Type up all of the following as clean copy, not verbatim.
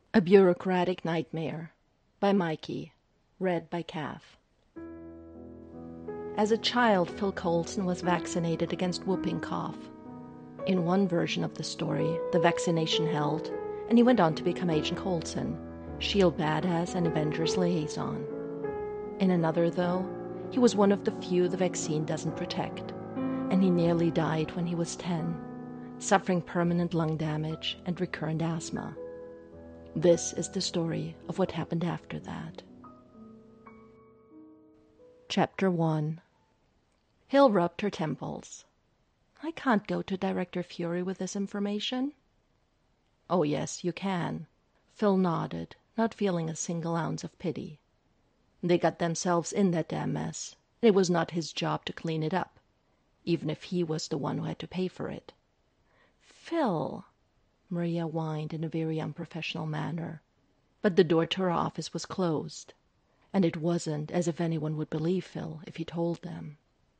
A Bureaucratic Nightmare by Mikey. Read by Kath. As a child, Phil Coulson was vaccinated against whooping cough. In one version of the story, the vaccination held, and he went on to become Agent Coulson, S.H.I.E.L.D. badass and Avengers liaison. In another, though, he was one of the few the vaccine doesn't protect, and he nearly died when he was 10, suffering permanent lung damage and recurrent asthma. This is the story of what happened after that. Chapter 1. Hill rubbed her temples. I can't go to Director Fury with this information. Oh yes, you can. Phil nodded, not feeling a single ounce of pity. They got themselves in that damn mess, and it was not his job to clean it up, even if he was the one who had to pay for it. Phil, Maria whined in a very unprofessional manner, but the door to her office was closed, and it wasn't as if anyone would believe Phil if he told them.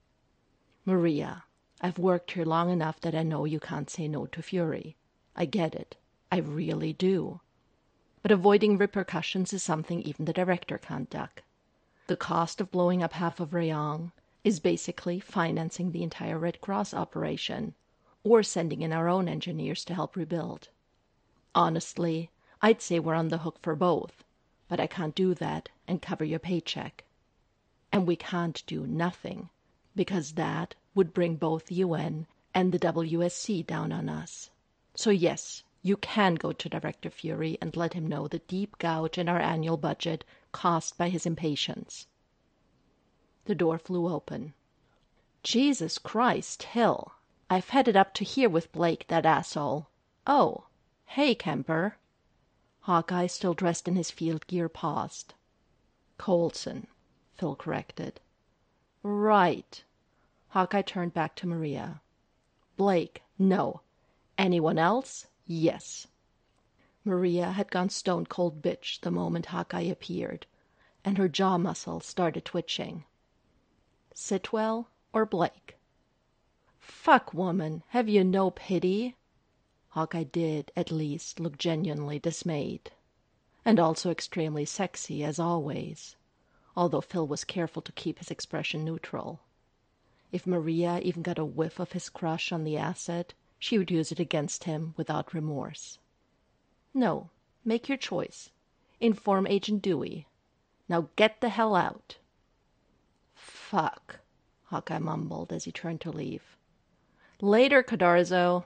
Maria, I've worked here long enough that I know you can't say no to Fury. I get it. I really do. But avoiding repercussions is something even the director can't duck. The cost of blowing up half of Rayong is basically financing the entire Red Cross operation, or sending in our own engineers to help rebuild. Honestly, I'd say we're on the hook for both, but I can't do that and cover your paycheck. And we can't do nothing, because that would bring both the UN and the WSC down on us. So yes, you can go to Director Fury and let him know the deep gouge in our annual budget caused by his impatience. The door flew open. Jesus Christ, Hill! I've had it up to here with Blake, that asshole. Oh, hey, Kemper. Hawkeye, still dressed in his field gear, paused. Coulson, Phil corrected. Right. Hawkeye turned back to Maria. Blake, no. Anyone else? Yes. Maria had gone stone-cold bitch the moment Hawkeye appeared, and her jaw muscles started twitching. Sitwell or Blake? Fuck, woman, have you no pity? Hawkeye did, at least, look genuinely dismayed. And also extremely sexy, as always, although Phil was careful to keep his expression neutral. If Maria even got a whiff of his crush on the asset, she would use it against him without remorse. No, make your choice. Inform Agent Dewey. Now get the hell out. Fuck, Hawkeye mumbled as he turned to leave. Later, Cadarzo.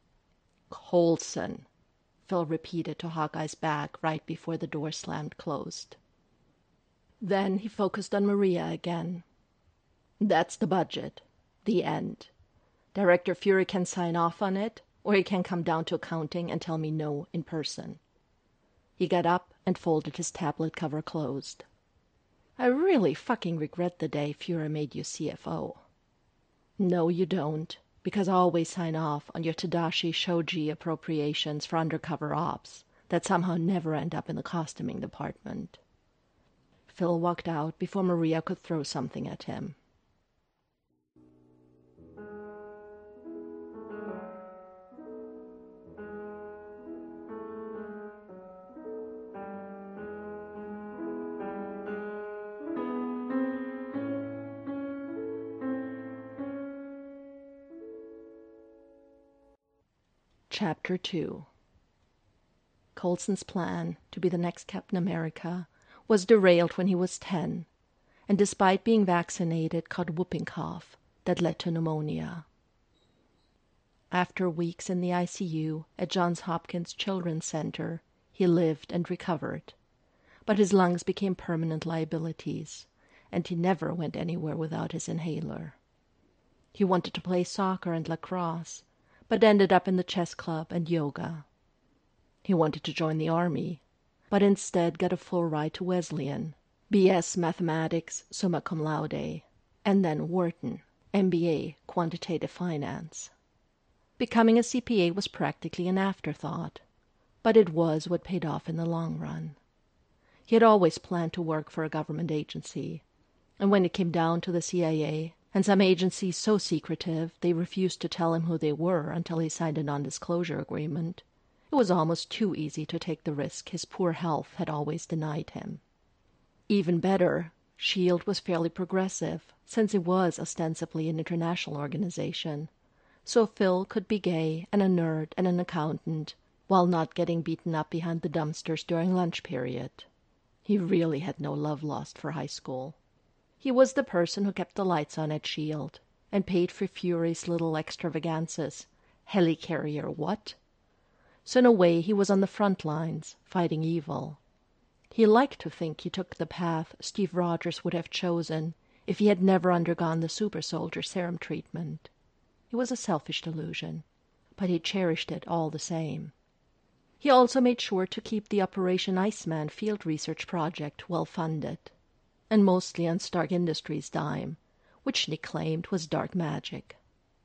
Coulson, Phil repeated to Hawkeye's back right before the door slammed closed. Then he focused on Maria again. That's the budget. The end. Director Fury can sign off on it, or he can come down to accounting and tell me no in person. He got up and folded his tablet cover closed. I really fucking regret the day Fury made you CFO. No, you don't, because I always sign off on your Tadashi Shoji appropriations for undercover ops that somehow never end up in the costuming department. Phil walked out before Maria could throw something at him. Chapter 2. Coulson's plan to be the next Captain America was derailed when he was 10, and despite being vaccinated, caught whooping cough that led to pneumonia. After weeks in the ICU at Johns Hopkins Children's Center, he lived and recovered, but his lungs became permanent liabilities, and he never went anywhere without his inhaler. He wanted to play soccer and lacrosse, but ended up in the chess club and yoga. He wanted to join the army, but instead got a full ride to Wesleyan, B.S. Mathematics, summa cum laude, and then Wharton, M.B.A. Quantitative Finance. Becoming a CPA was practically an afterthought, but it was what paid off in the long run. He had always planned to work for a government agency, and when it came down to the CIA, and some agencies so secretive they refused to tell him who they were until he signed a non-disclosure agreement, It was almost too easy to take the risk his poor health had always denied him. Even better, SHIELD was fairly progressive, since it was ostensibly an international organization. So Phil could be gay and a nerd and an accountant, while not getting beaten up behind the dumpsters during lunch period. He really had no love lost for high school. He was the person who kept the lights on at SHIELD, and paid for Fury's little extravagances. Helicarrier what? So in a way he was on the front lines, fighting evil. He liked to think he took the path Steve Rogers would have chosen if he had never undergone the super soldier serum treatment. It was a selfish delusion, but he cherished it all the same. He also made sure to keep the Operation Iceman field research project well funded, and mostly on Stark Industries' dime, which Nick claimed was dark magic.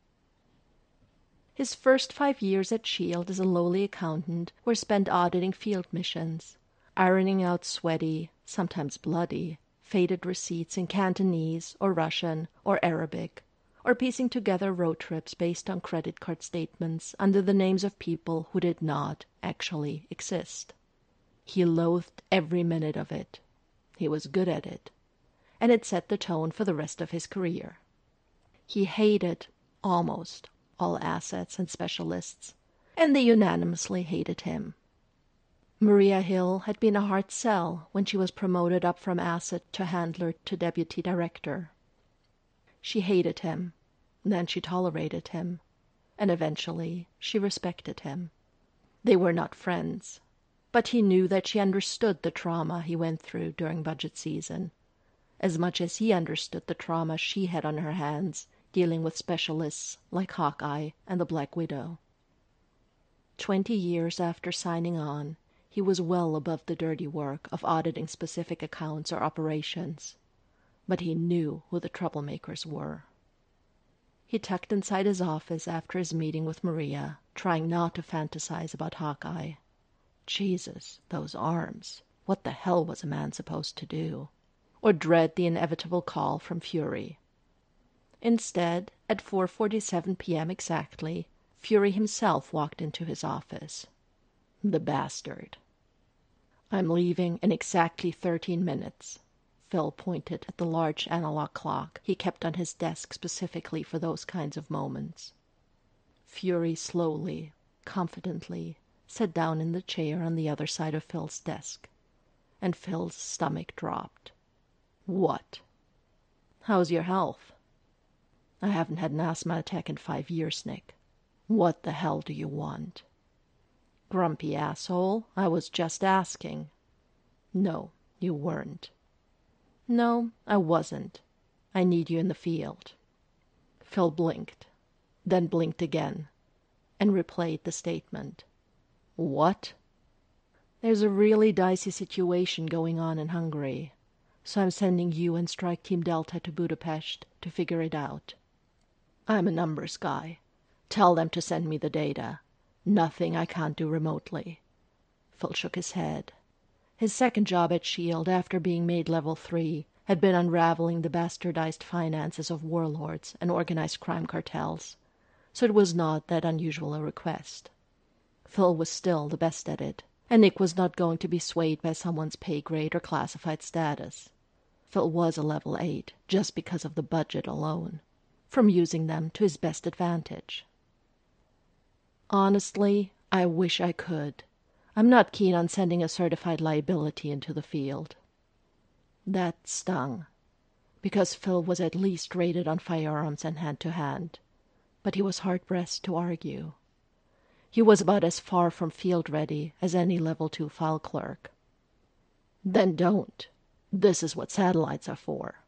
His first 5 years at SHIELD as a lowly accountant were spent auditing field missions, ironing out sweaty, sometimes bloody, faded receipts in Cantonese or Russian or Arabic, or piecing together road trips based on credit card statements under the names of people who did not actually exist. He loathed every minute of it. He was good at it, and it set the tone for the rest of his career. He hated, almost, all assets and specialists, and they unanimously hated him. Maria Hill had been a hard sell when she was promoted up from asset to handler to deputy director. She hated him, then she tolerated him, and eventually she respected him. They were not friends, but he knew that she understood the trauma he went through during budget season, as much as he understood the trauma she had on her hands dealing with specialists like Hawkeye and the Black Widow. 20 years after signing on, he was well above the dirty work of auditing specific accounts or operations, but he knew who the troublemakers were. He tucked inside his office after his meeting with Maria, trying not to fantasize about Hawkeye. Jesus, those arms. What the hell was a man supposed to do? Or dread the inevitable call from Fury. Instead, at 4:47 p.m. exactly, Fury himself walked into his office. The bastard. "I'm leaving in exactly 13 minutes. Phil pointed at the large analog clock he kept on his desk specifically for those kinds of moments. Fury slowly, confidently, sat down in the chair on the other side of Phil's desk, and Phil's stomach dropped. "What?" "How's your health?" "I haven't had an asthma attack in 5 years, Nick." "What the hell do you want?" "Grumpy asshole, I was just asking." "No, you weren't." "No, I wasn't. I need you in the field." Phil blinked, then blinked again, and replayed the statement. "What?" "There's a really dicey situation going on in Hungary, so I'm sending you and Strike Team Delta to Budapest to figure it out." "I'm a numbers guy. Tell them to send me the data. Nothing I can't do remotely." Phil shook his head. His second job at SHIELD, after being made level 3, had been unraveling the bastardized finances of warlords and organized crime cartels, so it was not that unusual a request. Phil was still the best at it, and Nick was not going to be swayed by someone's pay grade or classified status. Phil was a level 8 just because of the budget alone, from using them to his best advantage. "Honestly, I wish I could. I'm not keen on sending a certified liability into the field." That stung, because Phil was at least rated on firearms and hand-to-hand, but he was hard-pressed to argue. He was about as far from field-ready as any level 2 file clerk. "Then don't. This is what satellites are for."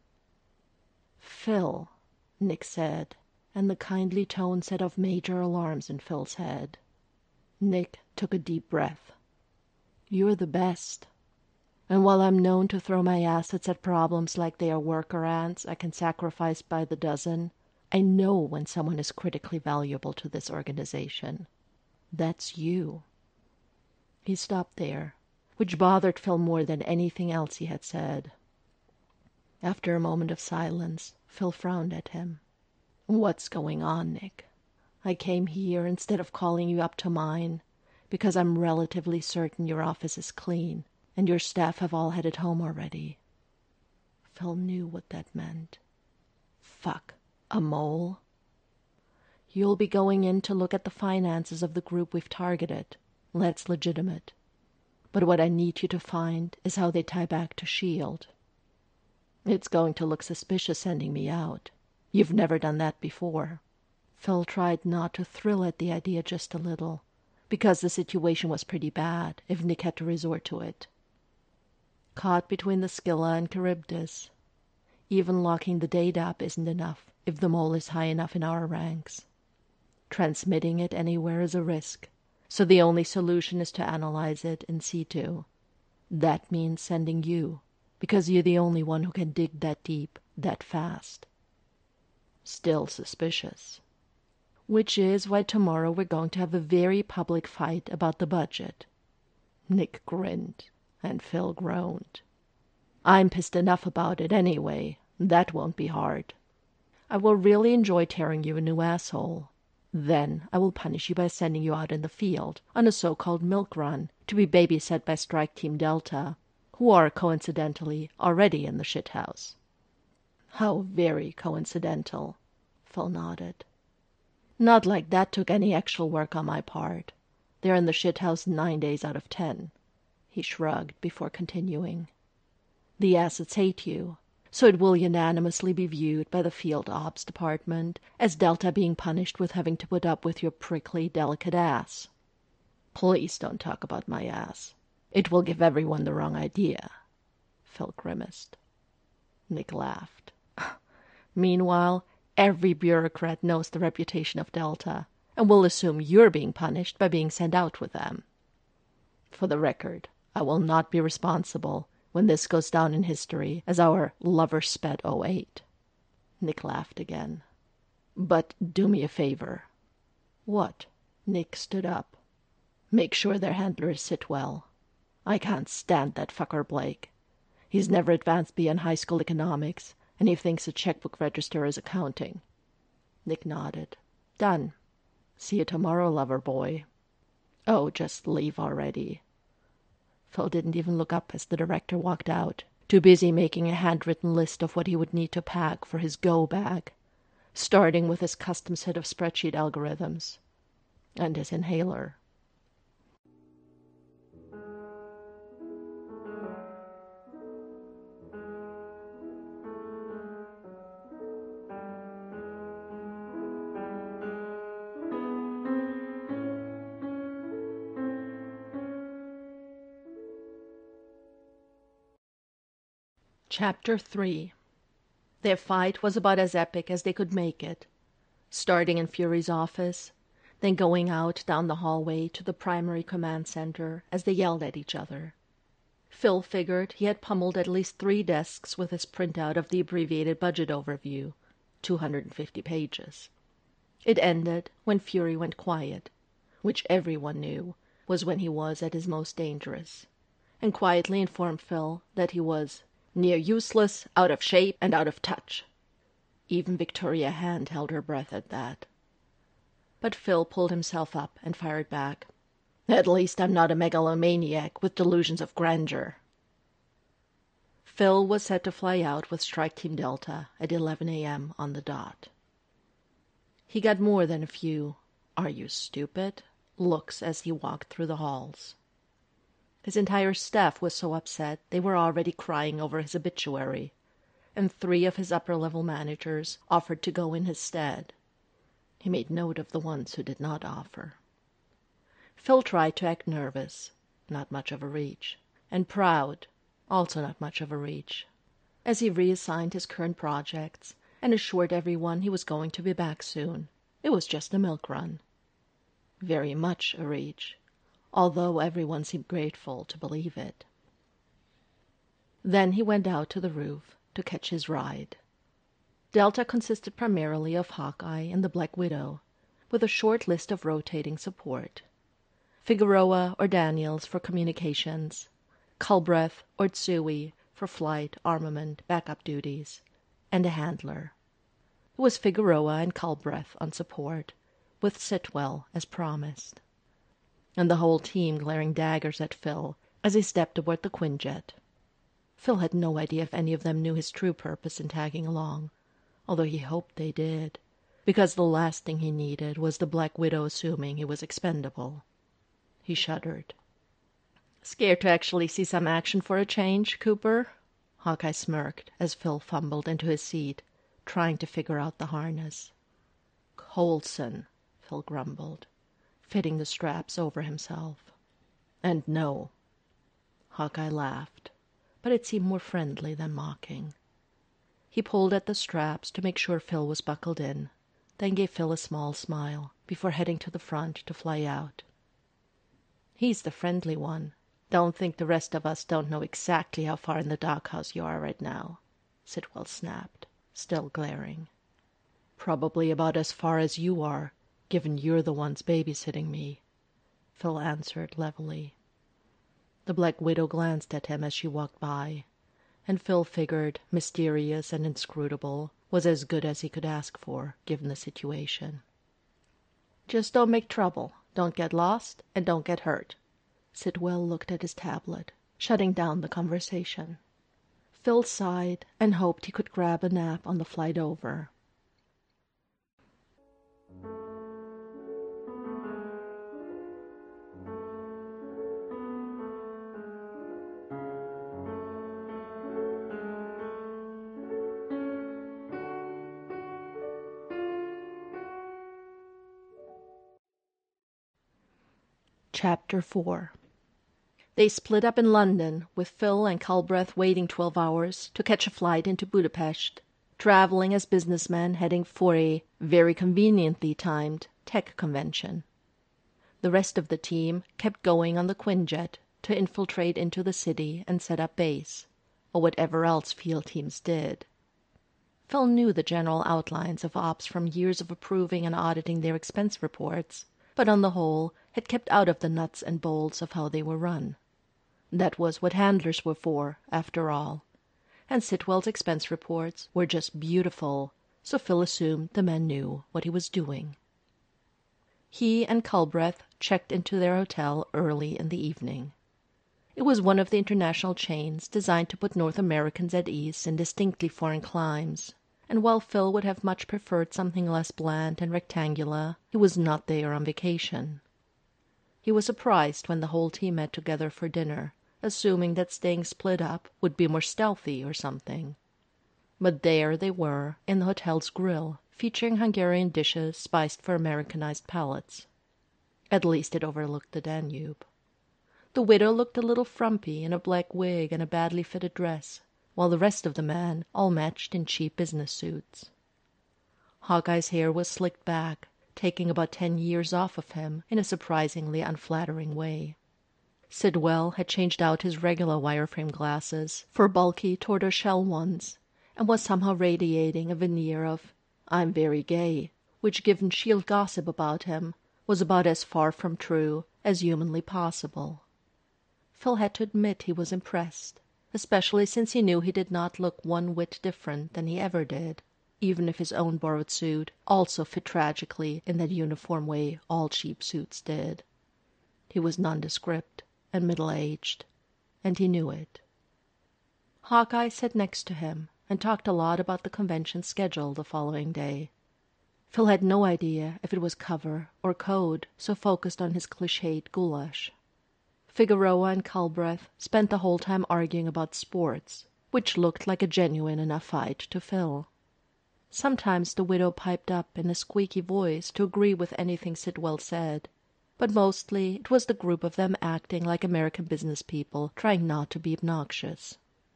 "Phil," Nick said, and the kindly tone set off major alarms in Phil's head. Nick took a deep breath. "You're the best. And while I'm known to throw my assets at problems like they are worker ants I can sacrifice by the dozen, I know when someone is critically valuable to this organization. That's you." He stopped there, which bothered Phil more than anything else he had said. After a moment of silence, Phil frowned at him. "What's going on, Nick? I came here instead of calling you up to mine because I'm relatively certain your office is clean and your staff have all headed home already. Phil knew what that meant. Fuck, a mole? You'll be going in to look at the finances of the group we've targeted. That's legitimate. But what I need you to find is how they tie back to S.H.I.E.L.D. It's going to look suspicious sending me out. You've never done that before. Phil tried not to thrill at the idea just a little, because the situation was pretty bad if Nick had to resort to it. Caught between the Scylla and Charybdis. Even locking the data up isn't enough if the mole is high enough in our ranks. Transmitting it anywhere is a risk, so the only solution is to analyze it in situ. That means sending you, because you're the only one who can dig that deep, that fast. Still suspicious. Which is why tomorrow we're going to have a very public fight about the budget. Nick grinned, and Phil groaned. I'm pissed enough about it anyway. That won't be hard. I will really enjoy tearing you a new asshole. Then I will punish you by sending you out in the field on a so-called milk run to be babysat by Strike Team Delta, who are, coincidentally, already in the shithouse. How very coincidental, Phil nodded. Not like that took any actual work on my part. They're in the shithouse 9 days out of 10. He shrugged before continuing. The assets hate you, so it will unanimously be viewed by the Field Ops Department as Delta being punished with having to put up with your prickly, delicate ass. Please don't talk about my ass. It will give everyone the wrong idea. Phil grimaced. Nick laughed. Meanwhile, every bureaucrat knows the reputation of Delta, and will assume you're being punished by being sent out with them. For the record, I will not be responsible when this goes down in history as our lover sped 08. Nick laughed again. But do me a favor. What? Nick stood up. Make sure their handlers sit well. I can't stand that fucker Blake. He's never advanced beyond high school economics, and he thinks a checkbook register is accounting. Nick nodded. Done. See you tomorrow, lover boy. Oh, just leave already. Phil didn't even look up as the director walked out, too busy making a handwritten list of what he would need to pack for his go bag, starting with his custom set of spreadsheet algorithms and his inhaler. Chapter 3. Their fight was about as epic as they could make it, starting in Fury's office, then going out down the hallway to the primary command center as they yelled at each other. Phil figured he had pummeled at least 3 desks with his printout of the abbreviated budget overview, 250 pages. It ended when Fury went quiet, which everyone knew was when he was at his most dangerous, and quietly informed Phil that he was near useless, out of shape, and out of touch. Even Victoria Hand held her breath at that. But Phil pulled himself up and fired back. At least I'm not a megalomaniac with delusions of grandeur. Phil was set to fly out with Strike Team Delta at 11 a.m. on the dot. He got more than a few "Are you stupid?" looks as he walked through the halls. His entire staff was so upset they were already crying over his obituary, and 3 of his upper-level managers offered to go in his stead. He made note of the ones who did not offer. Phil tried to act nervous, not much of a reach, and proud, also not much of a reach, as he reassigned his current projects and assured everyone he was going to be back soon. It was just a milk run. Very much a reach, although everyone seemed grateful to believe it. Then he went out to the roof to catch his ride. Delta consisted primarily of Hawkeye and the Black Widow, with a short list of rotating support. Figueroa or Daniels for communications, Culbreth or Tsui for flight, armament, backup duties, and a handler. It was Figueroa and Culbreth on support, with Sitwell as promised. and the whole team glaring daggers at Phil as he stepped aboard the Quinjet. Phil had no idea if any of them knew his true purpose in tagging along, although he hoped they did, because the last thing he needed was the Black Widow assuming he was expendable. He shuddered. "Scared to actually see some action for a change, Cooper?" Hawkeye smirked as Phil fumbled into his seat, trying to figure out the harness. "Coulson," Phil grumbled, fitting the straps over himself. "And no." Hawkeye laughed, but it seemed more friendly than mocking. He pulled at the straps to make sure Phil was buckled in, then gave Phil a small smile before heading to the front to fly out. "He's the friendly one. Don't think the rest of us don't know exactly how far in the doghouse you are right now," Sitwell snapped, still glaring. "Probably about as far as you are, given you're the ones babysitting me," Phil answered levelly. The Black Widow glanced at him as she walked by, and Phil figured mysterious and inscrutable was as good as he could ask for, given the situation. "Just don't make trouble, don't get lost, and don't get hurt." Sitwell looked at his tablet, shutting down the conversation. Phil sighed and hoped he could grab a nap on the flight over. Chapter 4. They split up in London, with Phil and Culbreth waiting 12 hours to catch a flight into Budapest, traveling as businessmen heading for a, very conveniently timed, tech convention. The rest of the team kept going on the Quinjet to infiltrate into the city and set up base, or whatever else field teams did. Phil knew the general outlines of ops from years of approving and auditing their expense reports, but on the whole had kept out of the nuts and bolts of how they were run. That was what handlers were for, after all, and Sitwell's expense reports were just beautiful, so Phil assumed the man knew what he was doing. He and Culbreth checked into their hotel early in the evening. It was one of the international chains designed to put North Americans at ease in distinctly foreign climes, and while Phil would have much preferred something less bland and rectangular, he was not there on vacation. He was surprised when the whole team met together for dinner, assuming that staying split up would be more stealthy or something. But there they were, in the hotel's grill, featuring Hungarian dishes spiced for Americanized palates. At least it overlooked the Danube. The widow looked a little frumpy in a black wig and a badly fitted dress, while the rest of the men all matched in cheap business suits. Hawkeye's hair was slicked back, taking about 10 years off of him in a surprisingly unflattering way. Sitwell had changed out his regular wireframe glasses for bulky tortoiseshell ones, and was somehow radiating a veneer of "I'm very gay," which, given Shield gossip about him, was about as far from true as humanly possible. Phil had to admit he was impressed, especially since he knew he did not look one whit different than he ever did, even if his own borrowed suit also fit tragically in that uniform way all cheap suits did. He was nondescript and middle-aged, and he knew it. Hawkeye sat next to him and talked a lot about the convention schedule the following day. Phil had no idea if it was cover or code, so focused on his clichéd goulash. Figueroa and Culbreth spent the whole time arguing about sports, which looked like a genuine enough fight to Phil. Sometimes the widow piped up in a squeaky voice to agree with anything Sitwell said, but mostly it was the group of them acting like American business people trying not to be obnoxious.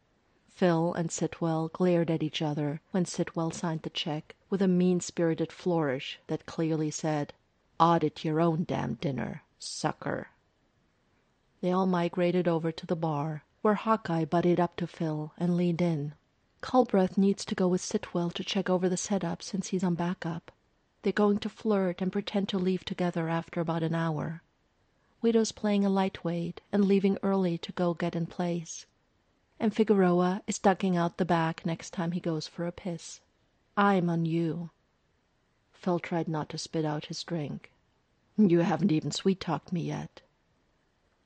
Phil and Sitwell glared at each other when Sitwell signed the check with a mean-spirited flourish that clearly said, "Audit your own damn dinner, sucker." They all migrated over to the bar, where Hawkeye butted up to Phil and leaned in. "Culbreth needs to go with Sitwell to check over the setup since he's on backup. They're going to flirt and pretend to leave together after about an hour. Widow's playing a lightweight and leaving early to go get in place. And Figueroa is ducking out the back next time he goes for a piss. I'm on you." Phil tried not to spit out his drink. "You haven't even sweet-talked me yet,"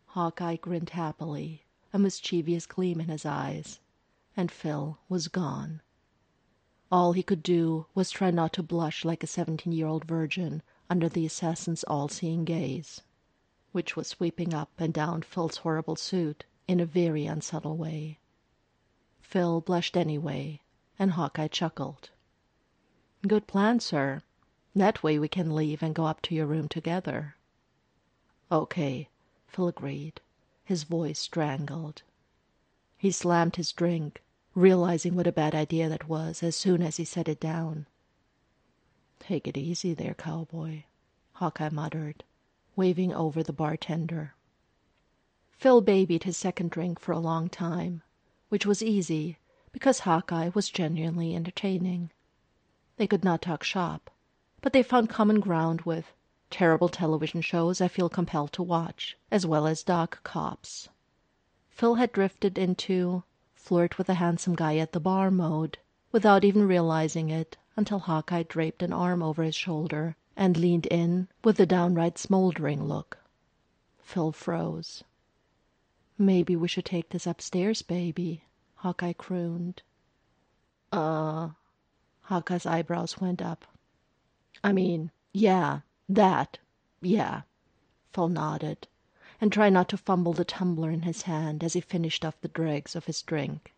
Hawkeye grinned happily, a mischievous gleam in his eyes, and Phil was gone. All he could do was try not to blush like a 17-year-old virgin under the assassin's all-seeing gaze, which was sweeping up and down Phil's horrible suit in a very unsubtle way. Phil blushed anyway, and Hawkeye chuckled. "Good plan, sir. That way we can leave and go up to your room together." "Okay," Phil agreed, his voice strangled. He slammed his drink, realizing what a bad idea that was as soon as he set it down. "Take it easy there, cowboy," Hawkeye muttered, waving over the bartender. Phil babied his second drink for a long time, which was easy because Hawkeye was genuinely entertaining. They could not talk shop, but they found common ground with terrible television shows I feel compelled to watch, as well as Doc Cops. Phil had drifted into flirt with a handsome guy at the bar mode without even realizing it until Hawkeye draped an arm over his shoulder and leaned in with a downright smoldering look. Phil froze. "Maybe we should take this upstairs, baby," Hawkeye crooned. Hawkeye's eyebrows went up. "I mean, yeah, that, yeah." Phil nodded, and tried not to fumble the tumbler in his hand as he finished off the dregs of his drink.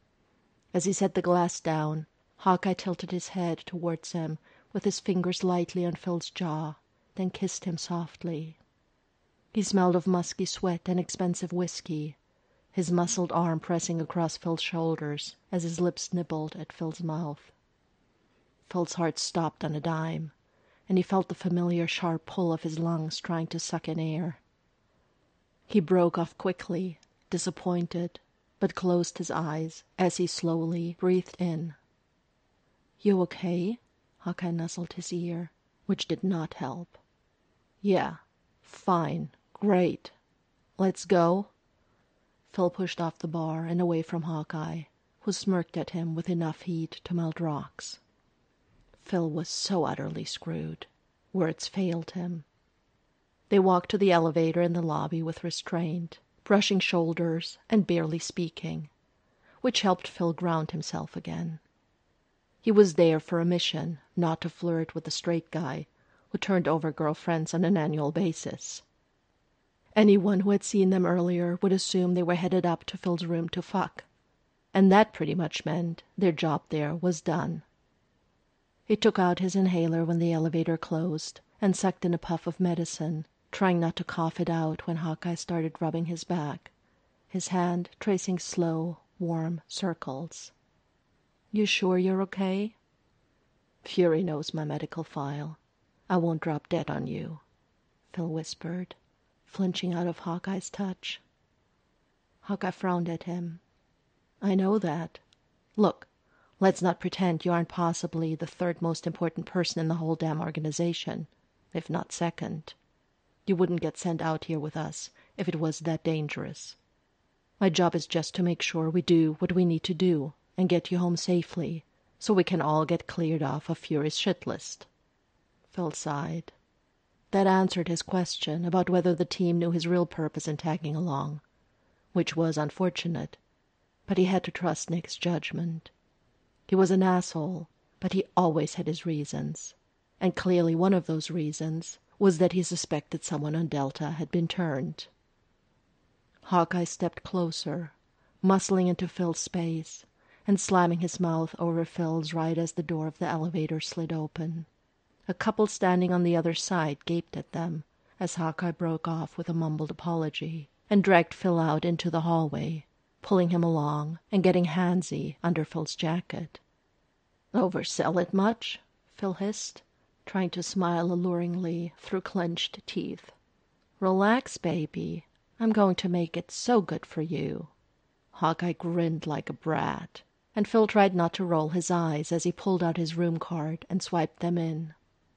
As he set the glass down, Hawkeye tilted his head towards him with his fingers lightly on Phil's jaw, then kissed him softly. He smelled of musky sweat and expensive whiskey, his muscled arm pressing across Phil's shoulders as his lips nibbled at Phil's mouth. Phil's heart stopped on a dime, and he felt the familiar sharp pull of his lungs trying to suck in air. He broke off quickly, disappointed, but closed his eyes as he slowly breathed in. "You okay?" Hawkeye nuzzled his ear, which did not help. "Yeah, fine, great. Let's go?" Phil pushed off the bar and away from Hawkeye, who smirked at him with enough heat to melt rocks. Phil was so utterly screwed. Words failed him. They walked to the elevator in the lobby with restraint, brushing shoulders and barely speaking, which helped Phil ground himself again. He was there for a mission, not to flirt with a straight guy who turned over girlfriends on an annual basis. Anyone who had seen them earlier would assume they were headed up to Phil's room to fuck, and that pretty much meant their job there was done. He took out his inhaler when the elevator closed and sucked in a puff of medicine, trying not to cough it out when Hawkeye started rubbing his back, his hand tracing slow, warm circles. "You sure you're okay?" "Fury knows my medical file. I won't drop dead on you," Phil whispered, flinching out of Hawkeye's touch. Hawkeye frowned at him. "I know that. Look, let's not pretend you aren't possibly the third most important person in the whole damn organization, if not second. You wouldn't get sent out here with us if it was that dangerous. My job is just to make sure we do what we need to do and get you home safely, so we can all get cleared off of Fury's shit list." Phil sighed. That answered his question about whether the team knew his real purpose in tagging along, which was unfortunate, but he had to trust Nick's judgment. He was an asshole, but he always had his reasons, and clearly one of those reasons was that he suspected someone on Delta had been turned. Hawkeye stepped closer, muscling into Phil's space, and slamming his mouth over Phil's right as the door of the elevator slid open. A couple standing on the other side gaped at them as Hawkeye broke off with a mumbled apology and dragged Phil out into the hallway, pulling him along and getting handsy under Phil's jacket. "Oversell it much?" Phil hissed, trying to smile alluringly through clenched teeth. "Relax, baby. I'm going to make it so good for you." Hawkeye grinned like a brat, and Phil tried not to roll his eyes as he pulled out his room card and swiped them in.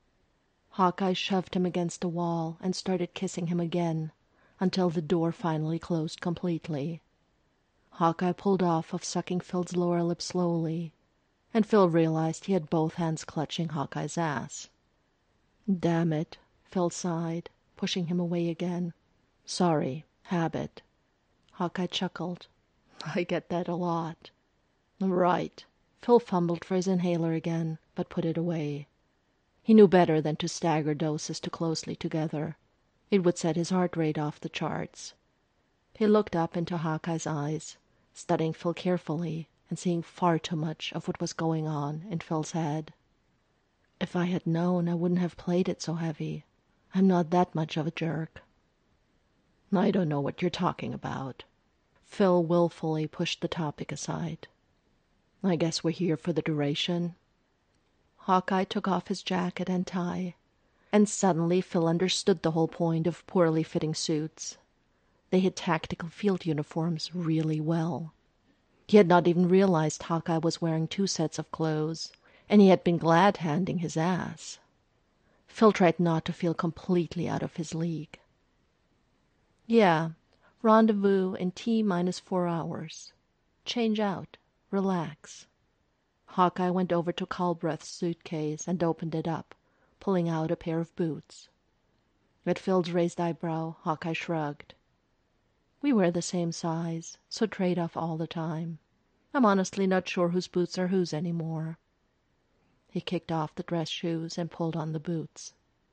Hawkeye shoved him against a wall and started kissing him again, until the door finally closed completely. Hawkeye pulled off of sucking Phil's lower lip slowly, and Phil realized he had both hands clutching Hawkeye's ass. "Damn it," Phil sighed, pushing him away again. "Sorry, Habit. Hawkeye chuckled. I get that a lot. Right. Phil fumbled for his inhaler again, but put it away. He knew better than to stagger doses too closely together. It would set his heart rate off the charts. He looked up into Hawkeye's eyes, studying Phil carefully and seeing far too much of what was going on in Phil's head. If I had known, I wouldn't have played it so heavy. I'm not that much of a jerk. I don't know what you're talking about. Phil willfully pushed the topic aside. I guess we're here for the duration. Hawkeye took off his jacket and tie, and suddenly Phil understood the whole point of poorly fitting suits. They hid tactical field uniforms really well. He had not even realized Hawkeye was wearing 2 sets of clothes, and he had been glad handing his ass. Phil tried not to feel completely out of his league. Yeah, rendezvous in T-4 hours. Change out. Relax. Hawkeye went over to Culbreth's suitcase and opened it up, pulling out a pair of boots. At Phil's raised eyebrow, Hawkeye shrugged. We wear the same size, so trade off all the time. I'm honestly not sure whose boots are whose anymore. He kicked off the dress shoes and pulled on the boots.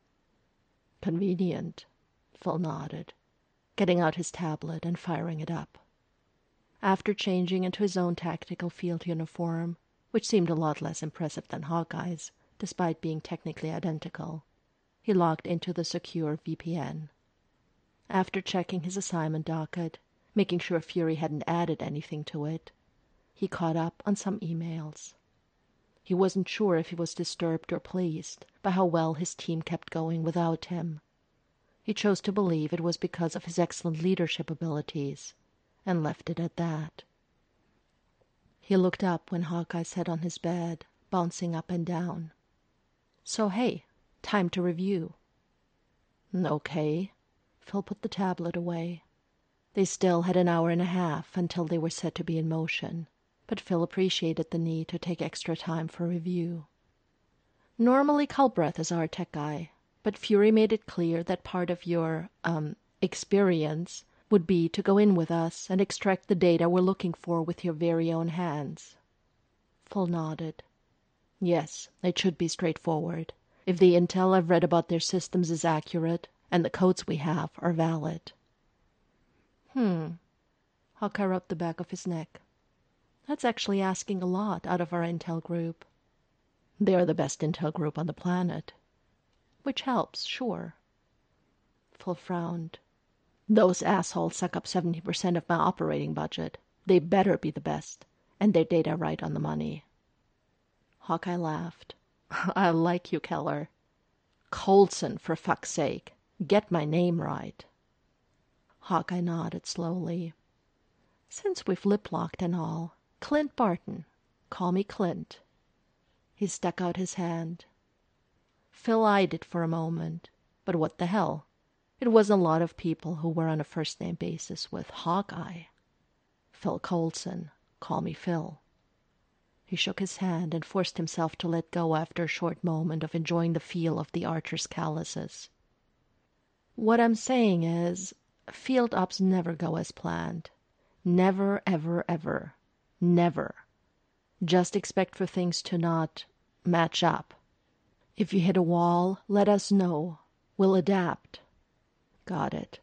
Convenient, Phil nodded, getting out his tablet and firing it up. After changing into his own tactical field uniform, which seemed a lot less impressive than Hawkeye's, despite being technically identical, he logged into the secure VPN. After checking his assignment docket, making sure Fury hadn't added anything to it, he caught up on some emails. He wasn't sure if he was disturbed or pleased by how well his team kept going without him. He chose to believe it was because of his excellent leadership abilities, and left it at that. He looked up when Hawkeye sat on his bed, bouncing up and down. So hey, time to review. Okay. Phil put the tablet away. They still had an hour and a half until they were set to be in motion, but Phil appreciated the need to take extra time for review. Normally Culbreth is our tech guy, but Fury made it clear that part of your, experience would be to go in with us and extract the data we're looking for with your very own hands. Phil nodded. Yes, it should be straightforward. If the intel I've read about their systems is accurate, and the codes we have are valid. Hawkeye rubbed the back of his neck. That's actually asking a lot out of our intel group. They are the best intel group on the planet. Which helps, sure. Phil frowned. Those assholes suck up 70% of my operating budget. They better be the best, and their data right on the money. Hawkeye laughed. I like you, Keller. Coulson, for fuck's sake. Get my name right. Hawkeye nodded slowly. Since we've lip-locked and all, Clint Barton. Call me Clint. He stuck out his hand. Phil eyed it for a moment, but what the hell? It wasn't a lot of people who were on a first-name basis with Hawkeye. Phil Coulson. Call me Phil. He shook his hand and forced himself to let go after a short moment of enjoying the feel of the archer's calluses. What I'm saying is, field ops never go as planned. Never, ever, ever. Never. Just expect for things to not match up. If you hit a wall, let us know. We'll adapt. Got it.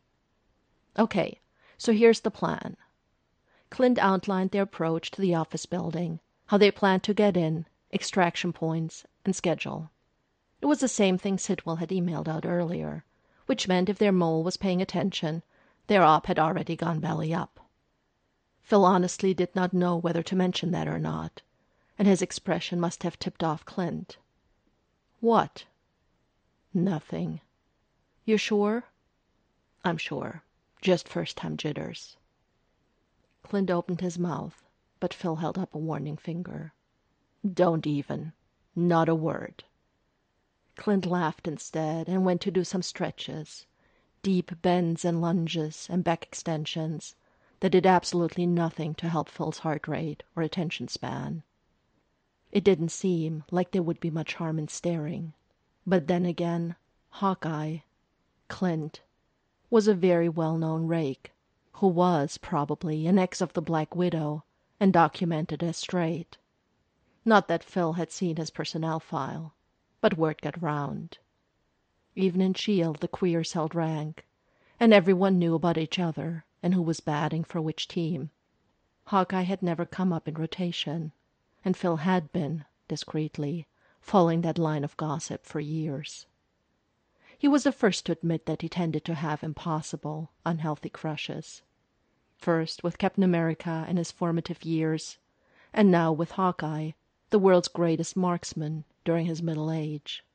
Okay, so here's the plan. Clint outlined their approach to the office building, how they planned to get in, extraction points, and schedule. It was the same thing Sitwell had emailed out earlier, which meant if their mole was paying attention, their op had already gone belly up. Phil honestly did not know whether to mention that or not, and his expression must have tipped off Clint. What? Nothing. You sure? I'm sure. Just first-time jitters. Clint opened his mouth, but Phil held up a warning finger. Don't even. Not a word. Clint laughed instead and went to do some stretches, deep bends and lunges and back extensions that did absolutely nothing to help Phil's heart rate or attention span. It didn't seem like there would be much harm in staring, but then again, Hawkeye, Clint, was a very well-known rake who was, probably, an ex of the Black Widow, and documented as straight. Not that Phil had seen his personnel file, but word got round. Even in S.H.I.E.L.D. the queers held rank, and everyone knew about each other and who was batting for which team. Hawkeye had never come up in rotation, and Phil had been, discreetly, following that line of gossip for years. He was the first to admit that he tended to have impossible, unhealthy crushes. First with Captain America in his formative years, and now with Hawkeye, the world's greatest marksman during his middle age.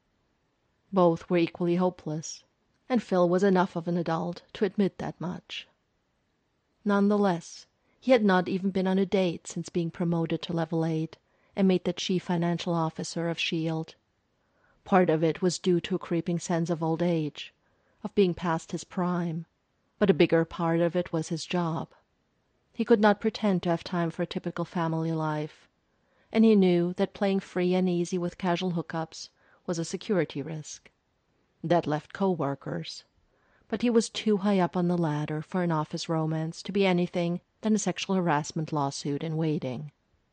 Both were equally hopeless, and Phil was enough of an adult to admit that much. Nonetheless, he had not even been on a date since being promoted to Level 8 and made the chief financial officer of S.H.I.E.L.D. Part of it was due to a creeping sense of old age, of being past his prime, but a bigger part of it was his job. He could not pretend to have time for a typical family life, and he knew that playing free and easy with casual hookups was a security risk. That left co-workers, but he was too high up on the ladder for an office romance to be anything than a sexual harassment lawsuit in waiting.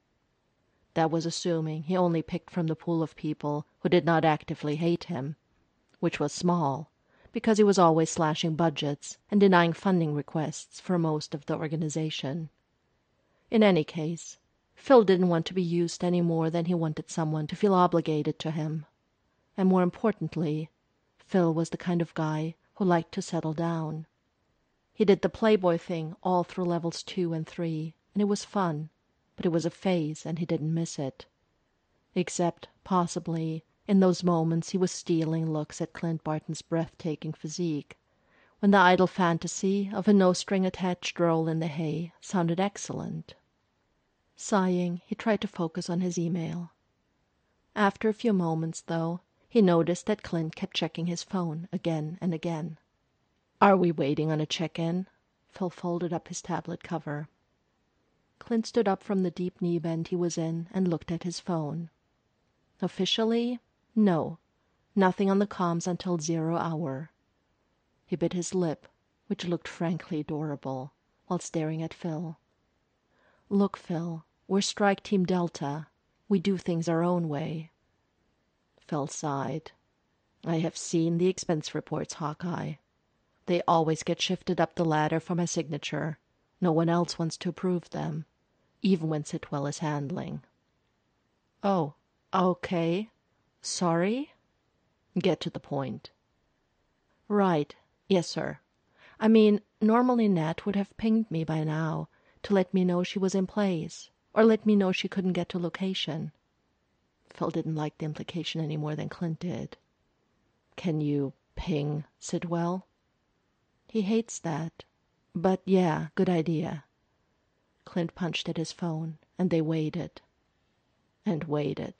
That was assuming he only picked from the pool of people who did not actively hate him, which was small, because he was always slashing budgets and denying funding requests for most of the organization. In any case, Phil didn't want to be used any more than he wanted someone to feel obligated to him. And more importantly, Phil was the kind of guy who liked to settle down. He did the playboy thing all through levels 2 and 3, and it was fun, but it was a phase and he didn't miss it. Except, possibly, in those moments he was stealing looks at Clint Barton's breathtaking physique, when the idle fantasy of a no-string-attached roll in the hay sounded excellent. Sighing, he tried to focus on his email. After a few moments, though, he noticed that Clint kept checking his phone again and again. "Are we waiting on a check-in?" Phil folded up his tablet cover. Clint stood up from the deep knee bend he was in and looked at his phone. Officially, no. Nothing on the comms until 0 hour. He bit his lip, which looked frankly adorable, while staring at Phil. "Look, Phil, we're Strike Team Delta. We do things our own way." Phil sighed. "I have seen the expense reports, Hawkeye. They always get shifted up the ladder for my signature. No one else wants to approve them, even when Sitwell is handling." "Oh, okay. Sorry?" "Get to the point." "Right. Yes, sir. I mean, normally Nat would have pinged me by now to let me know she was in place, or let me know she couldn't get to location." Phil didn't like the implication any more than Clint did. "Can you ping Sitwell?" "He hates that. But yeah, good idea." Clint punched at his phone, and they waited. And waited.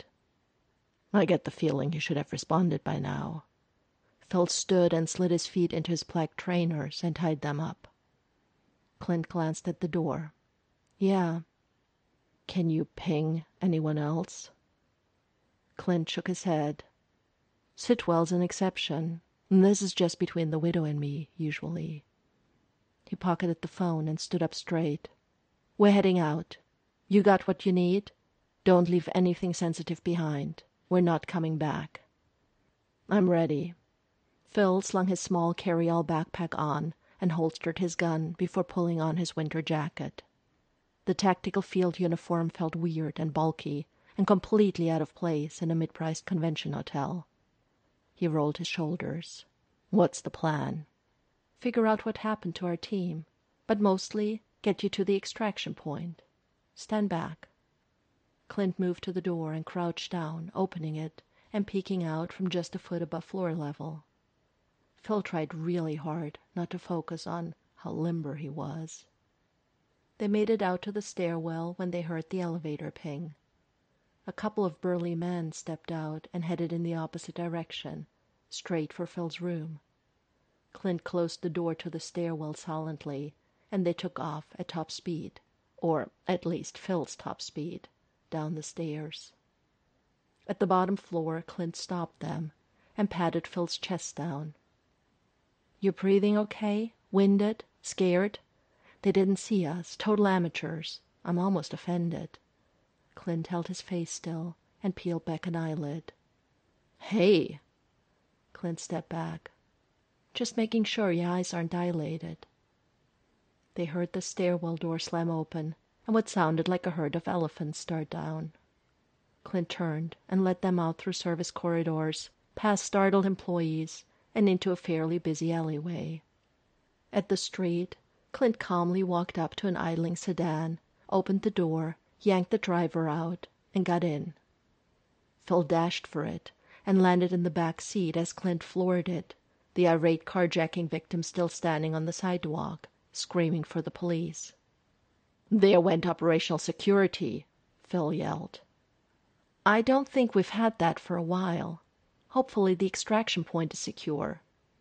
I get the feeling he should have responded by now. Phil stood and slid his feet into his black trainers and tied them up. Clint glanced at the door. "Yeah." "Can you ping anyone else?" Clint shook his head. "Sitwell's an exception. This is just between the widow and me, usually." He pocketed the phone and stood up straight. "We're heading out. You got what you need? Don't leave anything sensitive behind. We're not coming back." "I'm ready." Phil slung his small carry-all backpack on and holstered his gun before pulling on his winter jacket. The tactical field uniform felt weird and bulky and completely out of place in a mid-priced convention hotel. He rolled his shoulders. "What's the plan?" "Figure out what happened to our team, but mostly get you to the extraction point. Stand back." Clint moved to the door and crouched down, opening it and peeking out from just a foot above floor level. Phil tried really hard not to focus on how limber he was. They made it out to the stairwell when they heard the elevator ping. A couple of burly men stepped out and headed in the opposite direction, straight for Phil's room. Clint closed the door to the stairwell silently, and they took off at top speed, or at least Phil's top speed, down the stairs. At the bottom floor, Clint stopped them and patted Phil's chest down. "You breathing okay? Winded? Scared? They didn't see us. Total amateurs. I'm almost offended. Clint held his face still and peeled back an eyelid. Hey! Clint stepped back. Just making sure your eyes aren't dilated. They heard the stairwell door slam open and what sounded like a herd of elephants start down. Clint turned and led them out through service corridors, past startled employees, and into a fairly busy alleyway. At the street, Clint calmly walked up to an idling sedan, opened the door, yanked the driver out, and got in. Phil dashed for it and landed in the back seat as Clint floored it, the irate carjacking victim still standing on the sidewalk, screaming for the police. "There went operational security," Phil yelled. "I don't think we've had that for a while. Hopefully the extraction point is secure."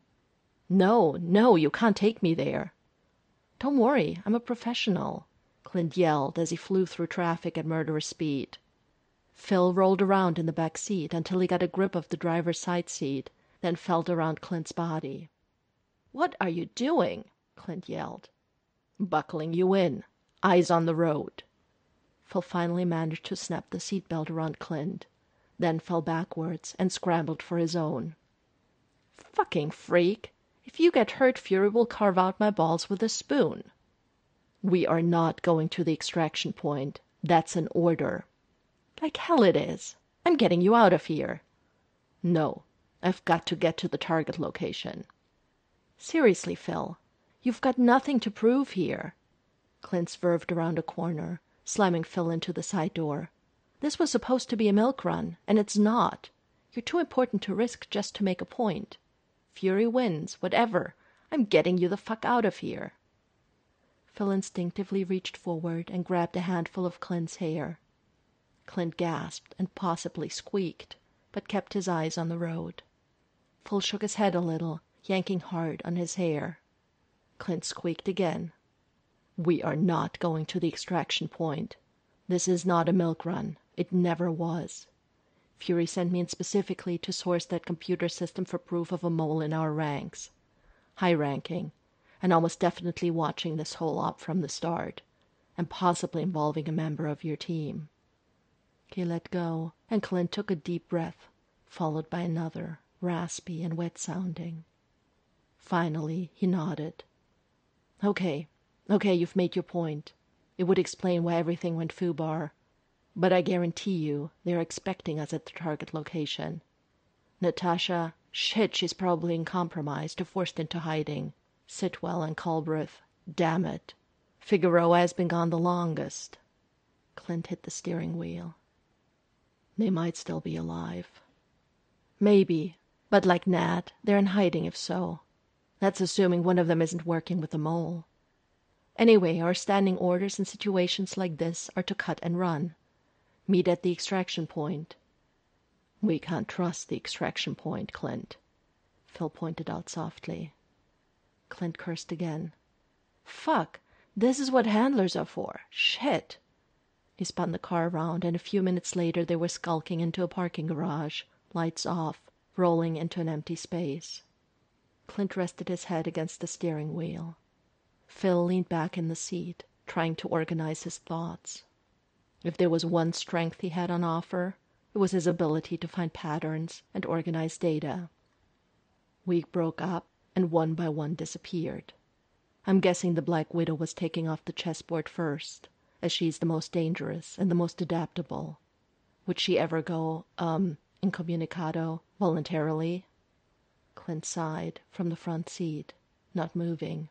No, you can't take me there." "Don't worry, I'm a professional," Clint yelled as he flew through traffic at murderous speed. Phil rolled around in the back seat until he got a grip of the driver's side seat, then felt around Clint's body. "What are you doing?" Clint yelled. "Buckling you in. Eyes on the road." Phil finally managed to snap the seatbelt around Clint, then fell backwards and scrambled for his own. "Fucking freak! If you get hurt, Fury will carve out my balls with a spoon." "We are not going to the extraction point. That's an order." "Like hell it is. I'm getting you out of here." "No, I've got to get to the target location." "Seriously, Phil, you've got nothing to prove here." Clint swerved around a corner, slamming Phil into the side door. "This was supposed to be a milk run, and it's not. You're too important to risk just to make a point. Fury wins, whatever. I'm getting you the fuck out of here." Phil instinctively reached forward and grabbed a handful of Clint's hair. Clint gasped and possibly squeaked, but kept his eyes on the road. Phil shook his head a little, yanking hard on his hair. Clint squeaked again. "We are not going to the extraction point. This is not a milk run. It never was. Fury sent me in specifically to source that computer system for proof of a mole in our ranks. High-ranking, and almost definitely watching this whole op from the start, and possibly involving a member of your team." He let go, and Clint took a deep breath, followed by another, raspy and wet-sounding. Finally, he nodded. Okay, you've made your point. It would explain why everything went foobar. But I guarantee you, they're expecting us at the target location. Natasha, shit, she's probably incompromised or forced into hiding. Sitwell and Culbreth, damn it. Figueroa has been gone the longest. Clint hit the steering wheel. They might still be alive. Maybe, but like Nat, they're in hiding if so. That's assuming one of them isn't working with the mole. Anyway, our standing orders in situations like this are to cut and run. Meet at the extraction point. We can't trust the extraction point, Clint, Phil pointed out softly. Clint cursed again. Fuck, this is what handlers are for. Shit. He spun the car around, and a few minutes later they were skulking into a parking garage, lights off, rolling into an empty space. Clint rested his head against the steering wheel. Phil leaned back in the seat, trying to organize his thoughts. If there was one strength he had on offer, it was his ability to find patterns and organize data. We broke up, and one by one disappeared. I'm guessing the Black Widow was taking off the chessboard first, as she's the most dangerous and the most adaptable. Would she ever go, incommunicado, voluntarily? Clint sighed from the front seat, not moving.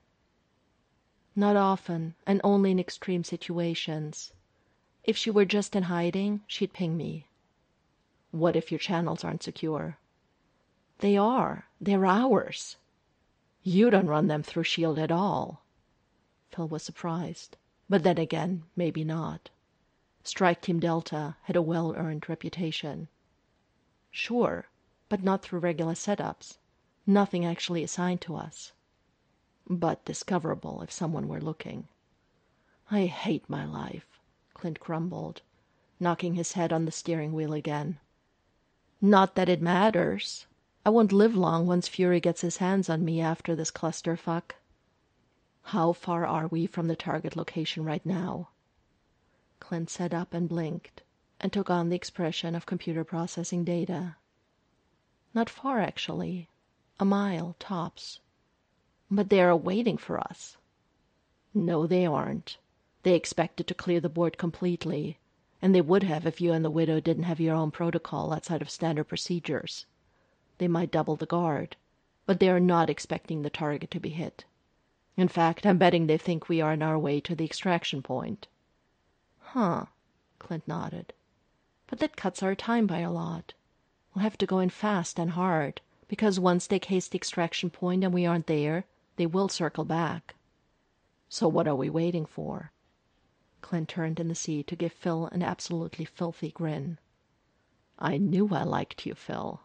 Not often, and only in extreme situations. If she were just in hiding, she'd ping me. What if your channels aren't secure? They are. They're ours. You don't run them through S.H.I.E.L.D. at all. Phil was surprised, but then again, maybe not. Strike Team Delta had a well-earned reputation. Sure, but not through regular setups. Nothing actually assigned to us. But discoverable if someone were looking. I hate my life, Clint grumbled, knocking his head on the steering wheel again. Not that it matters. I won't live long once Fury gets his hands on me after this clusterfuck. How far are we from the target location right now? Clint sat up and blinked, and took on the expression of computer processing data. Not far, actually. A mile, tops. But they are waiting for us. No, they aren't. They expected to clear the board completely, and they would have if you and the widow didn't have your own protocol outside of standard procedures. They might double the guard, but they are not expecting the target to be hit. In fact, I'm betting they think we are on our way to the extraction point. Huh, Clint nodded. But that cuts our time by a lot. We'll have to go in fast and hard, because once they case the extraction point and we aren't there, they will circle back. So what are we waiting for? Clint turned in the seat to give Phil an absolutely filthy grin. I knew I liked you, Phil.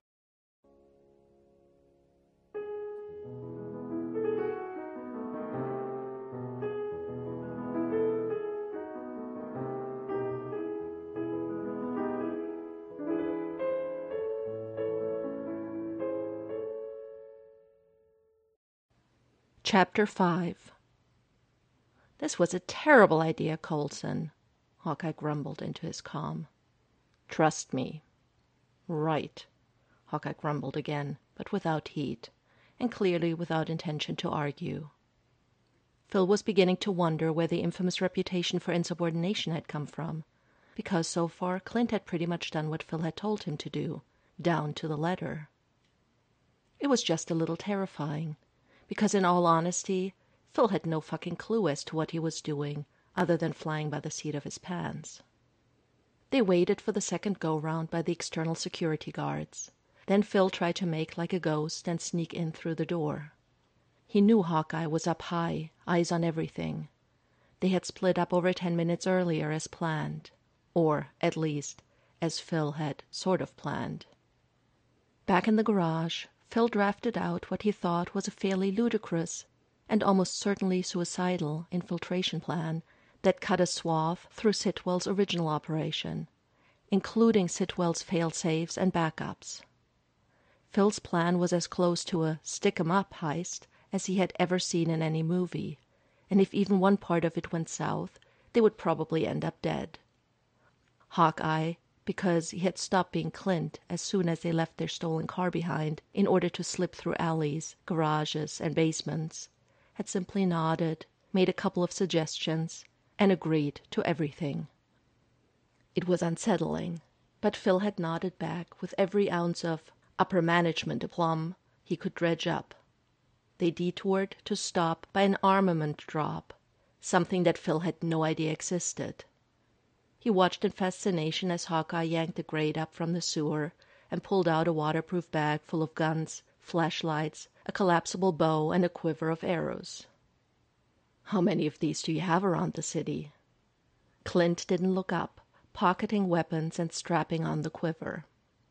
Chapter 5. This was a terrible idea, Coulson, Hawkeye grumbled into his calm. Trust me. Right, Hawkeye grumbled again, but without heat, and clearly without intention to argue. Phil was beginning to wonder where the infamous reputation for insubordination had come from, because so far Clint had pretty much done what Phil had told him to do, down to the letter. It was just a little terrifying, because in all honesty, Phil had no fucking clue as to what he was doing, other than flying by the seat of his pants. They waited for the second go-round by the external security guards. Then Phil tried to make like a ghost and sneak in through the door. He knew Hawkeye was up high, eyes on everything. They had split up over 10 minutes earlier as planned, or, at least, as Phil had sort of planned. Back in the garage, Phil drafted out what he thought was a fairly ludicrous and almost certainly suicidal infiltration plan that cut a swath through Sitwell's original operation, including Sitwell's fail-safes and backups. Phil's plan was as close to a stick-'em-up heist as he had ever seen in any movie, and if even one part of it went south, they would probably end up dead. Hawkeye, because he had stopped being Clint as soon as they left their stolen car behind in order to slip through alleys, garages, and basements, had simply nodded, made a couple of suggestions, and agreed to everything. It was unsettling, but Phil had nodded back with every ounce of upper management aplomb he could dredge up. They detoured to stop by an armament drop, something that Phil had no idea existed. He watched in fascination as Hawkeye yanked the grate up from the sewer and pulled out a waterproof bag full of guns, flashlights, a collapsible bow, and a quiver of arrows. How many of these do you have around the city? Clint didn't look up, pocketing weapons and strapping on the quiver.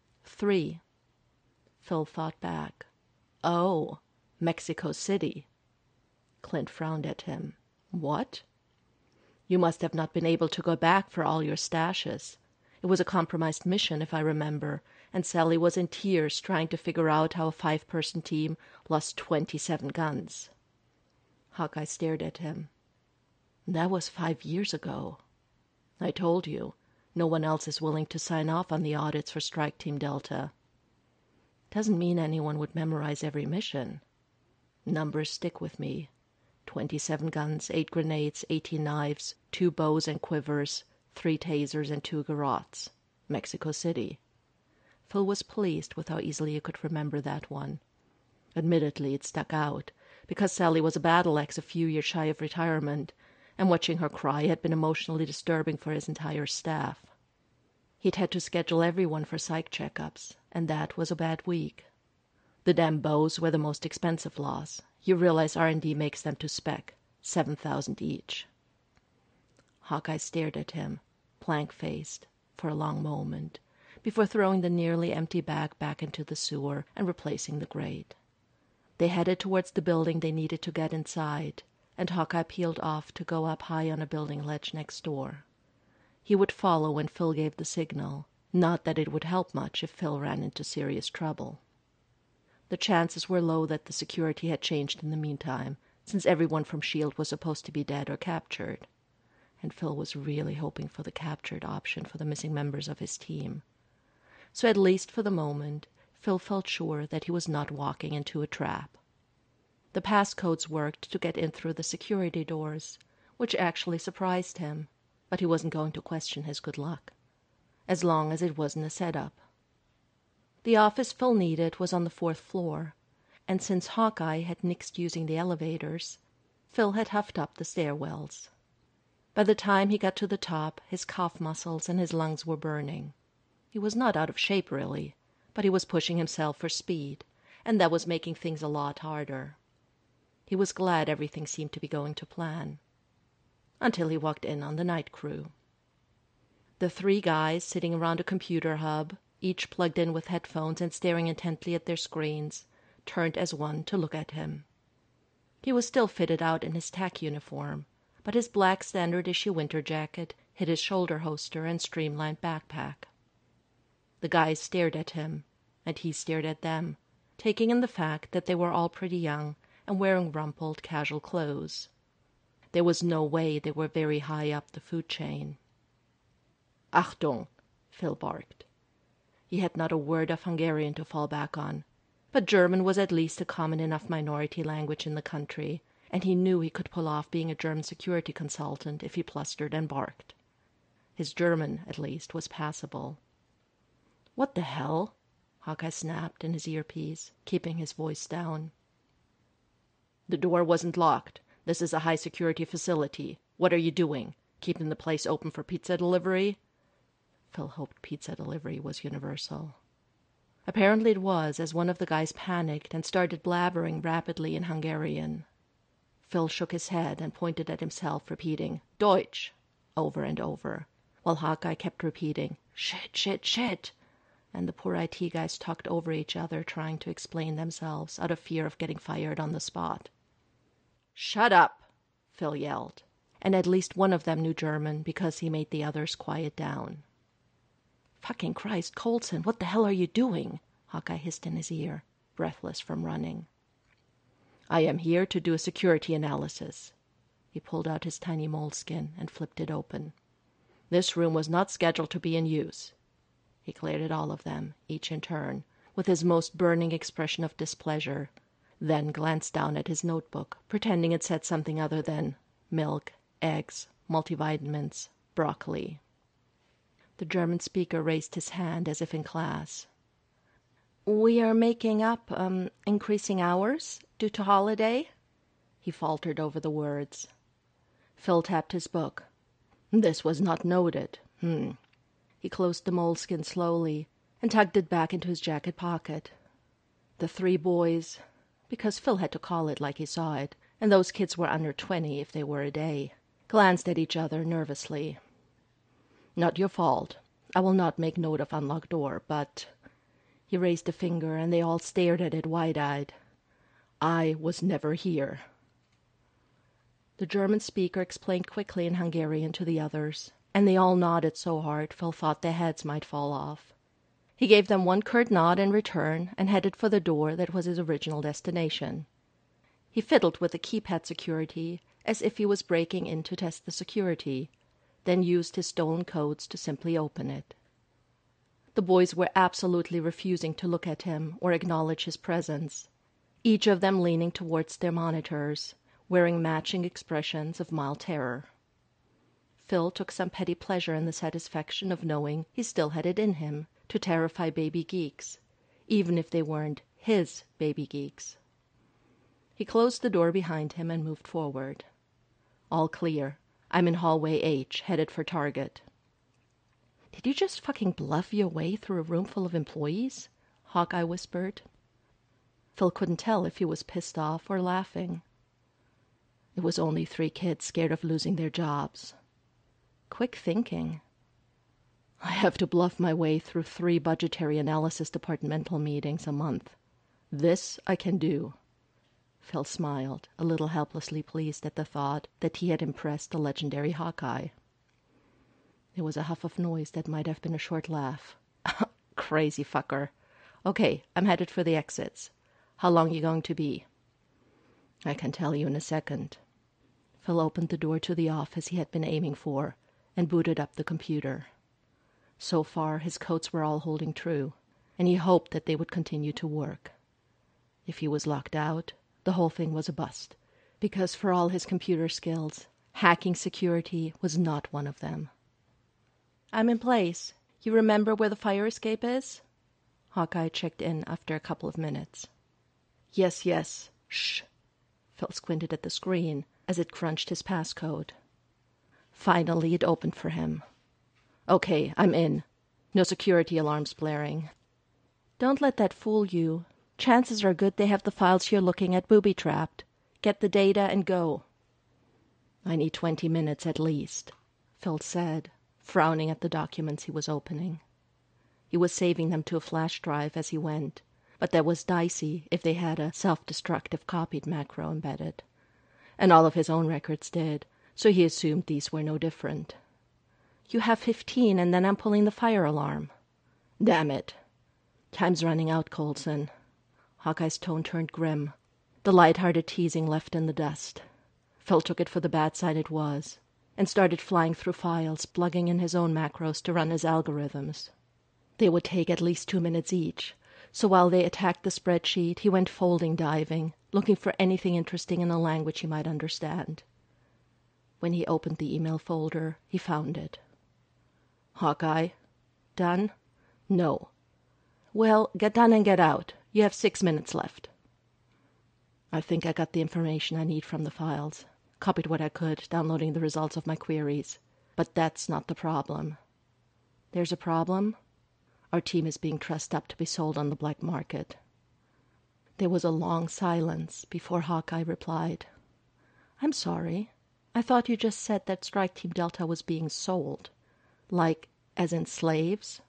3. Phil thought back. Oh, Mexico City. Clint frowned at him. What? You must have not been able to go back for all your stashes. It was a compromised mission, if I remember, and Sally was in tears trying to figure out how a 5-person team lost 27 guns. Hawkeye stared at him. That was 5 years ago. I told you, no one else is willing to sign off on the audits for Strike Team Delta. Doesn't mean anyone would memorize every mission. Numbers stick with me. 27 guns, 8 grenades, 18 knives, 2 bows and quivers, 3 tasers, and 2 garrots. Mexico City. Phil was pleased with how easily he could remember that one. Admittedly, it stuck out, because Sally was a battle-axe a few years shy of retirement, and watching her cry had been emotionally disturbing for his entire staff. He'd had to schedule everyone for psych checkups, and that was a bad week. The damn bows were the most expensive loss. You realize R&D makes them to spec, 7,000 each. Hawkeye stared at him, blank-faced, for a long moment, before throwing the nearly empty bag back into the sewer and replacing the grate. They headed towards the building they needed to get inside, and Hawkeye peeled off to go up high on a building ledge next door. He would follow when Phil gave the signal, not that it would help much if Phil ran into serious trouble. The chances were low that the security had changed in the meantime, since everyone from S.H.I.E.L.D. was supposed to be dead or captured. And Phil was really hoping for the captured option for the missing members of his team. So at least for the moment, Phil felt sure that he was not walking into a trap. The passcodes worked to get in through the security doors, which actually surprised him, but he wasn't going to question his good luck, as long as it wasn't a setup. The office Phil needed was on the 4th floor, and since Hawkeye had nixed using the elevators, Phil had huffed up the stairwells. By the time he got to the top, his calf muscles and his lungs were burning. He was not out of shape, really, but he was pushing himself for speed, and that was making things a lot harder. He was glad everything seemed to be going to plan. Until he walked in on the night crew. The 3 guys sitting around a computer hub, each plugged in with headphones and staring intently at their screens, turned as one to look at him. He was still fitted out in his TAC uniform, but his black standard-issue winter jacket hid his shoulder holster and streamlined backpack. The guys stared at him, and he stared at them, taking in the fact that they were all pretty young and wearing rumpled, casual clothes. There was no way they were very high up the food chain. "Achtung!" Phil barked. He had not a word of Hungarian to fall back on, but German was at least a common enough minority language in the country, and he knew he could pull off being a German security consultant if he blustered and barked. His German, at least, was passable. "What the hell?" Hawkeye snapped in his earpiece, keeping his voice down. "The door wasn't locked. This is a high-security facility. What are you doing? Keeping the place open for pizza delivery?" Phil hoped pizza delivery was universal. Apparently it was, as one of the guys panicked and started blabbering rapidly in Hungarian. Phil shook his head and pointed at himself, repeating, "Deutsch," over and over, while Hawkeye kept repeating, "Shit, shit, shit," and the poor IT guys talked over each other, trying to explain themselves out of fear of getting fired on the spot. "Shut up," Phil yelled, and at least one of them knew German because he made the others quiet down. "Fucking Christ, Coulson, what the hell are you doing?" Hawkeye hissed in his ear, breathless from running. "I am here to do a security analysis." He pulled out his tiny moleskin and flipped it open. "This room was not scheduled to be in use." He glared at all of them, each in turn, with his most burning expression of displeasure, then glanced down at his notebook, pretending it said something other than milk, eggs, multivitamins, broccoli. The German speaker raised his hand as if in class. "We are making up, increasing hours due to holiday?" He faltered over the words. Phil tapped his book. "This was not noted. He closed the moleskin slowly and tugged it back into his jacket pocket. The 3 boys, because Phil had to call it like he saw it, and those kids were under 20 if they were a day, glanced at each other nervously. "Not your fault. I will not make note of unlocked door, but—" He raised a finger, and they all stared at it wide-eyed. "I was never here." The German speaker explained quickly in Hungarian to the others, and they all nodded so hard Phil thought their heads might fall off. He gave them one curt nod in return and headed for the door that was his original destination. He fiddled with the keypad security as if he was breaking in to test the security, then used his stolen codes to simply open it. The boys were absolutely refusing to look at him or acknowledge his presence, each of them leaning towards their monitors, wearing matching expressions of mild terror. Phil took some petty pleasure in the satisfaction of knowing he still had it in him to terrify baby geeks, even if they weren't his baby geeks. He closed the door behind him and moved forward. "All clear. I'm in hallway H, headed for target." "Did you just fucking bluff your way through a room full of employees?" Hawkeye whispered. Phil couldn't tell if he was pissed off or laughing. It was only 3 kids scared of losing their jobs. Quick thinking. "I have to bluff my way through 3 budgetary analysis departmental meetings a month. This I can do." Phil smiled, a little helplessly pleased at the thought that he had impressed the legendary Hawkeye. There was a huff of noise that might have been a short laugh. "Crazy fucker. Okay, I'm headed for the exits. How long you going to be?" I can tell you in a second. Phil opened the door to the office he had been aiming for and booted up the computer. So far, his codes were all holding true, and he hoped that they would continue to work. If he was locked out, the whole thing was a bust, because for all his computer skills, hacking security was not one of them. I'm in place. You remember where the fire escape is? Hawkeye checked in after a couple of minutes. Yes. Shh. Phil squinted at the screen as it crunched his passcode. Finally, it opened for him. Okay, I'm in. No security alarms blaring. Don't let that fool you. Chances are good they have the files you're looking at booby-trapped. Get the data and go. I need 20 minutes at least, Phil said, frowning at the documents he was opening. He was saving them to a flash drive as he went, but that was dicey if they had a self-destructive copied macro embedded. And all of his own records did, so he assumed these were no different. You have 15, and then I'm pulling the fire alarm. Damn it. Time's running out, Coulson. Hawkeye's tone turned grim. The light-hearted teasing left in the dust. Phil took it for the bad side it was, and started flying through files, plugging in his own macros to run his algorithms. They would take at least 2 minutes each, so while they attacked the spreadsheet, he went folding diving, looking for anything interesting in a language he might understand. When he opened the email folder, he found it. Hawkeye? Done? No. Well, get done and get out. You have 6 minutes left. I think I got the information I need from the files. Copied what I could, downloading the results of my queries. But that's not the problem. There's a problem? Our team is being trussed up to be sold on the black market. There was a long silence before Hawkeye replied. I'm sorry. I thought you just said that Strike Team Delta was being sold. Like, as in slaves?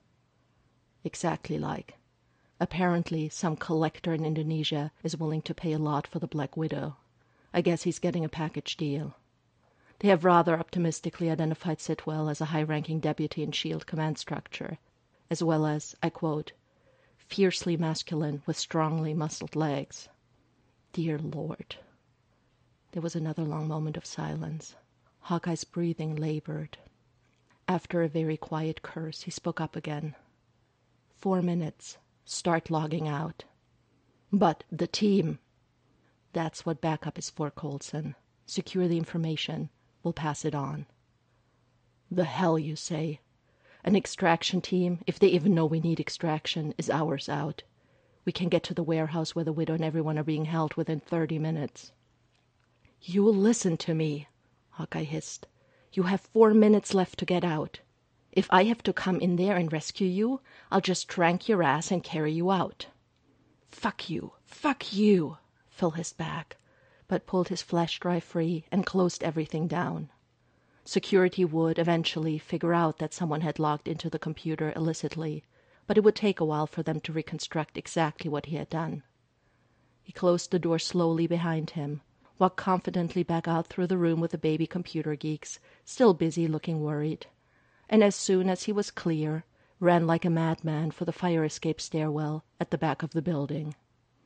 Exactly like. Apparently, some collector in Indonesia is willing to pay a lot for the Black Widow. I guess he's getting a package deal. They have rather optimistically identified Sitwell as a high-ranking deputy in SHIELD command structure, as well as, I quote, fiercely masculine with strongly muscled legs. Dear Lord. There was another long moment of silence. Hawkeye's breathing labored. After a very quiet curse, he spoke up again. 4 minutes. Start logging out. But the team. That's what backup is for, Coulson. Secure the information. We'll pass it on. The hell you say? An extraction team, if they even know we need extraction, is hours out. We can get to the warehouse where the widow and everyone are being held within 30 minutes. You will listen to me, Hawkeye hissed. You have 4 minutes left to get out. If I have to come in there and rescue you, I'll just trank your ass and carry you out. Fuck you, Phil hissed back, but pulled his flash drive free and closed everything down. Security would eventually figure out that someone had logged into the computer illicitly, but it would take a while for them to reconstruct exactly what he had done. He closed the door slowly behind him, walked confidently back out through the room with the baby computer geeks, still busy looking worried, and as soon as he was clear, ran like a madman for the fire escape stairwell at the back of the building.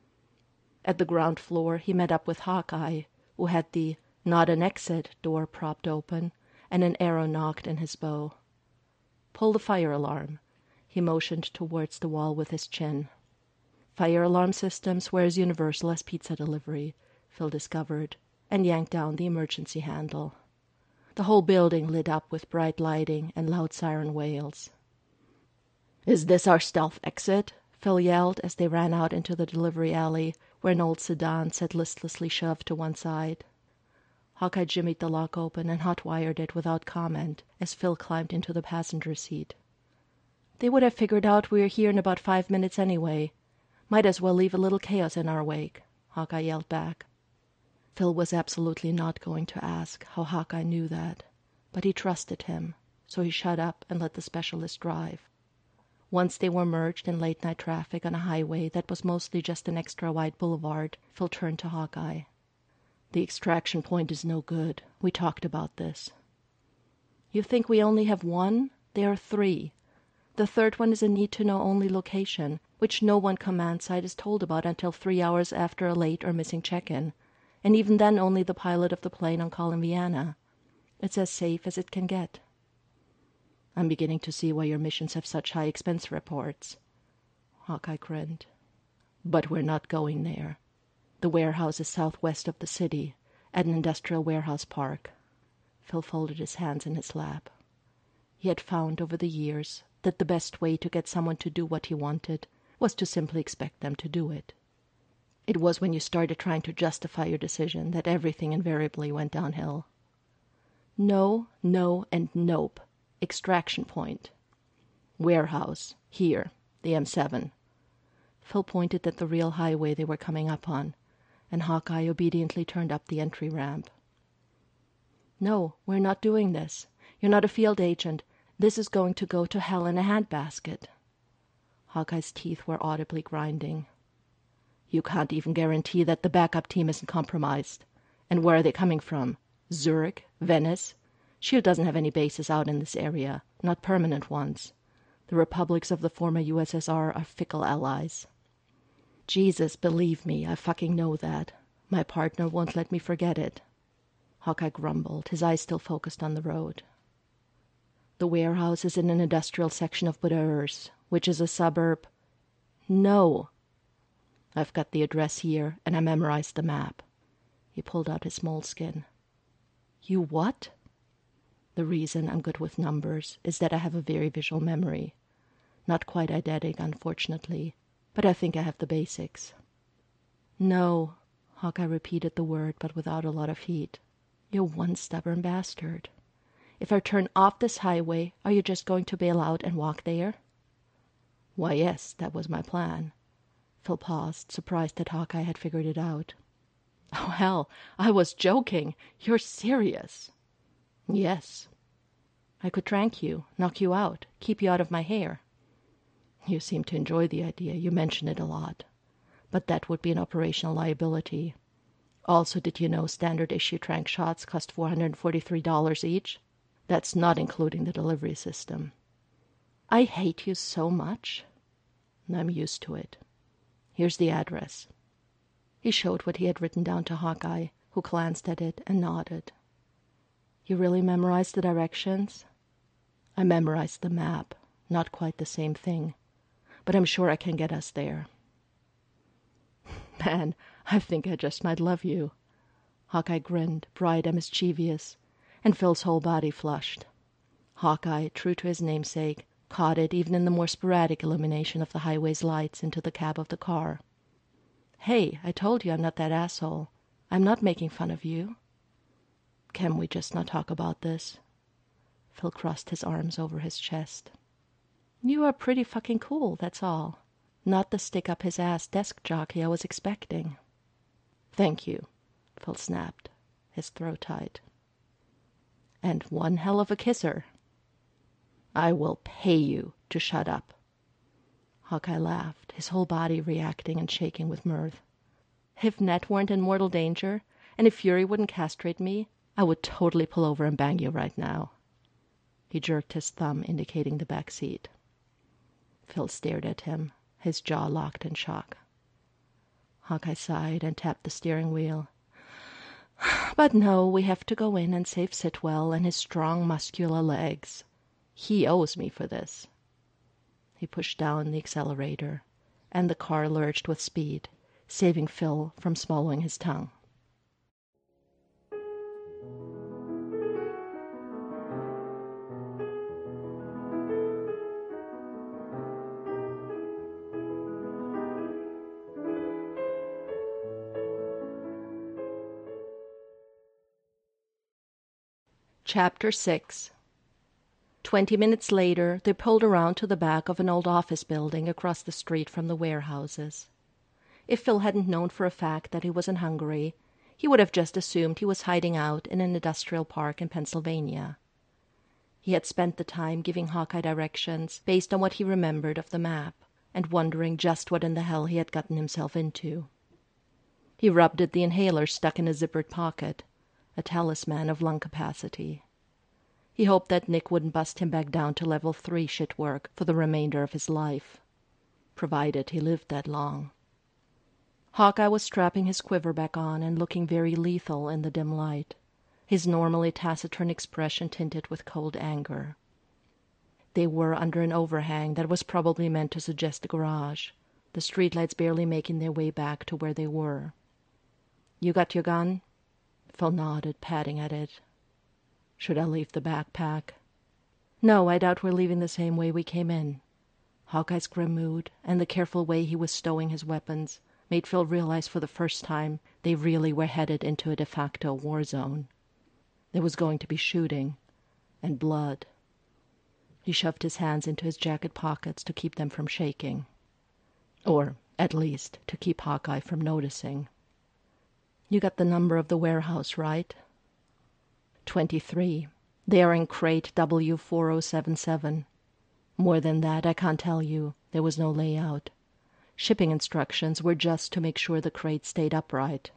At the ground floor, he met up with Hawkeye, who had the "not an exit" door propped open and an arrow nocked in his bow. Pull the fire alarm. He motioned towards the wall with his chin. Fire alarm systems were as universal as pizza delivery, Phil discovered, and yanked down the emergency handle. The whole building lit up with bright lighting and loud siren wails. Is this our stealth exit? Phil yelled as they ran out into the delivery alley, where an old sedan sat listlessly shoved to one side. Hawkeye jimmied the lock open and hot-wired it without comment as Phil climbed into the passenger seat. They would have figured out we were here in about 5 minutes anyway. Might as well leave a little chaos in our wake, Hawkeye yelled back. Phil was absolutely not going to ask how Hawkeye knew that, but he trusted him, so he shut up and let the specialist drive. Once they were merged in late-night traffic on a highway that was mostly just an extra-wide boulevard, Phil turned to Hawkeye. The extraction point is no good. We talked about this. You think we only have one? There are 3. The third one is a need-to-know-only location, which no one command site is told about until 3 hours after a late or missing check-in. and even then only the pilot of the plane on call in Vienna. It's as safe as it can get. I'm beginning to see why your missions have such high expense reports. Hawkeye grinned. But we're not going there. The warehouse is southwest of the city, at an industrial warehouse park. Phil folded his hands in his lap. He had found over the years that the best way to get someone to do what he wanted was to simply expect them to do it. It was when you started trying to justify your decision that everything invariably went downhill. No, no, and nope. Extraction point. Warehouse. Here. The M7. Phil pointed at the real highway they were coming up on, and Hawkeye obediently turned up the entry ramp. No, we're not doing this. You're not a field agent. This is going to go to hell in a handbasket. Hawkeye's teeth were audibly grinding. You can't even guarantee that the backup team isn't compromised. And where are they coming from? Zurich? Venice? SHIELD doesn't have any bases out in this area, not permanent ones. The republics of the former USSR are fickle allies. Jesus, believe me, I fucking know that. My partner won't let me forget it. Hawkeye grumbled, his eyes still focused on the road. The warehouse is in an industrial section of Buderus, which is a suburb. No. I've got the address here, and I memorized the map. He pulled out his moleskin. You what? The reason I'm good with numbers is that I have a very visual memory. Not quite eidetic, unfortunately, but I think I have the basics. No, Hawkeye repeated the word, but without a lot of heat. You're one stubborn bastard. If I turn off this highway, are you just going to bail out and walk there? Why, yes, that was my plan. Phil paused, surprised that Hawkeye had figured it out. Oh, hell, I was joking. You're serious. Yes. I could trank you, knock you out, keep you out of my hair. You seem to enjoy the idea. You mention it a lot. But that would be an operational liability. Also, did you know standard issue trank shots cost $443 each? That's not including the delivery system. I hate you so much. I'm used to it. Here's the address. He showed what he had written down to Hawkeye, who glanced at it and nodded. You really memorized the directions? I memorized the map. Not quite the same thing. But I'm sure I can get us there. Man, I think I just might love you. Hawkeye grinned, bright and mischievous, and Phil's whole body flushed. Hawkeye, true to his namesake, caught it even in the more sporadic illumination of the highway's lights into the cab of the car. Hey, I told you I'm not that asshole. I'm not making fun of you. Can we just not talk about this? Phil crossed his arms over his chest. You are pretty fucking cool, that's all. Not the stick-up-his-ass desk jockey I was expecting. Thank you, Phil snapped, his throat tight. And one hell of a kisser. I will pay you to shut up. Hawkeye laughed, his whole body reacting and shaking with mirth. If Ned weren't in mortal danger, and if Fury wouldn't castrate me, I would totally pull over and bang you right now. He jerked his thumb, indicating the back seat. Phil stared at him, his jaw locked in shock. Hawkeye sighed and tapped the steering wheel. But no, we have to go in and save Sitwell and his strong, muscular legs. He owes me for this. He pushed down the accelerator, and the car lurched with speed, saving Phil from swallowing his tongue. Chapter 6. 20 minutes later, they pulled around to the back of an old office building across the street from the warehouses. If Phil hadn't known for a fact that he was in Hungary, he would have just assumed he was hiding out in an industrial park in Pennsylvania. He had spent the time giving Hawkeye directions based on what he remembered of the map, and wondering just what in the hell he had gotten himself into. He rubbed at the inhaler stuck in a zippered pocket, a talisman of lung capacity. He hoped that Nick wouldn't bust him back down to level 3 shit work for the remainder of his life, provided he lived that long. Hawkeye was strapping his quiver back on and looking very lethal in the dim light, his normally taciturn expression tinted with cold anger. They were under an overhang that was probably meant to suggest a garage, the streetlights barely making their way back to where they were. "You got your gun?" Phil nodded, patting at it. "Should I leave the backpack?" "No, I doubt we're leaving the same way we came in." Hawkeye's grim mood and the careful way he was stowing his weapons made Phil realize for the first time they really were headed into a de facto war zone. There was going to be shooting and blood. He shoved his hands into his jacket pockets to keep them from shaking. Or, at least, to keep Hawkeye from noticing. "You got the number of the warehouse, right?" 23. They are in crate W4077. More than that, I can't tell you. There was no layout. Shipping instructions were just to make sure the crate stayed upright.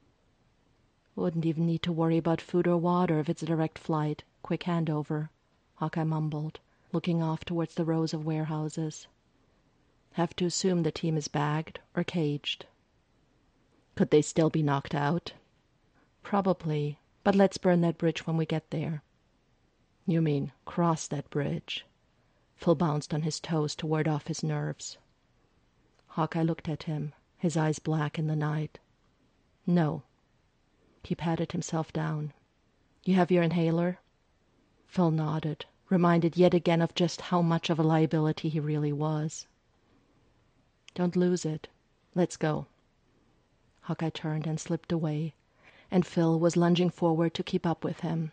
"Wouldn't even need to worry about food or water if it's a direct flight. Quick handover," Hawkeye mumbled, looking off towards the rows of warehouses. "Have to assume the team is bagged or caged." "Could they still be knocked out?" "Probably, but let's burn that bridge when we get there." "You mean cross that bridge?" Phil bounced on his toes to ward off his nerves. Hawkeye looked at him, his eyes black in the night. "No." He patted himself down. "You have your inhaler?" Phil nodded, reminded yet again of just how much of a liability he really was. "Don't lose it. Let's go." Hawkeye turned and slipped away, and Phil was lunging forward to keep up with him.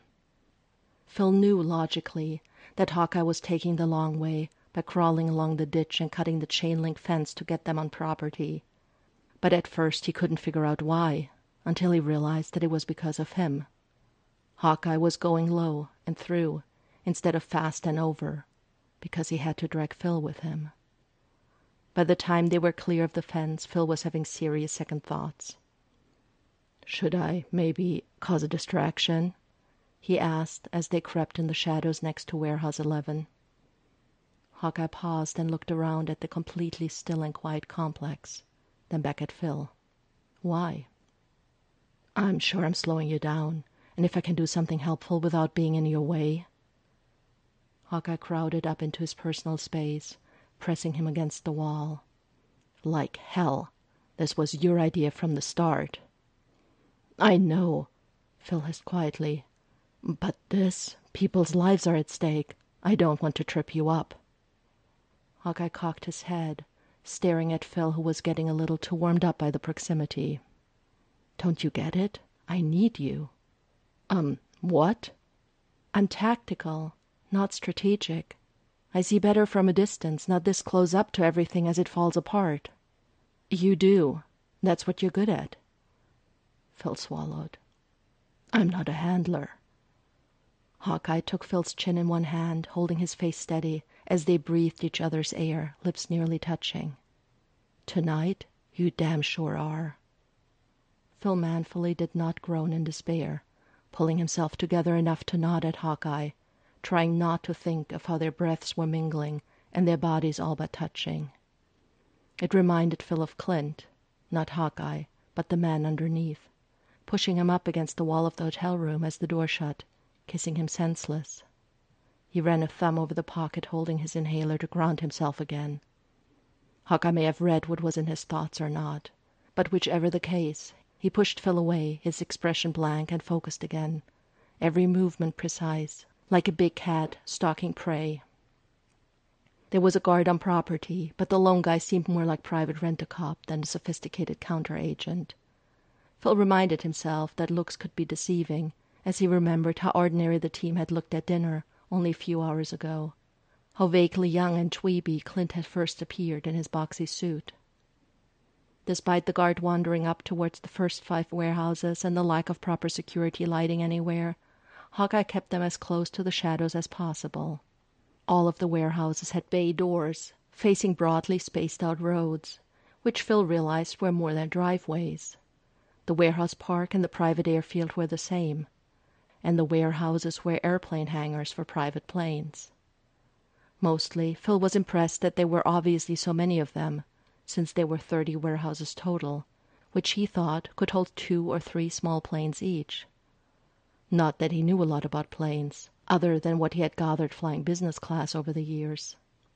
Phil knew logically that Hawkeye was taking the long way by crawling along the ditch and cutting the chain-link fence to get them on property. But at first he couldn't figure out why, until he realized that it was because of him. Hawkeye was going low and through, instead of fast and over, because he had to drag Phil with him. By the time they were clear of the fence, Phil was having serious second thoughts. "Should I, maybe, cause a distraction?" he asked as they crept in the shadows next to Warehouse 11. Hawkeye paused and looked around at the completely still and quiet complex, then back at Phil. "Why?" "I'm sure I'm slowing you down, and if I can do something helpful without being in your way." Hawkeye crowded up into his personal space, pressing him against the wall. "Like hell. This was your idea from the start." "I know," Phil hissed quietly. "But people's lives are at stake. I don't want to trip you up." Hawkeye cocked his head, staring at Phil, who was getting a little too warmed up by the proximity. "Don't you get it? I need you." What?" "I'm tactical, not strategic. I see better from a distance, not this close up to everything as it falls apart." "You do. That's what you're good at." Phil swallowed. "I'm not a handler." Hawkeye took Phil's chin in one hand, holding his face steady as they breathed each other's air, lips nearly touching. "Tonight, you damn sure are." Phil manfully did not groan in despair, pulling himself together enough to nod at Hawkeye, trying not to think of how their breaths were mingling and their bodies all but touching. It reminded Phil of Clint, not Hawkeye, but the man underneath, pushing him up against the wall of the hotel room as the door shut, kissing him senseless. He ran a thumb over the pocket holding his inhaler to ground himself again. Hawkeye may have read what was in his thoughts or not, but whichever the case, he pushed Phil away, his expression blank and focused again, every movement precise, like a big cat stalking prey. There was a guard on property, but the lone guy seemed more like Private Rent-A-Cop than a sophisticated counter-agent. Phil reminded himself that looks could be deceiving, as he remembered how ordinary the team had looked at dinner only a few hours ago, how vaguely young and dweeby Clint had first appeared in his boxy suit. Despite the guard wandering up towards the first 5 warehouses and the lack of proper security lighting anywhere, Hawkeye kept them as close to the shadows as possible. All of the warehouses had bay doors, facing broadly spaced-out roads, which Phil realized were more than driveways. The warehouse park and the private airfield were the same, and the warehouses were airplane hangars for private planes. Mostly, Phil was impressed that there were obviously so many of them, since there were 30 warehouses total, which he thought could hold 2 or 3 small planes each. Not that he knew a lot about planes, other than what he had gathered flying business class over the years.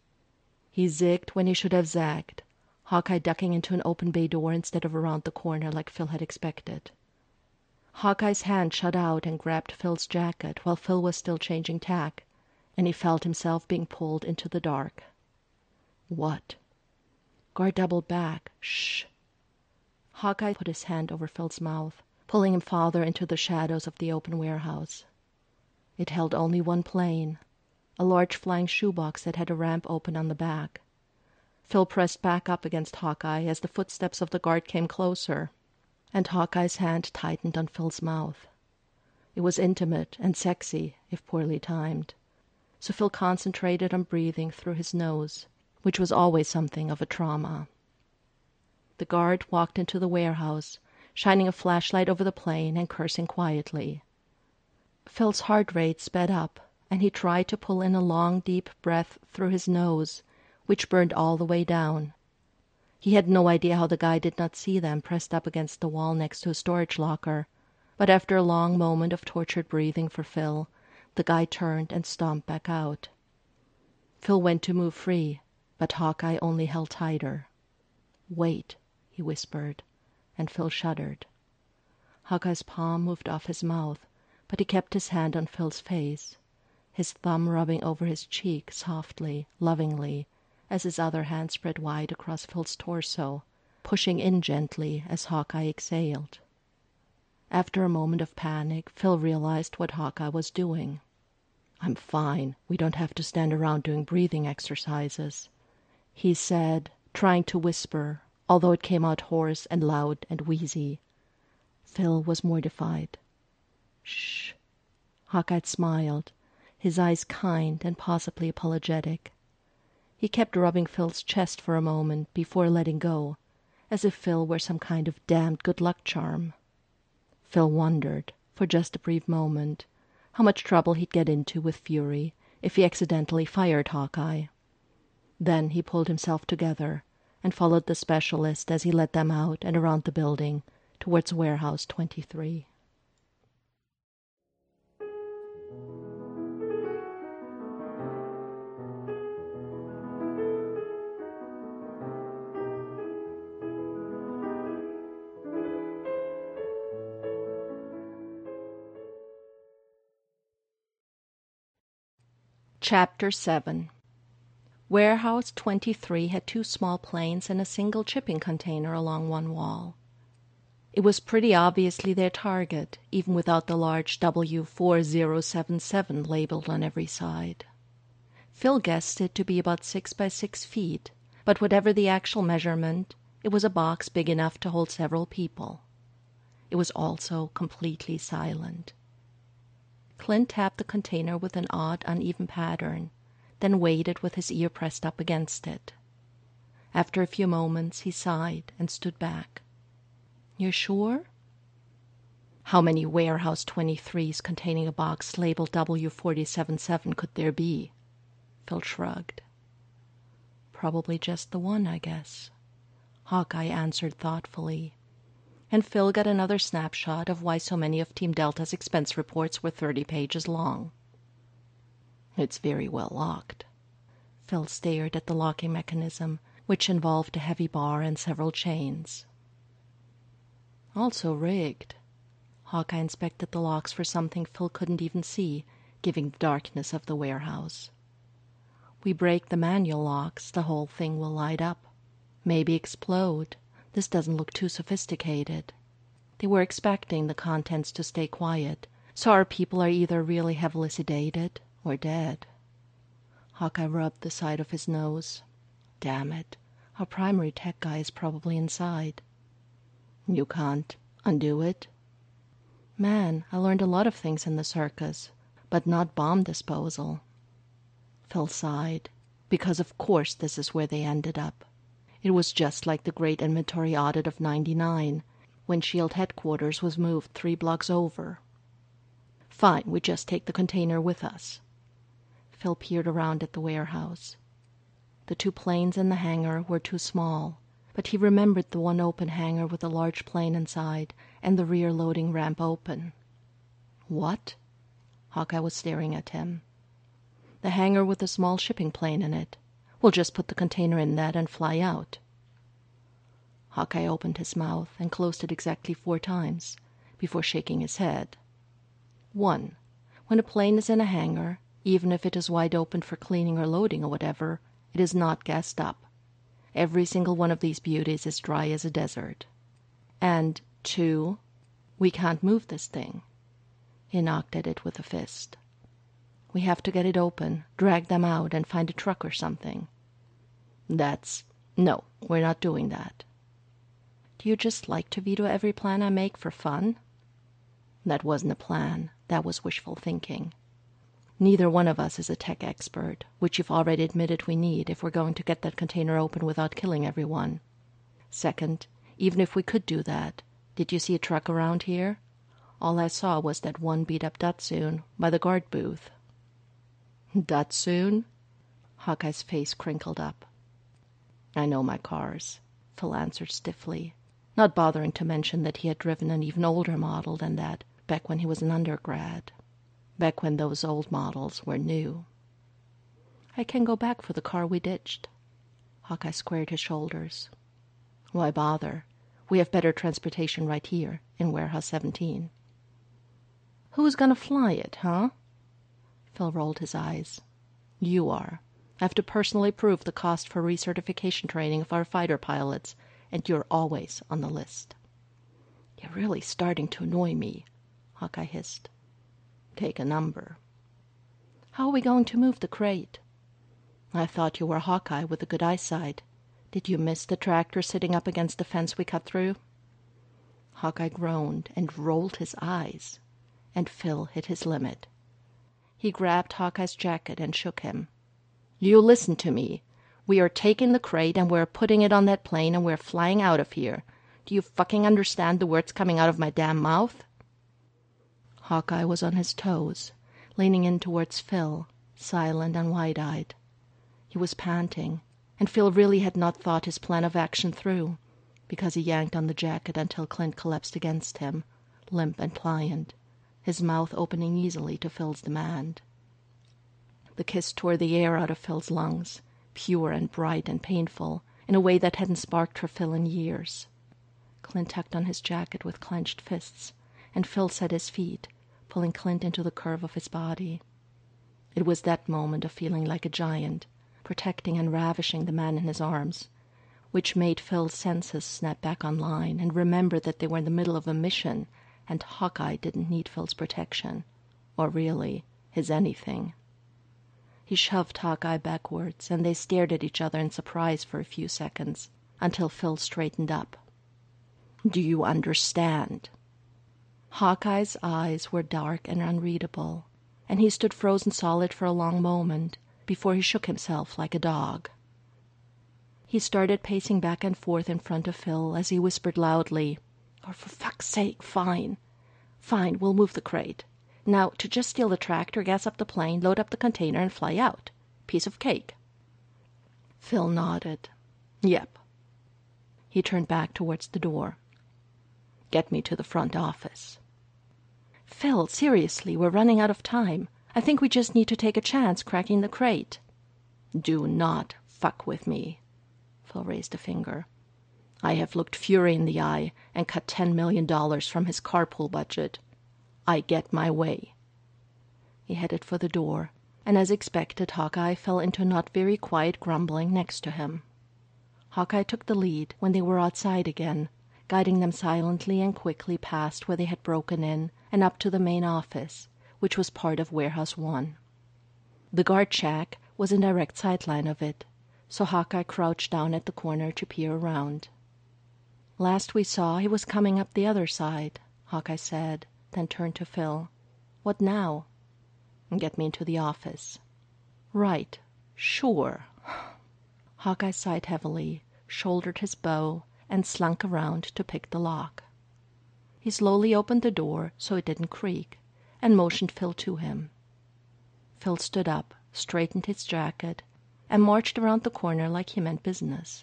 He zigged when he should have zagged, Hawkeye ducking into an open bay door instead of around the corner like Phil had expected. Hawkeye's hand shot out and grabbed Phil's jacket while Phil was still changing tack, and he felt himself being pulled into the dark. What? Guard doubled back. Shh. Hawkeye put his hand over Phil's mouth, pulling him farther into the shadows of the open warehouse. It held only one plane, a large flying shoebox that had a ramp open on the back. Phil pressed back up against Hawkeye as the footsteps of the guard came closer, and Hawkeye's hand tightened on Phil's mouth. It was intimate and sexy, if poorly timed, so Phil concentrated on breathing through his nose, which was always something of a trauma. The guard walked into the warehouse, shining a flashlight over the plane and cursing quietly. Phil's heart rate sped up, and he tried to pull in a long, deep breath through his nose, which burned all the way down. He had no idea how the guy did not see them pressed up against the wall next to a storage locker, but after a long moment of tortured breathing for Phil, the guy turned and stomped back out. Phil went to move free, but Hawkeye only held tighter. "Wait," he whispered, and Phil shuddered. Hawkeye's palm moved off his mouth, but he kept his hand on Phil's face, his thumb rubbing over his cheek softly, lovingly, as his other hand spread wide across Phil's torso, pushing in gently as Hawkeye exhaled. After a moment of panic, Phil realized what Hawkeye was doing. "I'm fine. We don't have to stand around doing breathing exercises," he said, trying to whisper, although it came out hoarse and loud and wheezy. Phil was mortified. "Shh." Hawkeye smiled, his eyes kind and possibly apologetic. He kept rubbing Phil's chest for a moment before letting go, as if Phil were some kind of damned good luck charm. Phil wondered, for just a brief moment, how much trouble he'd get into with Fury if he accidentally fired Hawkeye. Then he pulled himself together and followed the specialist as he led them out and around the building towards Warehouse 23. Chapter 7. Warehouse 23 had 2 small planes and a single shipping container along one wall. It was pretty obviously their target, even without the large W4077 labeled on every side. Phil guessed it to be about 6 by 6 feet, but whatever the actual measurement, it was a box big enough to hold several people. It was also completely silent. Clint tapped the container with an odd, uneven pattern, then waited with his ear pressed up against it. After a few moments, he sighed and stood back. "You're sure?" "How many Warehouse 23s containing a box labeled W477 could there be?" Phil shrugged. "Probably just the one, I guess," Hawkeye answered thoughtfully. And Phil got another snapshot of why so many of Team Delta's expense reports were 30 pages long. "It's very well locked." Phil stared at the locking mechanism, which involved a heavy bar and several chains. "Also rigged." Hawkeye inspected the locks for something Phil couldn't even see, given the darkness of the warehouse. "We break the manual locks, the whole thing will light up. Maybe explode. This doesn't look too sophisticated. They were expecting the contents to stay quiet, so our people are either really heavily sedated or dead." Hawkeye rubbed the side of his nose. "Damn it, our primary tech guy is probably inside." "You can't undo it?" "Man, I learned a lot of things in the circus, but not bomb disposal." Phil sighed, because of course this is where they ended up. It was just like the great inventory audit of '99, when SHIELD headquarters was moved 3 blocks over. "Fine, we just take the container with us." Phil peered around at the warehouse. The 2 planes in the hangar were too small, but he remembered the one open hangar with a large plane inside and the rear loading ramp open. What? Hawkeye was staring at him. The hangar with a small shipping plane in it. We'll just put the container in that and fly out. Hawkeye opened his mouth and closed it exactly 4 times before shaking his head. 1. When a plane is in a hangar, even if it is wide open for cleaning or loading or whatever, it is not gassed up. Every single one of these beauties is dry as a desert. And 2, we can't move this thing. He knocked at it with a fist. We have to get it open, drag them out, and find a truck or something. No, we're not doing that. Do you just like to veto every plan I make for fun? That wasn't a plan. That was wishful thinking. Neither one of us is a tech expert, which you've already admitted we need if we're going to get that container open without killing everyone. Second, even if we could do that, did you see a truck around here? All I saw was that one beat-up Datsun by the guard booth. Datsun? Hawkeye's face crinkled up. I know my cars, Phil answered stiffly, not bothering to mention that he had driven an even older model than that back when he was an undergrad. Back when those old models were new. I can go back for the car we ditched. Hawkeye squared his shoulders. Why bother? We have better transportation right here, in Warehouse 17. Who's gonna fly it, huh? Phil rolled his eyes. You are. I have to personally prove the cost for recertification training of our fighter pilots, and you're always on the list. You're really starting to annoy me, Hawkeye hissed. Take a number. How are we going to move the crate? I thought you were Hawkeye with a good eyesight. Did you miss the tractor sitting up against the fence we cut through? Hawkeye groaned and rolled his eyes, and Phil hit his limit. He grabbed Hawkeye's jacket and shook him. You listen to me. We are taking the crate and we're putting it on that plane and we're flying out of here. Do you fucking understand the words coming out of my damn mouth? Hawkeye was on his toes, leaning in towards Phil, silent and wide-eyed. He was panting, and Phil really had not thought his plan of action through, because he yanked on the jacket until Clint collapsed against him, limp and pliant, his mouth opening easily to Phil's demand. The kiss tore the air out of Phil's lungs, pure and bright and painful, in a way that hadn't sparked for Phil in years. Clint tugged on his jacket with clenched fists, and Phil set his feet, pulling Clint into the curve of his body. It was that moment of feeling like a giant, protecting and ravishing the man in his arms, which made Phil's senses snap back online and remember that they were in the middle of a mission and Hawkeye didn't need Phil's protection, or really, his anything. He shoved Hawkeye backwards, and they stared at each other in surprise for a few seconds, until Phil straightened up. Do you understand? Hawkeye's eyes were dark and unreadable, and he stood frozen solid for a long moment before he shook himself like a dog. He started pacing back and forth in front of Phil as he whispered loudly, "Oh, for fuck's sake, fine. Fine, we'll move the crate. Now, to just steal the tractor, gas up the plane, load up the container, and fly out. Piece of cake." Phil nodded. Yep. He turned back towards the door. Get me to the front office. Phil, seriously, we're running out of time. I think we just need to take a chance cracking the crate. Do not fuck with me. Phil raised a finger. I have looked Fury in the eye and cut $10 million from his carpool budget. I get my way. He headed for the door, and as expected, Hawkeye fell into a not very quiet grumbling next to him. Hawkeye took the lead when they were outside again, guiding them silently and quickly past where they had broken in and up to the main office, which was part of Warehouse 1. The guard shack was in direct sightline of it, so Hawkeye crouched down at the corner to peer around. Last we saw, he was coming up the other side, Hawkeye said, then turned to Phil. What now? Get me into the office. Right. Sure. Hawkeye sighed heavily, shouldered his bow, and slunk around to pick the lock. He slowly opened the door so it didn't creak, and motioned Phil to him. Phil stood up, straightened his jacket, and marched around the corner like he meant business,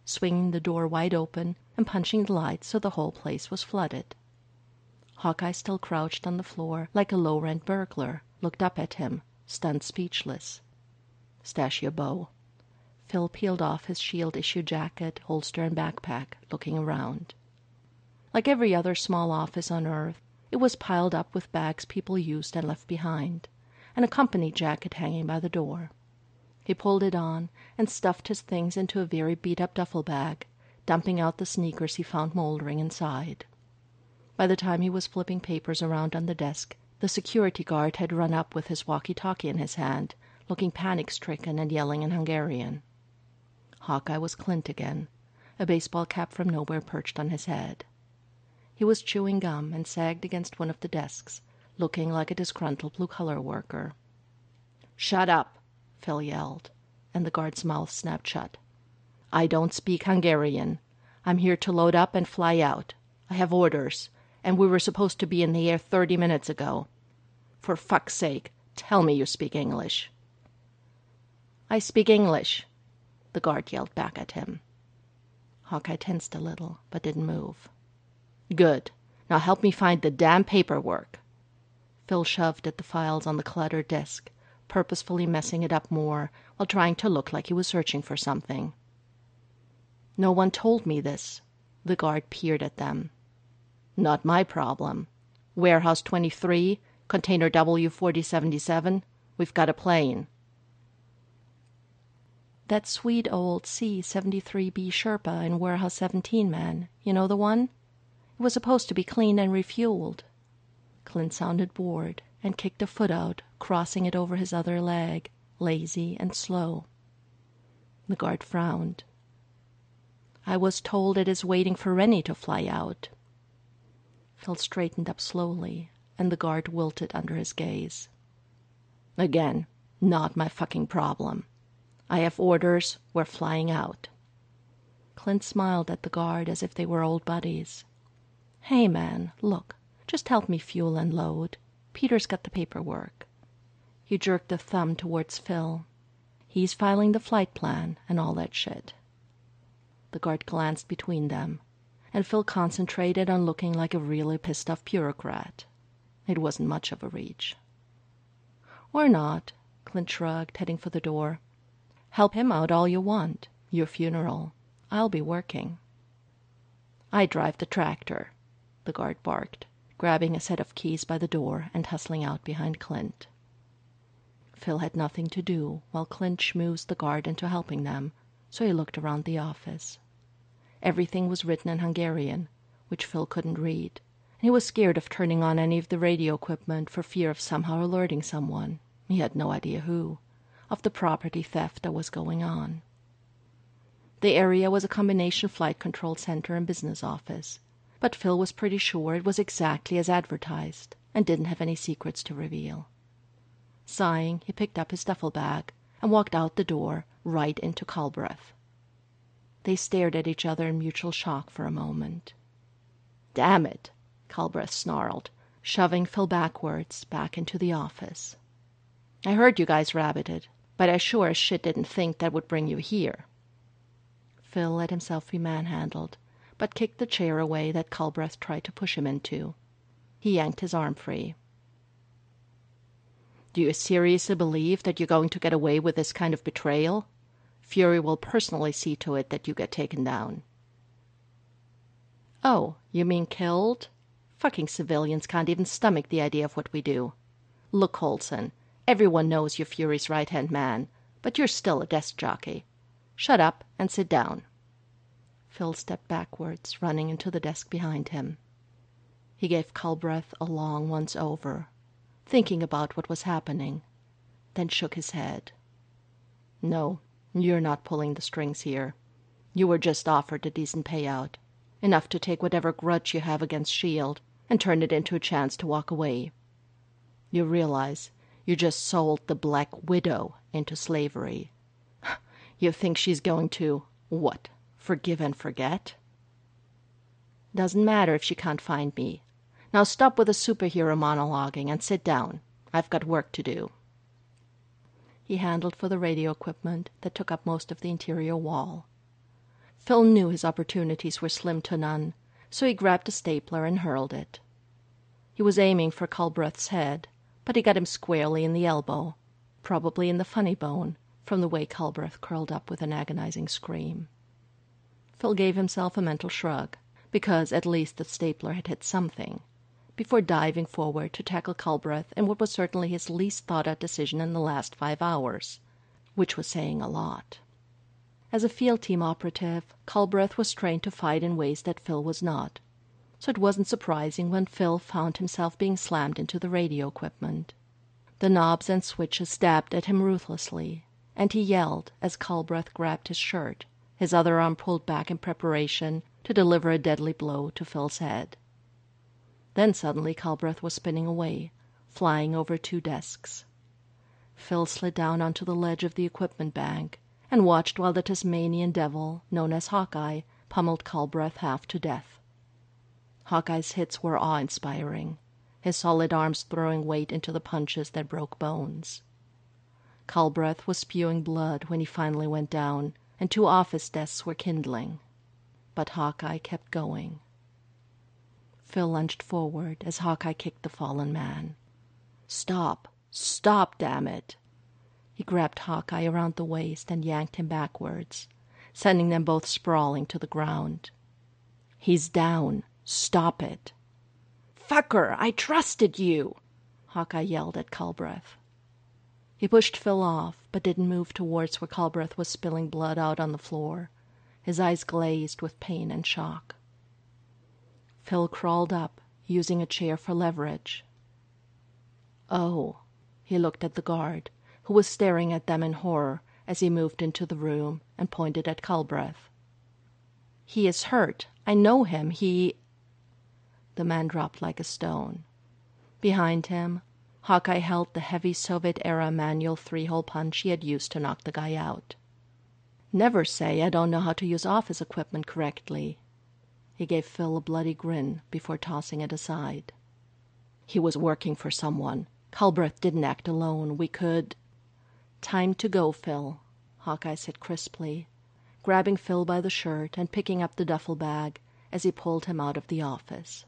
swinging the door wide open and punching the light so the whole place was flooded. Hawkeye, still crouched on the floor like a low-rent burglar, looked up at him, stunned speechless. "Stash your bow." Phil peeled off his shield-issue jacket, holster, and backpack, looking around. Like every other small office on Earth, it was piled up with bags people used and left behind, and a company jacket hanging by the door. He pulled it on and stuffed his things into a very beat-up duffel bag, dumping out the sneakers he found moldering inside. By the time he was flipping papers around on the desk, the security guard had run up with his walkie-talkie in his hand, looking panic-stricken and yelling in Hungarian. Hawkeye was Clint again, a baseball cap from nowhere perched on his head. He was chewing gum and sagged against one of the desks, looking like a disgruntled blue-collar worker. "Shut up!" Phil yelled, and the guard's mouth snapped shut. "I don't speak Hungarian. I'm here to load up and fly out. I have orders, and we were supposed to be in the air 30 minutes ago. For fuck's sake, tell me you speak English." "I speak English," the guard yelled back at him. Hawkeye tensed a little, but didn't move. "Good. Now help me find the damn paperwork." Phil shoved at the files on the cluttered desk, purposefully messing it up more while trying to look like he was searching for something. "No one told me this." The guard peered at them. "Not my problem. Warehouse 23, container W4077. We've got a plane." "That sweet old C-73B Sherpa in Warehouse 17, man. You know the one? It was supposed to be cleaned and refueled." Clint sounded bored and kicked a foot out, crossing it over his other leg, lazy and slow. The guard frowned. "I was told it is waiting for Rennie to fly out." Phil straightened up slowly, and the guard wilted under his gaze. "Again, not my fucking problem. I have orders. We're flying out." Clint smiled at the guard as if they were old buddies. "Hey, man, look. Just help me fuel and load. Peter's got the paperwork." He jerked a thumb towards Phil. "He's filing the flight plan and all that shit." The guard glanced between them, and Phil concentrated on looking like a really pissed-off bureaucrat. It wasn't much of a reach. "Or not," Clint shrugged, heading for the door. "Help him out all you want. Your funeral. I'll be working." "I drive the tractor," the guard barked, grabbing a set of keys by the door and hustling out behind Clint. Phil had nothing to do while Clint schmoozed the guard into helping them, so he looked around the office. Everything was written in Hungarian, which Phil couldn't read, and he was scared of turning on any of the radio equipment for fear of somehow alerting someone, he had no idea who, of the property theft that was going on. The area was a combination flight control center and business office, but Phil was pretty sure it was exactly as advertised and didn't have any secrets to reveal. Sighing, he picked up his duffel bag and walked out the door right into Culbreth. They stared at each other in mutual shock for a moment. "Damn it," Culbreth snarled, shoving Phil backwards back into the office. "I heard you guys rabbited, but I sure as shit didn't think that would bring you here." Phil let himself be manhandled, but kicked the chair away that Culbreth tried to push him into. He yanked his arm free. "Do you seriously believe that you're going to get away with this kind of betrayal? Fury will personally see to it that you get taken down." "Oh, you mean killed? Fucking civilians can't even stomach the idea of what we do. Look, Coulson, everyone knows you're Fury's right-hand man, but you're still a desk jockey. Shut up and sit down." Phil stepped backwards, running into the desk behind him. He gave Culbreth a long once-over, thinking about what was happening, then shook his head. "No, you're not pulling the strings here. You were just offered a decent payout, enough to take whatever grudge you have against S.H.I.E.L.D. and turn it into a chance to walk away. You realize you just sold the Black Widow into slavery. You think she's going to, what, forgive and forget?" "Doesn't matter if she can't find me. Now stop with the superhero monologuing and sit down. I've got work to do." He handled for the radio equipment that took up most of the interior wall. Phil knew his opportunities were slim to none, so he grabbed a stapler and hurled it. He was aiming for Culbreth's head, but he got him squarely in the elbow, probably in the funny bone, from the way Culbreth curled up with an agonizing scream. Phil gave himself a mental shrug, because at least the stapler had hit something, before diving forward to tackle Culbreth in what was certainly his least thought-out decision in the last 5 hours, which was saying a lot. As a field team operative, Culbreth was trained to fight in ways that Phil was not, so it wasn't surprising when Phil found himself being slammed into the radio equipment. The knobs and switches stabbed at him ruthlessly, and he yelled as Culbreth grabbed his shirt, his other arm pulled back in preparation to deliver a deadly blow to Phil's head. Then suddenly Culbreth was spinning away, flying over 2 desks. Phil slid down onto the ledge of the equipment bank and watched while the Tasmanian devil, known as Hawkeye, pummeled Culbreth half to death. Hawkeye's hits were awe-inspiring, his solid arms throwing weight into the punches that broke bones. Culbreth was spewing blood when he finally went down, and 2 office desks were kindling. But Hawkeye kept going. Phil lunged forward as Hawkeye kicked the fallen man. "Stop! Stop, damn it!" He grabbed Hawkeye around the waist and yanked him backwards, sending them both sprawling to the ground. "He's down. Stop it." "Fucker, I trusted you!" Hawkeye yelled at Culbreth. He pushed Phil off, but didn't move towards where Culbreth was spilling blood out on the floor, his eyes glazed with pain and shock. Phil crawled up, using a chair for leverage. "Oh." He looked at the guard, who was staring at them in horror as he moved into the room and pointed at Culbreth. "He is hurt. I know him. He—" The man dropped like a stone. Behind him, Hawkeye held the heavy Soviet-era manual 3-hole punch he had used to knock the guy out. "Never say I don't know how to use office equipment correctly." He gave Phil a bloody grin before tossing it aside. "He was working for someone. Culbreth didn't act alone. We could—" "Time to go, Phil," Hawkeye said crisply, grabbing Phil by the shirt and picking up the duffel bag as he pulled him out of the office.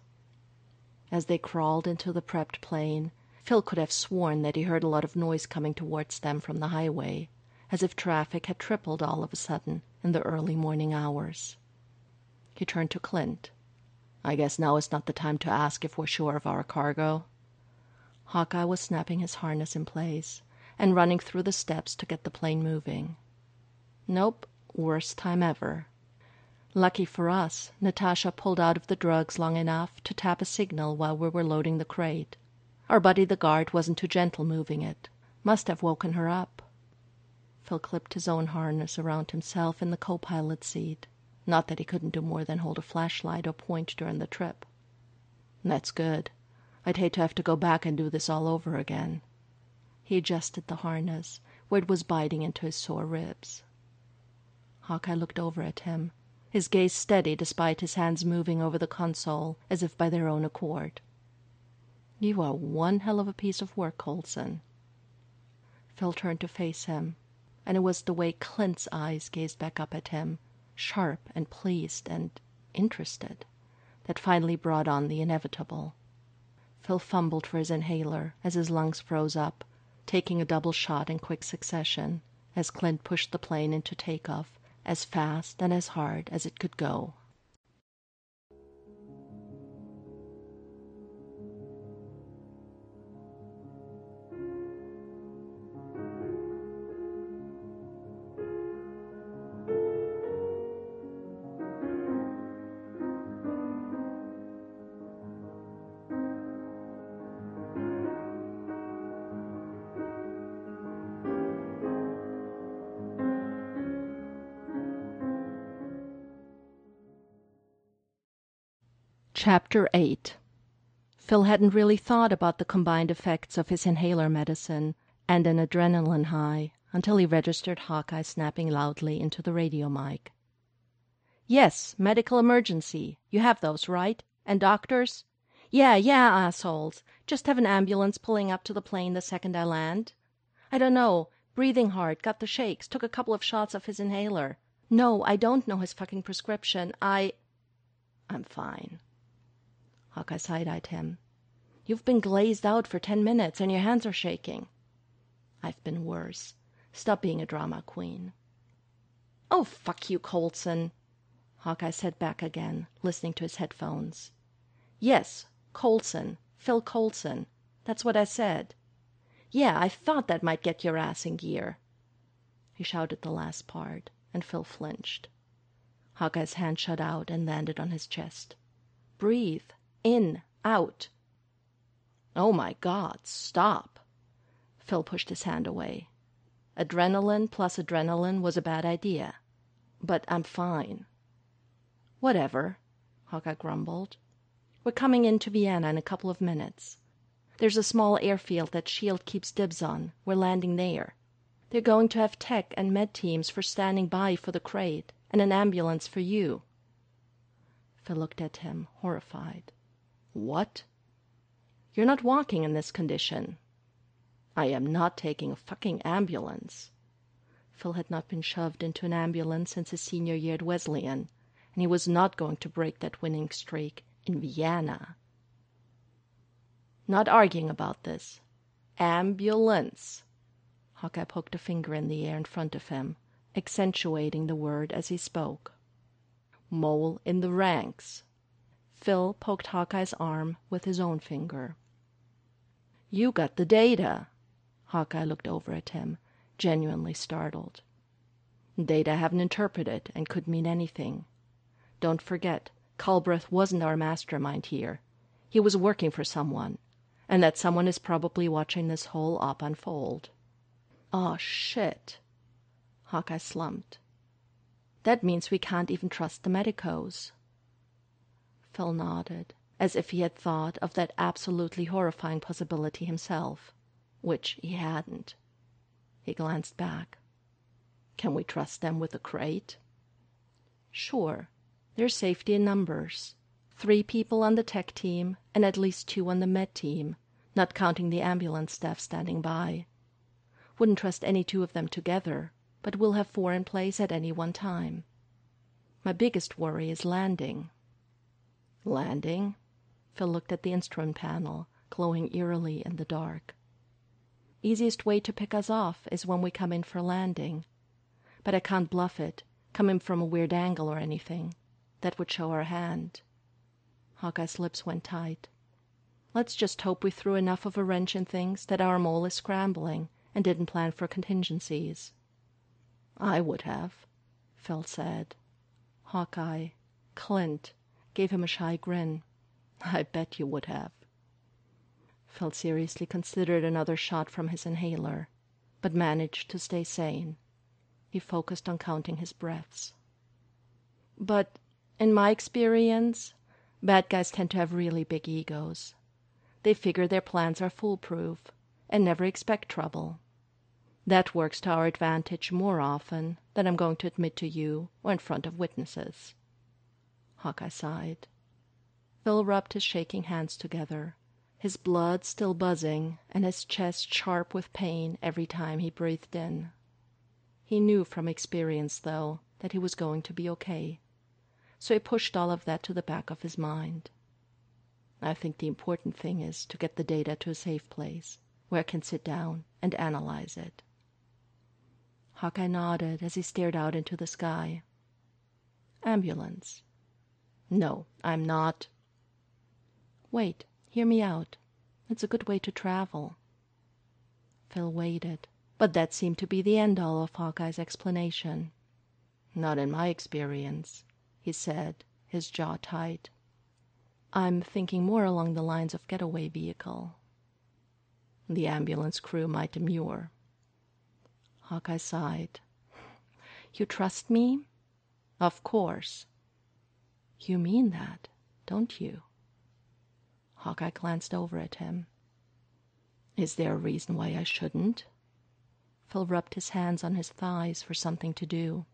As they crawled into the prepped plane, Phil could have sworn that he heard a lot of noise coming towards them from the highway, as if traffic had tripled all of a sudden in the early morning hours. He turned to Clint. "I guess now is not the time to ask if we're sure of our cargo." Hawkeye was snapping his harness in place and running through the steps to get the plane moving. "Nope, worst time ever." Lucky for us, Natasha pulled out of the drugs long enough to tap a signal while we were loading the crate. Our buddy the guard wasn't too gentle moving it. Must have woken her up. Phil clipped his own harness around himself in the co-pilot seat. Not that he couldn't do more than hold a flashlight or point during the trip. "That's good. I'd hate to have to go back and do this all over again." He adjusted the harness, where it was biting into his sore ribs. Hawkeye looked over at him, his gaze steady despite his hands moving over the console as if by their own accord. "You are one hell of a piece of work, Coulson." Phil turned to face him, and it was the way Clint's eyes gazed back up at him, sharp and pleased and interested, that finally brought on the inevitable. Phil fumbled for his inhaler as his lungs froze up, taking a double shot in quick succession, as Clint pushed the plane into takeoff as fast and as hard as it could go. Chapter 8. Phil hadn't really thought about the combined effects of his inhaler medicine and an adrenaline high until he registered Hawkeye snapping loudly into the radio mic. "Yes, medical emergency. You have those, right? And doctors?" Yeah, assholes. Just have an ambulance pulling up to the plane the second I land." "I don't know. Breathing hard, got the shakes, took a couple of shots of his inhaler. No, I don't know his fucking prescription. I'm fine. Hawkeye side-eyed him. You've been glazed out for 10 minutes and your hands are shaking. I've been worse. Stop being a drama queen. Oh, fuck you, Coulson. Hawkeye said back again, listening to his headphones. Yes, Coulson. Phil Coulson. That's what I said. Yeah, I thought that might get your ass in gear. He shouted the last part, and Phil flinched. Hawkeye's hand shot out and landed on his chest. Breathe. In. Out. Oh my God, stop. Phil pushed his hand away. Adrenaline plus adrenaline was a bad idea. But I'm fine. Whatever, Hawkeye grumbled. We're coming into Vienna in a couple of minutes. There's a small airfield that S.H.I.E.L.D. keeps dibs on. We're landing there. They're going to have tech and med teams for standing by for the crate, and an ambulance for you. Phil looked at him, horrified. What? You're not walking in this condition. I am not taking a fucking ambulance. Phil had not been shoved into an ambulance since his senior year at Wesleyan, and he was not going to break that winning streak in Vienna. Not arguing about this. Ambulance. Hawkeye poked a finger in the air in front of him, accentuating the word as he spoke. Mole in the ranks. Phil poked Hawkeye's arm with his own finger. You got the data. Hawkeye looked over at him, genuinely startled. Data haven't interpreted and could mean anything. Don't forget, Culbreth wasn't our mastermind here. He was working for someone, and that someone is probably watching this whole op unfold. Oh, shit. Hawkeye slumped. That means we can't even trust the medicos. Phil nodded, as if he had thought of that absolutely horrifying possibility himself, which he hadn't. He glanced back. Can we trust them with the crate? Sure. There's safety in numbers. 3 people on the tech team and at least 2 on the med team, not counting the ambulance staff standing by. Wouldn't trust any 2 of them together, but we'll have 4 in place at any one time. My biggest worry is landing. Landing? Phil looked at the instrument panel, glowing eerily in the dark. Easiest way to pick us off is when we come in for landing. But I can't bluff it, come in from a weird angle or anything. That would show our hand. Hawkeye's lips went tight. Let's just hope we threw enough of a wrench in things that our mole is scrambling and didn't plan for contingencies. I would have, Phil said. Hawkeye, Clint, gave him a shy grin. I bet you would have. Phil seriously considered another shot from his inhaler, but managed to stay sane. He focused on counting his breaths. But, in my experience, bad guys tend to have really big egos. They figure their plans are foolproof and never expect trouble. That works to our advantage more often than I'm going to admit to you or in front of witnesses. Hawkeye sighed. Phil rubbed his shaking hands together, his blood still buzzing and his chest sharp with pain every time he breathed in. He knew from experience, though, that he was going to be okay, so he pushed all of that to the back of his mind. I think the important thing is to get the data to a safe place, where I can sit down and analyze it. Hawkeye nodded as he stared out into the sky. Ambulance. No, I'm not. Wait, hear me out. It's a good way to travel. Phil waited, but that seemed to be the end-all of Hawkeye's explanation. Not in my experience, he said, his jaw tight. I'm thinking more along the lines of getaway vehicle. The ambulance crew might demur. Hawkeye sighed. You trust me? Of course. You mean that, don't you? Hawkeye glanced over at him. Is there a reason why I shouldn't? Phil rubbed his hands on his thighs for something to do.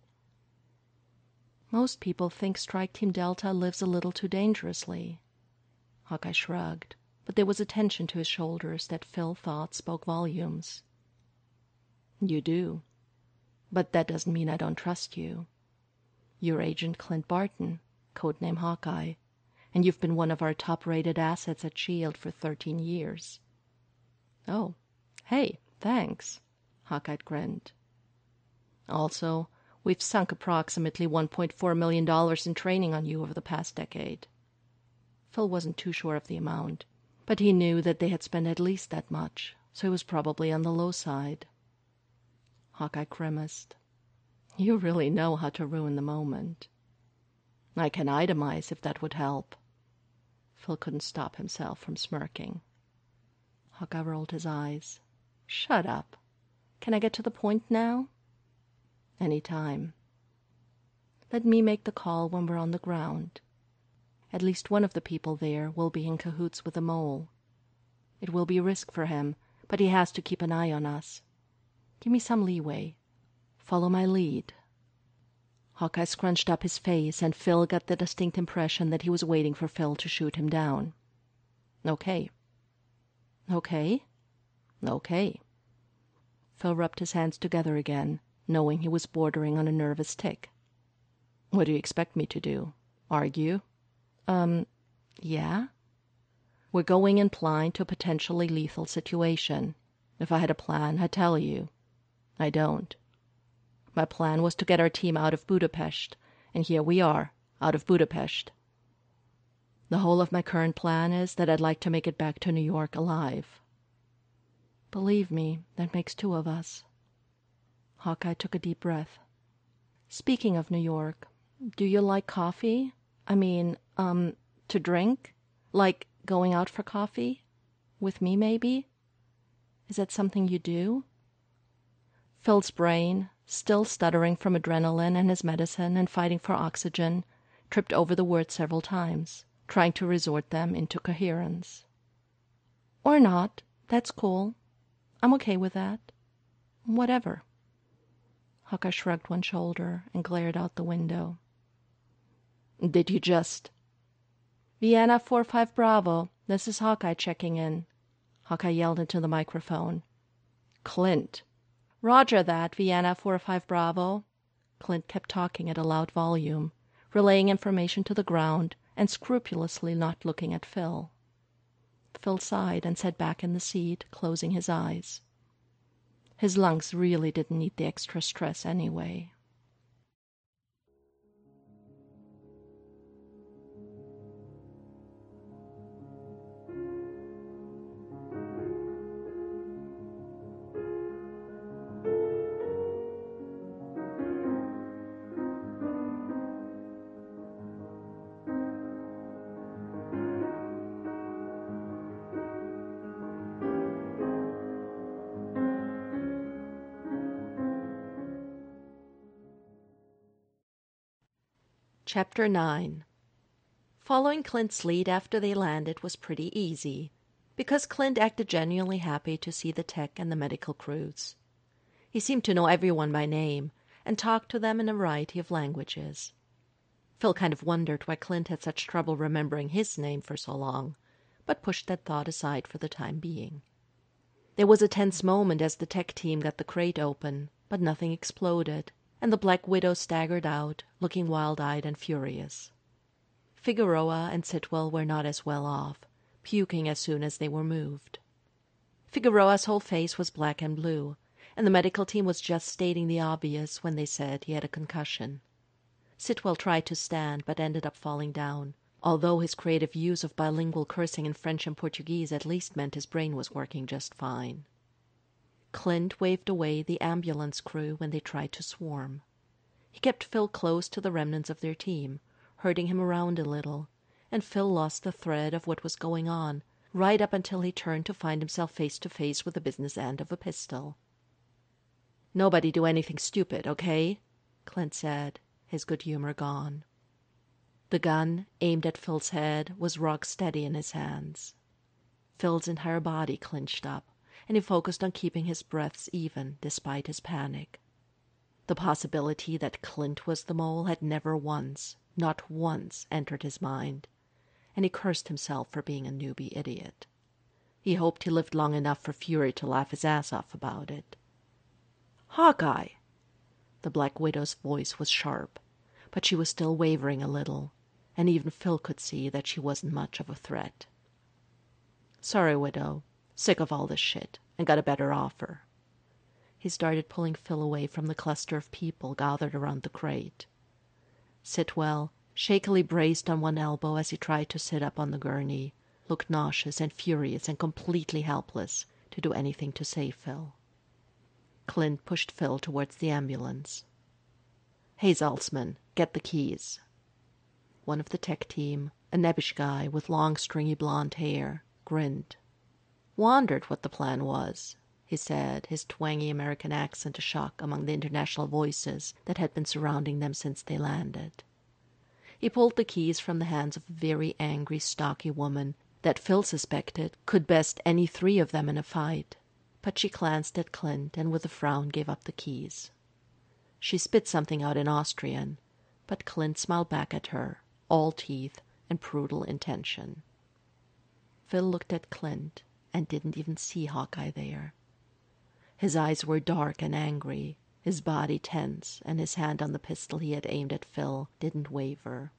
Most people think Strike Team Delta lives a little too dangerously. Hawkeye shrugged, but there was a tension to his shoulders that Phil thought spoke volumes. You do, but that doesn't mean I don't trust you. You're Agent Clint Barton, codename Hawkeye, and you've been one of our top-rated assets at S.H.I.E.L.D. for 13 years. Oh, hey, thanks, Hawkeye grinned. Also, we've sunk approximately $1.4 million in training on you over the past decade. Phil wasn't too sure of the amount, but he knew that they had spent at least that much, so he was probably on the low side. Hawkeye grimaced. You really know how to ruin the moment. I can itemize if that would help. Phil couldn't stop himself from smirking. Hawkeye rolled his eyes. Shut up. Can I get to the point now? Any time. Let me make the call when we're on the ground. At least one of the people there will be in cahoots with the mole. It will be a risk for him, but he has to keep an eye on us. Give me some leeway. Follow my lead. Hawkeye scrunched up his face, and Phil got the distinct impression that he was waiting for Phil to shoot him down. Okay. Okay? Okay. Phil rubbed his hands together again, knowing he was bordering on a nervous tic. What do you expect me to do? Argue? Yeah? We're going in blind to a potentially lethal situation. If I had a plan, I'd tell you. I don't. My plan was to get our team out of Budapest, and here we are, out of Budapest. The whole of my current plan is that I'd like to make it back to New York alive. Believe me, that makes two of us. Hawkeye took a deep breath. Speaking of New York, do you like coffee? To drink? Like going out for coffee? With me, maybe? Is that something you do? Phil's brain, still stuttering from adrenaline and his medicine and fighting for oxygen, tripped over the words several times, trying to resort them into coherence. Or not. That's cool. I'm okay with that. Whatever. Hawkeye shrugged one shoulder and glared out the window. Did you just... Vienna 45 Bravo, this is Hawkeye checking in. Hawkeye yelled into the microphone. Clint. Roger that, Vienna 45 Bravo. Clint kept talking at a loud volume, relaying information to the ground and scrupulously not looking at Phil. Phil sighed and sat back in the seat, closing his eyes. His lungs really didn't need the extra stress anyway. Chapter 9. Following Clint's lead after they landed was pretty easy, because Clint acted genuinely happy to see the tech and the medical crews. He seemed to know everyone by name, and talked to them in a variety of languages. Phil kind of wondered why Clint had such trouble remembering his name for so long, but pushed that thought aside for the time being. There was a tense moment as the tech team got the crate open, but nothing exploded, and the Black Widow staggered out, looking wild-eyed and furious. Figueroa and Sitwell were not as well off, puking as soon as they were moved. Figueroa's whole face was black and blue, and the medical team was just stating the obvious when they said he had a concussion. Sitwell tried to stand, but ended up falling down, although his creative use of bilingual cursing in French and Portuguese at least meant his brain was working just fine. Clint waved away the ambulance crew when they tried to swarm. He kept Phil close to the remnants of their team, herding him around a little, and Phil lost the thread of what was going on, right up until he turned to find himself face to face with the business end of a pistol. "Nobody do anything stupid, okay?" Clint said, his good humor gone. The gun, aimed at Phil's head, was rock steady in his hands. Phil's entire body clinched up, and he focused on keeping his breaths even despite his panic. The possibility that Clint was the mole had never once, not once, entered his mind, and he cursed himself for being a newbie idiot. He hoped he lived long enough for Fury to laugh his ass off about it. "Hawkeye!" The Black Widow's voice was sharp, but she was still wavering a little, and even Phil could see that she wasn't much of a threat. "Sorry, widow. Sick of all this shit, and got a better offer." He started pulling Phil away from the cluster of people gathered around the crate. Sitwell, shakily braced on one elbow as he tried to sit up on the gurney, looked nauseous and furious and completely helpless to do anything to save Phil. Clint pushed Phil towards the ambulance. "Hey, Saltzman, get the keys." One of the tech team, a nebbish guy with long stringy blonde hair, grinned. "Wondered what the plan was," he said, his twangy American accent a shock among the international voices that had been surrounding them since they landed. He pulled the keys from the hands of a very angry, stocky woman that Phil suspected could best any three of them in a fight, but she glanced at Clint and with a frown gave up the keys. She spit something out in Austrian, but Clint smiled back at her, all teeth and brutal intention. Phil looked at Clint and didn't even see Hawkeye there. His eyes were dark and angry, his body tense, and his hand on the pistol he had aimed at Phil didn't waver.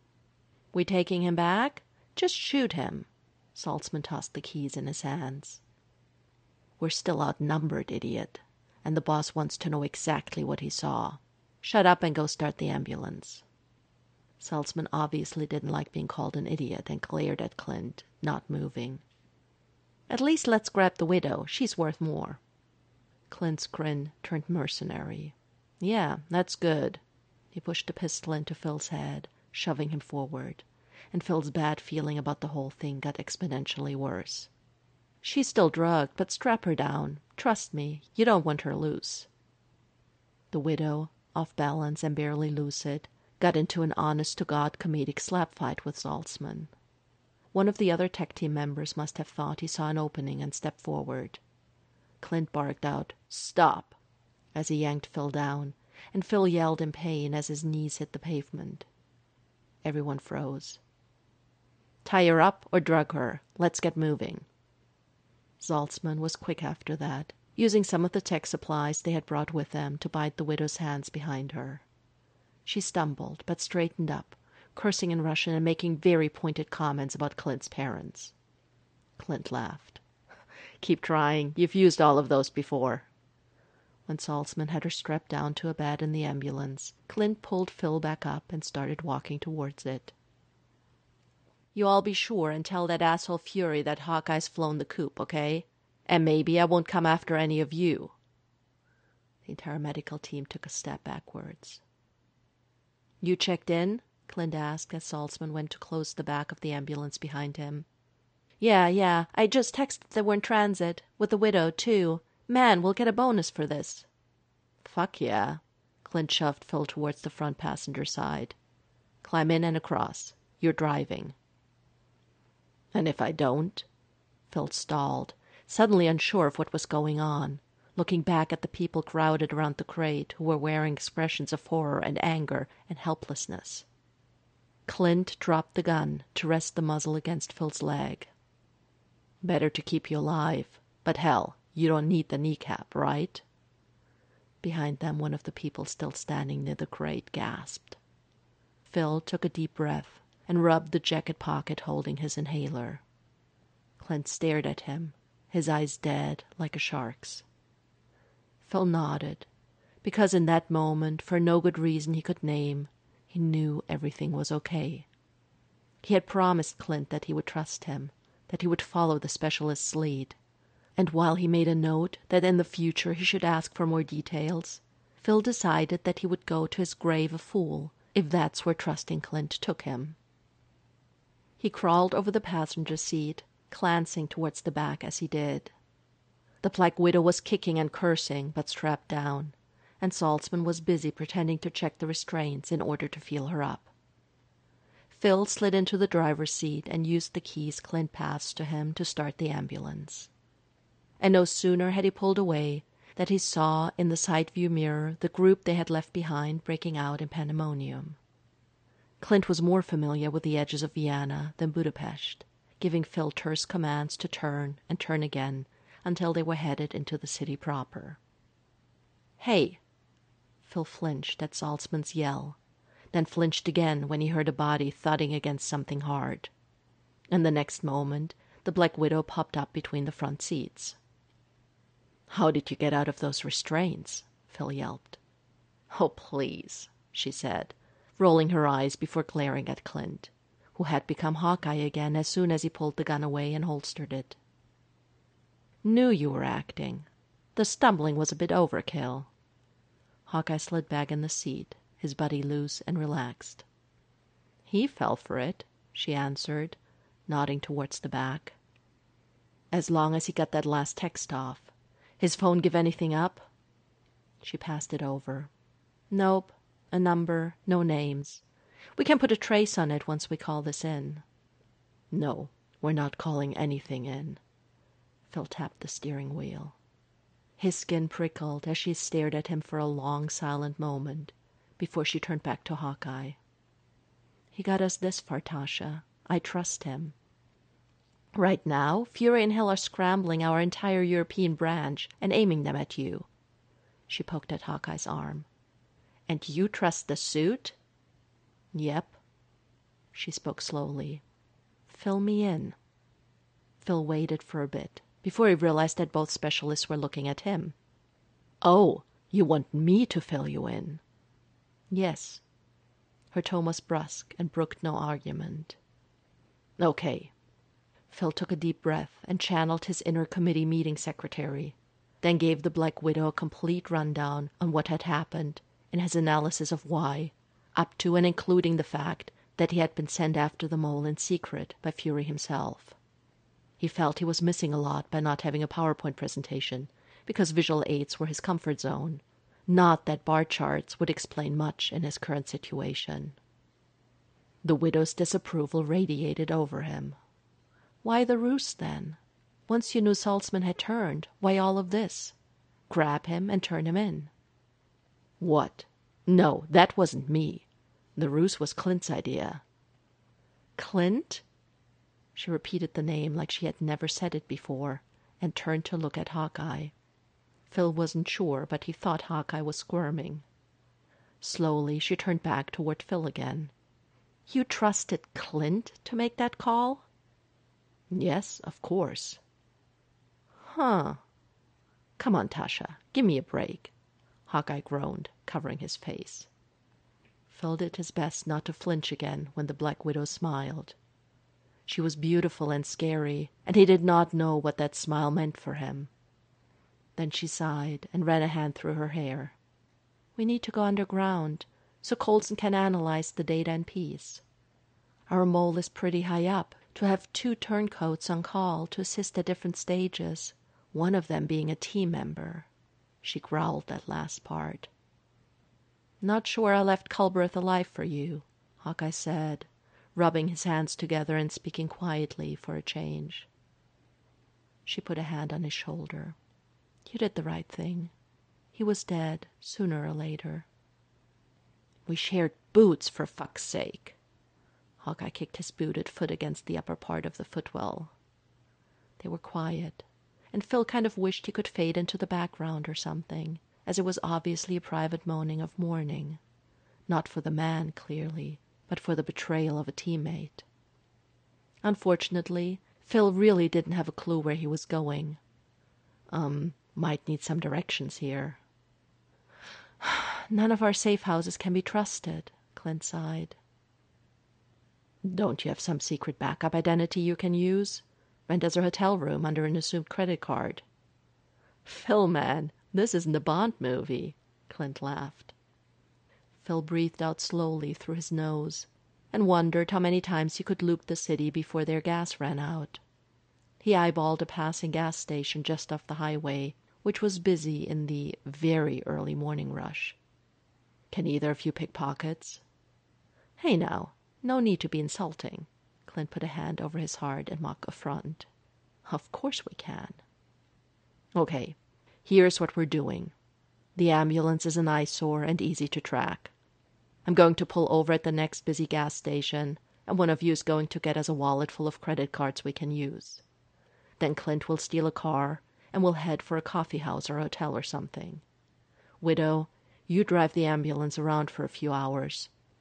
"We taking him back? Just shoot him." Saltzman tossed the keys in his hands. "We're still outnumbered, idiot, and the boss wants to know exactly what he saw. Shut up and go start the ambulance." Saltzman obviously didn't like being called an idiot and glared at Clint, not moving. "At least let's grab the widow. She's worth more." Clint's grin turned mercenary. "Yeah, that's good." He pushed the pistol into Phil's head, shoving him forward, and Phil's bad feeling about the whole thing got exponentially worse. "She's still drugged, but strap her down. Trust me, you don't want her loose." The widow, off balance and barely lucid, got into an honest-to-God comedic slap fight with Saltzman. One of the other tech team members must have thought he saw an opening and stepped forward. Clint barked out, "Stop," as he yanked Phil down, and Phil yelled in pain as his knees hit the pavement. Everyone froze. "Tie her up or drug her. Let's get moving." Saltzman was quick after that, using some of the tech supplies they had brought with them to bind the widow's hands behind her. She stumbled, but straightened up, cursing in Russian and making very pointed comments about Clint's parents. Clint laughed. "Keep trying. You've used all of those before." When Saltzman had her strapped down to a bed in the ambulance, Clint pulled Phil back up and started walking towards it. "You all be sure and tell that asshole Fury that Hawkeye's flown the coop, okay? And maybe I won't come after any of you." The entire medical team took a step backwards. "You checked in?" Clint asked as Saltzman went to close the back of the ambulance behind him. Yeah. I just texted that we're in transit. With the widow, too. Man, we'll get a bonus for this." "Fuck yeah." Clint shoved Phil towards the front passenger side. "Climb in and across. You're driving." "And if I don't?" Phil stalled, suddenly unsure of what was going on, looking back at the people crowded around the crate who were wearing expressions of horror and anger and helplessness. Clint dropped the gun to rest the muzzle against Phil's leg. "Better to keep you alive, but hell, you don't need the kneecap, right?" Behind them, one of the people still standing near the crate gasped. Phil took a deep breath and rubbed the jacket pocket holding his inhaler. Clint stared at him, his eyes dead like a shark's. Phil nodded, because in that moment, for no good reason he could name, he knew everything was okay. He had promised Clint that he would trust him, that he would follow the specialist's lead. And while he made a note that in the future he should ask for more details, Phil decided that he would go to his grave a fool if that's where trusting Clint took him. He crawled over the passenger seat, glancing towards the back as he did. The Black Widow was kicking and cursing, but strapped down, and Saltzman was busy pretending to check the restraints in order to feel her up. Phil slid into the driver's seat and used the keys Clint passed to him to start the ambulance. And no sooner had he pulled away than he saw in the side view mirror the group they had left behind breaking out in pandemonium. Clint was more familiar with the edges of Vienna than Budapest, giving Phil terse commands to turn and turn again until they were headed into the city proper. "Hey!" Phil flinched at Saltzman's yell, then flinched again when he heard a body thudding against something hard. And the next moment, the Black Widow popped up between the front seats. "How did you get out of those restraints?" Phil yelped. "Oh, please," she said, rolling her eyes before glaring at Clint, who had become Hawkeye again as soon as he pulled the gun away and holstered it. "Knew you were acting. The stumbling was a bit overkill." Hawkeye slid back in the seat, his body loose and relaxed. "He fell for it," she answered, nodding towards the back. "As long as he got that last text off. His phone give anything up?" She passed it over. "Nope. A number, no names. We can put a trace on it once we call this in." "No, we're not calling anything in." Phil tapped the steering wheel. His skin prickled as she stared at him for a long, silent moment before she turned back to Hawkeye. "He got us this far, Tasha. I trust him. Right now, Fury and Hill are scrambling our entire European branch and aiming them at you." She poked at Hawkeye's arm. "And you trust the suit?" "Yep." She spoke slowly. "Fill me in." Phil waited for a bit before he realized that both specialists were looking at him. "Oh, you want me to fill you in?" "Yes." Her tone was brusque and brooked no argument. "Okay." Phil took a deep breath and channeled his inner committee meeting secretary, then gave the Black Widow a complete rundown on what had happened and his analysis of why, up to and including the fact that he had been sent after the mole in secret by Fury himself. He felt he was missing a lot by not having a PowerPoint presentation, because visual aids were his comfort zone, not that bar charts would explain much in his current situation. The widow's disapproval radiated over him. Why the ruse, then? Once you knew Saltzman had turned, why all of this? Grab him and turn him in. "What? No, that wasn't me. The ruse was Clint's idea." "Clint?" She repeated the name like she had never said it before, and turned to look at Hawkeye. Phil wasn't sure, but he thought Hawkeye was squirming. Slowly she turned back toward Phil again. "You trusted Clint to make that call?" "Yes, of course." "Huh. Come on, Tasha, give me a break," Hawkeye groaned, covering his face. Phil did his best not to flinch again when the Black Widow smiled. She was beautiful and scary, and he did not know what that smile meant for him. Then she sighed and ran a hand through her hair. "We need to go underground, so Coulson can analyze the data in peace. Our mole is pretty high up, to have 2 turncoats on call to assist at different stages, one of them being a team member." She growled that last part. "Not sure I left Culbreth alive for you," Hawkeye said, rubbing his hands together and speaking quietly for a change. She put a hand on his shoulder. "You did the right thing. He was dead, sooner or later." "We shared boots, for fuck's sake." Hawkeye kicked his booted foot against the upper part of the footwell. They were quiet, and Phil kind of wished he could fade into the background or something, as it was obviously a private moaning of mourning. Not for the man, clearly, but for the betrayal of a teammate. Unfortunately, Phil really didn't have a clue where he was going. Might need some directions here. "None of our safe houses can be trusted," Clint sighed. "Don't you have some secret backup identity you can use? Rent as a hotel room under an assumed credit card." "Phil, man, this isn't a Bond movie," Clint laughed. Phil breathed out slowly through his nose and wondered how many times he could loop the city before their gas ran out. He eyeballed a passing gas station just off the highway, which was busy in the very early morning rush. "Can either of you pick pockets?" "Hey now, no need to be insulting." Clint put a hand over his heart in mock affront. "Of course we can." "Okay, here's what we're doing. The ambulance is an eyesore and easy to track. I'm going to pull over at the next busy gas station, and one of you is going to get us a wallet full of credit cards we can use. Then Clint will steal a car, and we'll head for a coffee house or hotel or something. Widow, you drive the ambulance around for a few hours.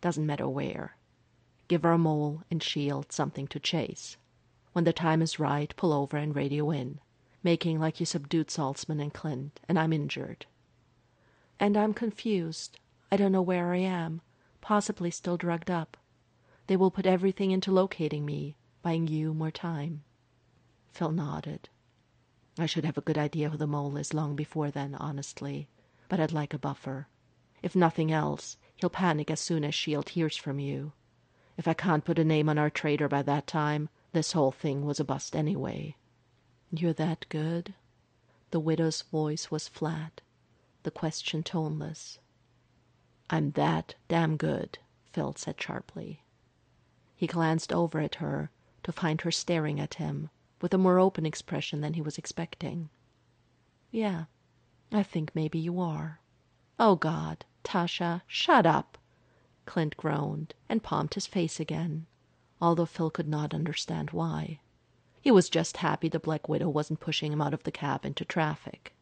Doesn't matter where. Give her a mole and shield, something to chase. When the time is right, pull over and radio in, making like you subdued Saltzman and Clint, and I'm injured. And I'm confused. I don't know where I am, possibly still drugged up. They will put everything into locating me, buying you more time. Phil nodded. I should have a good idea who the mole is long before then, honestly, but I'd like a buffer. If nothing else, he'll panic as soon as S.H.I.E.L.D. hears from you. If I can't put a name on our traitor by that time, this whole thing was a bust anyway. You're that good? The widow's voice was flat, the question toneless. I'm that damn good, Phil said sharply. He glanced over at her to find her staring at him with a more open expression than he was expecting. Yeah, I think maybe you are. Oh, God, Tasha, shut up! Clint groaned and palmed his face again, although Phil could not understand why. He was just happy the Black Widow wasn't pushing him out of the cab into traffic.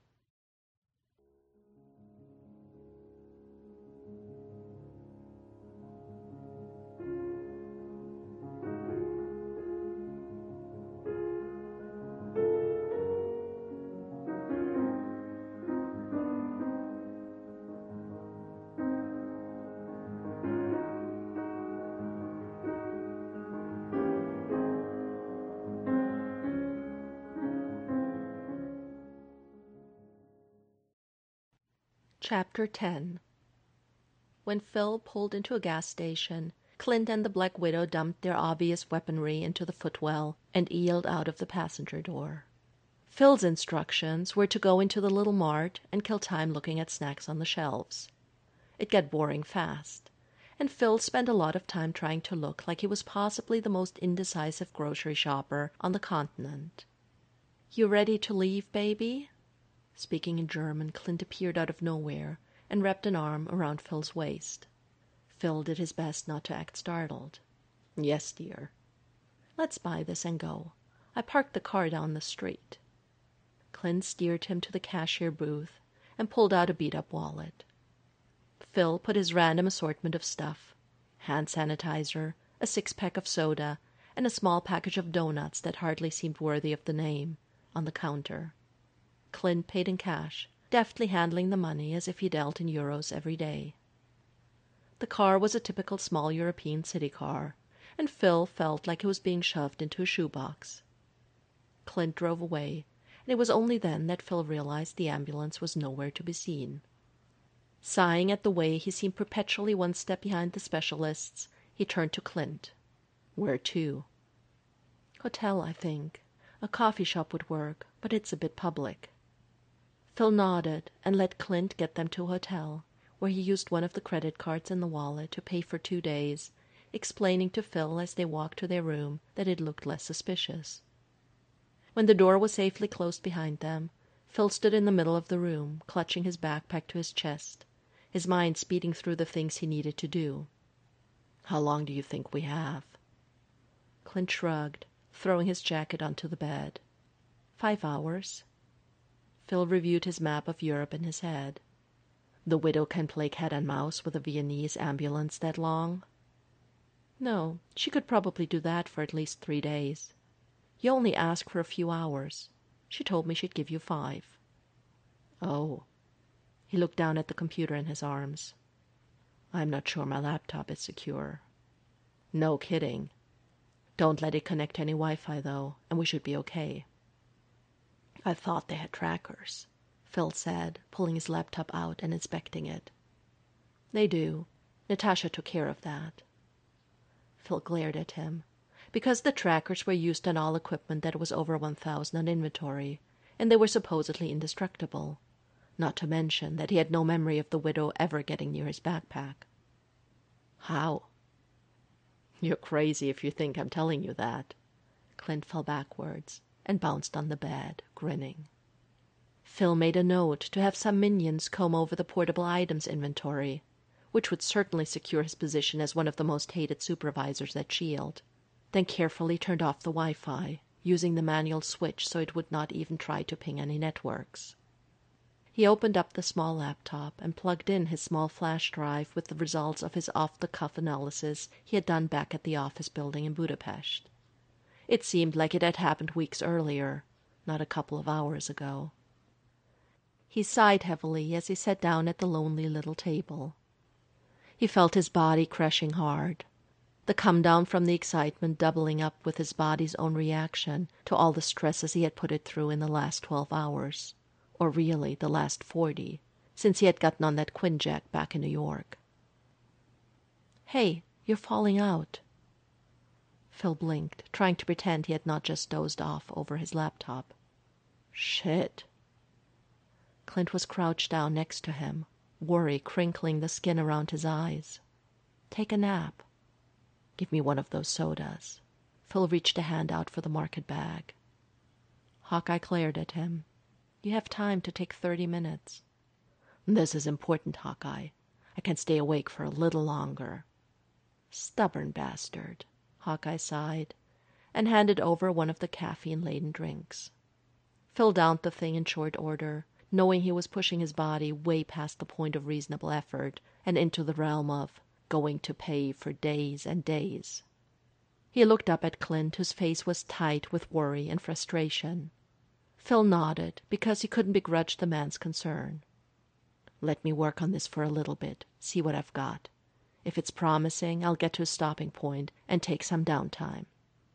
Chapter 10. When Phil pulled into a gas station, Clint and the Black Widow dumped their obvious weaponry into the footwell and eeled out of the passenger door. Phil's instructions were to go into the little mart and kill time looking at snacks on the shelves. It got boring fast, and Phil spent a lot of time trying to look like he was possibly the most indecisive grocery shopper on the continent. "You ready to leave, baby?" Speaking in German, Clint appeared out of nowhere and wrapped an arm around Phil's waist. Phil did his best not to act startled. "Yes, dear." "Let's buy this and go. I parked the car down the street." Clint steered him to the cashier booth and pulled out a beat-up wallet. Phil put his random assortment of stuff, hand sanitizer, a six-pack of soda, and a small package of doughnuts that hardly seemed worthy of the name, on the counter. Clint paid in cash, deftly handling the money as if he dealt in euros every day. The car was a typical small European city car, and Phil felt like he was being shoved into a shoebox. Clint drove away, and it was only then that Phil realized the ambulance was nowhere to be seen. Sighing at the way he seemed perpetually one step behind the specialists, he turned to Clint. "Where to?" "Hotel, I think. A coffee shop would work, but it's a bit public." Phil nodded and let Clint get them to a hotel, where he used one of the credit cards in the wallet to pay for 2 days, explaining to Phil as they walked to their room that it looked less suspicious. When the door was safely closed behind them, Phil stood in the middle of the room, clutching his backpack to his chest, his mind speeding through the things he needed to do. "How long do you think we have?" Clint shrugged, throwing his jacket onto the bed. 5 hours. Phil reviewed his map of Europe in his head. "The widow can play cat and mouse with a Viennese ambulance that long?" "No, she could probably do that for at least 3 days. You only ask for a few hours. She told me she'd give you 5. "Oh." He looked down at the computer in his arms. "I'm not sure my laptop is secure." "No kidding. Don't let it connect to any Wi-Fi, though, and we should be okay." "I thought they had trackers," Phil said, pulling his laptop out and inspecting it. "They do. Natasha took care of that." Phil glared at him, because the trackers were used on all equipment that was over 1,000 on inventory, and they were supposedly indestructible, not to mention that he had no memory of the widow ever getting near his backpack. "How?" "You're crazy if you think I'm telling you that." Clint fell backwards and bounced on the bed, grinning. Phil made a note to have some minions comb over the portable items inventory, which would certainly secure his position as one of the most hated supervisors at S.H.I.E.L.D., then carefully turned off the Wi-Fi, using the manual switch so it would not even try to ping any networks. He opened up the small laptop and plugged in his small flash drive with the results of his off-the-cuff analysis he had done back at the office building in Budapest. It seemed like it had happened weeks earlier, not a couple of hours ago. He sighed heavily as he sat down at the lonely little table. He felt his body crashing hard, the come-down from the excitement doubling up with his body's own reaction to all the stresses he had put it through in the last 12 hours. Or really the last 40, since he had gotten on that Quinjet back in New York. "Hey, you're falling out." Phil blinked, trying to pretend he had not just dozed off over his laptop. "Shit." Clint was crouched down next to him, worry crinkling the skin around his eyes. "Take a nap." "Give me one of those sodas." Phil reached a hand out for the market bag. Hawkeye glared at him. "You have time to take 30 minutes. "This is important, Hawkeye. I can stay awake for a little longer." "Stubborn bastard," Hawkeye sighed, and handed over one of the caffeine-laden drinks. Phil downed the thing in short order, knowing he was pushing his body way past the point of reasonable effort and into the realm of going to pay for days and days. He looked up at Clint, whose face was tight with worry and frustration. Phil nodded, because he couldn't begrudge the man's concern. "Let me work on this for a little bit, see what I've got. If it's promising, I'll get to a stopping point and take some downtime."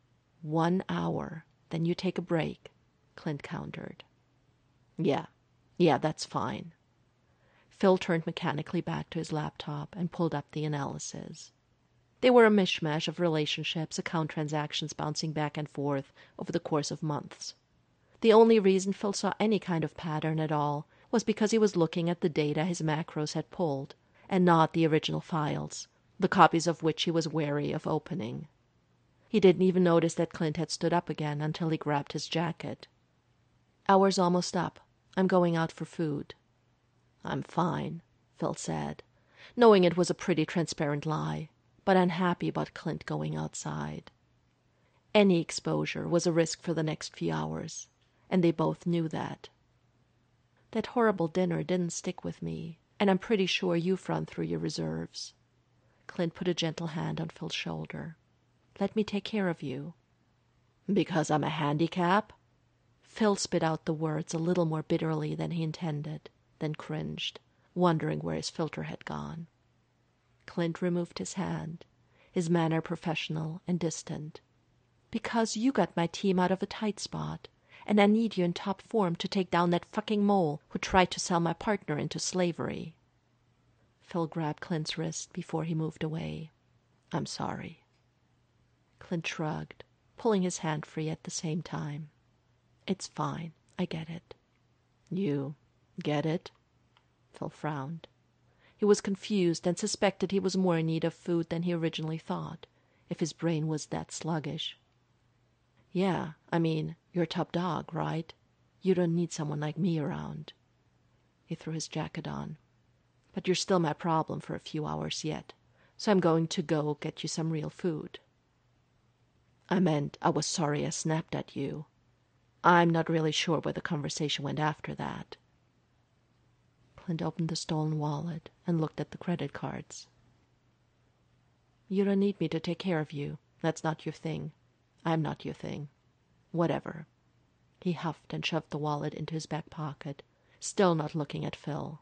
1 hour, then you take a break, Clint countered. Yeah, that's fine." Phil turned mechanically back to his laptop and pulled up the analyses. They were a mishmash of relationships, account transactions bouncing back and forth over the course of months. The only reason Phil saw any kind of pattern at all was because he was looking at the data his macros had pulled, and not the original files, the copies of which he was wary of opening. He didn't even notice that Clint had stood up again until he grabbed his jacket. "Hour's almost up. I'm going out for food." "I'm fine," Phil said, knowing it was a pretty transparent lie, but unhappy about Clint going outside. Any exposure was a risk for the next few hours, and they both knew that. "That horrible dinner didn't stick with me, and I'm pretty sure you've run through your reserves." Clint put a gentle hand on Phil's shoulder. "Let me take care of you." "Because I'm a handicap?" Phil spit out the words a little more bitterly than he intended, then cringed, wondering where his filter had gone. Clint removed his hand, his manner professional and distant. "Because you got my team out of a tight spot, and I need you in top form to take down that fucking mole who tried to sell my partner into slavery." Phil grabbed Clint's wrist before he moved away. "I'm sorry." Clint shrugged, pulling his hand free at the same time. "It's fine. I get it." "You get it?" Phil frowned. He was confused and suspected he was more in need of food than he originally thought, if his brain was that sluggish. "Yeah, I mean, you're top dog, right? You don't need someone like me around." He threw his jacket on. "But you're still my problem for a few hours yet, so I'm going to go get you some real food." "I meant I was sorry I snapped at you. I'm not really sure where the conversation went after that." Clint opened the stolen wallet and looked at the credit cards. "You don't need me to take care of you. That's not your thing. I'm not your thing. Whatever." He huffed and shoved the wallet into his back pocket, still not looking at Phil.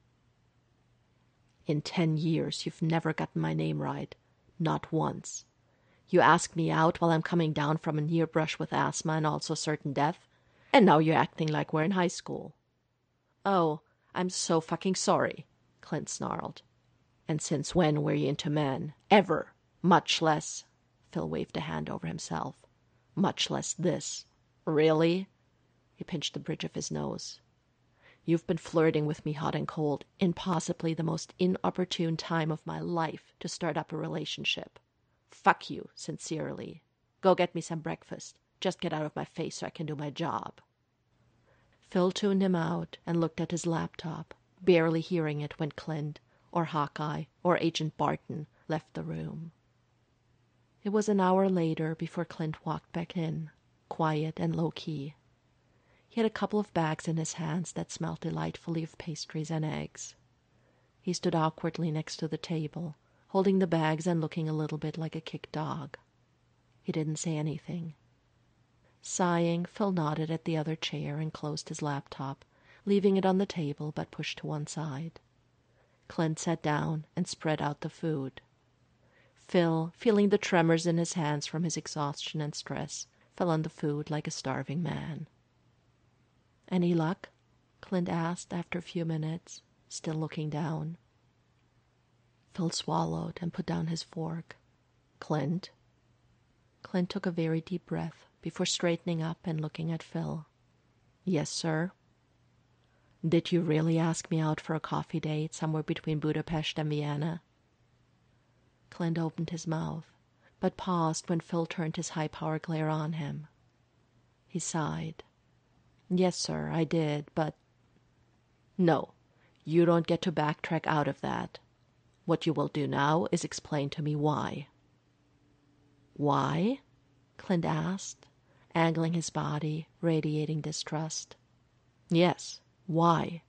"In 10 years, you've never gotten my name right. Not once. You asked me out while I'm coming down from a near brush with asthma and also certain death, and now you're acting like we're in high school." "Oh, I'm so fucking sorry," Clint snarled. "And since when were you into men? Ever. Much less," Phil waved a hand over himself, "much less this. Really?" He pinched the bridge of his nose. "You've been flirting with me hot and cold in possibly the most inopportune time of my life to start up a relationship. Fuck you, sincerely. Go get me some breakfast. Just get out of my face so I can do my job." Phil tuned him out and looked at his laptop, barely hearing it when Clint, or Hawkeye, or Agent Barton left the room. It was an hour later before Clint walked back in, quiet and low-key. He had a couple of bags in his hands that smelled delightfully of pastries and eggs. He stood awkwardly next to the table, holding the bags and looking a little bit like a kicked dog. He didn't say anything. Sighing, Phil nodded at the other chair and closed his laptop, leaving it on the table but pushed to one side. Clint sat down and spread out the food. Phil, feeling the tremors in his hands from his exhaustion and stress, fell on the food like a starving man. "Any luck?" Clint asked after a few minutes, still looking down. Phil swallowed and put down his fork. "Clint?" Clint took a very deep breath before straightening up and looking at Phil. "Yes, sir?" "Did you really ask me out for a coffee date somewhere between Budapest and Vienna?" Clint opened his mouth, but paused when Phil turned his high-power glare on him. He sighed. "Yes, sir, I did, but—" "No, you don't get to backtrack out of that. What you will do now is explain to me why." "Why?" Clint asked, angling his body, radiating distrust. "Yes, why?"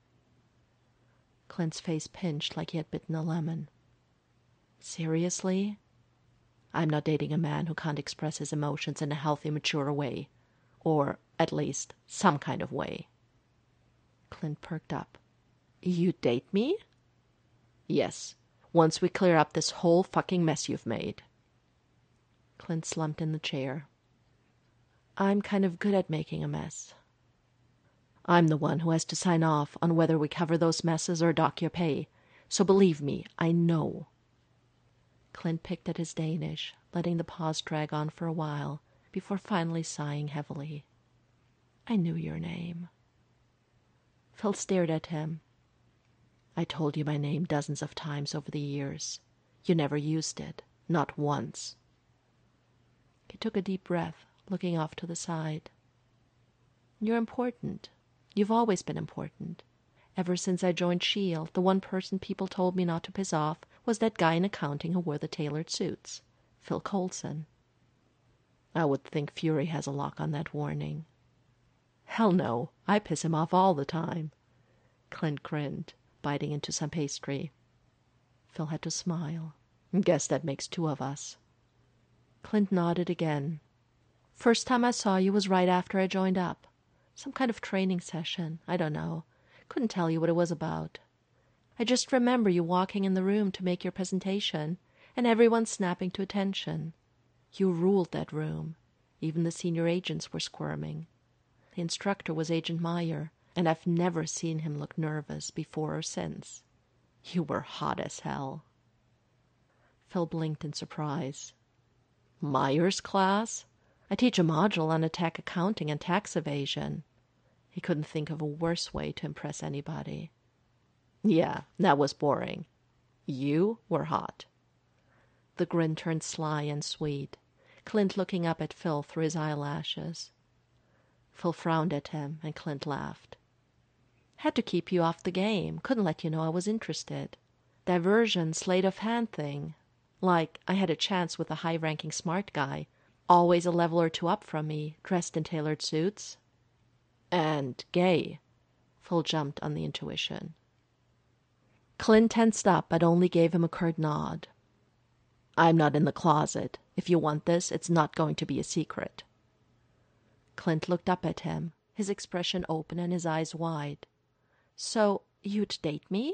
Clint's face pinched like he had bitten a lemon. "Seriously? I'm not dating a man who can't express his emotions in a healthy, mature way. Or, at least, some kind of way." Clint perked up. "You date me?" "Yes, once we clear up this whole fucking mess you've made." Clint slumped in the chair. "I'm kind of good at making a mess." "I'm the one who has to sign off on whether we cover those messes or dock your pay, so believe me, I know." Clint picked at his Danish, letting the pause drag on for a while, before finally sighing heavily. "I knew your name." Phil stared at him. "I told you my name dozens of times over the years. You never used it, not once." He took a deep breath, looking off to the side. "You're important. You've always been important. Ever since I joined S.H.I.E.L.D., the one person people told me not to piss off was that guy in accounting who wore the tailored suits, Phil Coulson." "I would think Fury has a lock on that warning." "Hell no, I piss him off all the time." Clint grinned, biting into some pastry. Phil had to smile. "Guess that makes two of us." Clint nodded again. "First time I saw you was right after I joined up. Some kind of training session, I don't know. Couldn't tell you what it was about. I just remember you walking in the room to make your presentation, and everyone snapping to attention. You ruled that room. Even the senior agents were squirming. The instructor was Agent Meyer, and I've never seen him look nervous before or since. You were hot as hell." Phil blinked in surprise. "Meyer's class? I teach a module on attack accounting and tax evasion." He couldn't think of a worse way to impress anybody. "Yeah, that was boring. You were hot." The grin turned sly and sweet, Clint looking up at Phil through his eyelashes. Phil frowned at him, and Clint laughed. "Had to keep you off the game. Couldn't let you know I was interested. Diversion, sleight of hand thing. Like I had a chance with a high-ranking smart guy, always a level or two up from me, dressed in tailored suits." "And gay." Phil jumped on the intuition. Clint tensed up, but only gave him a curt nod. "I'm not in the closet. If you want this, it's not going to be a secret." Clint looked up at him, his expression open and his eyes wide. "So, you'd date me?"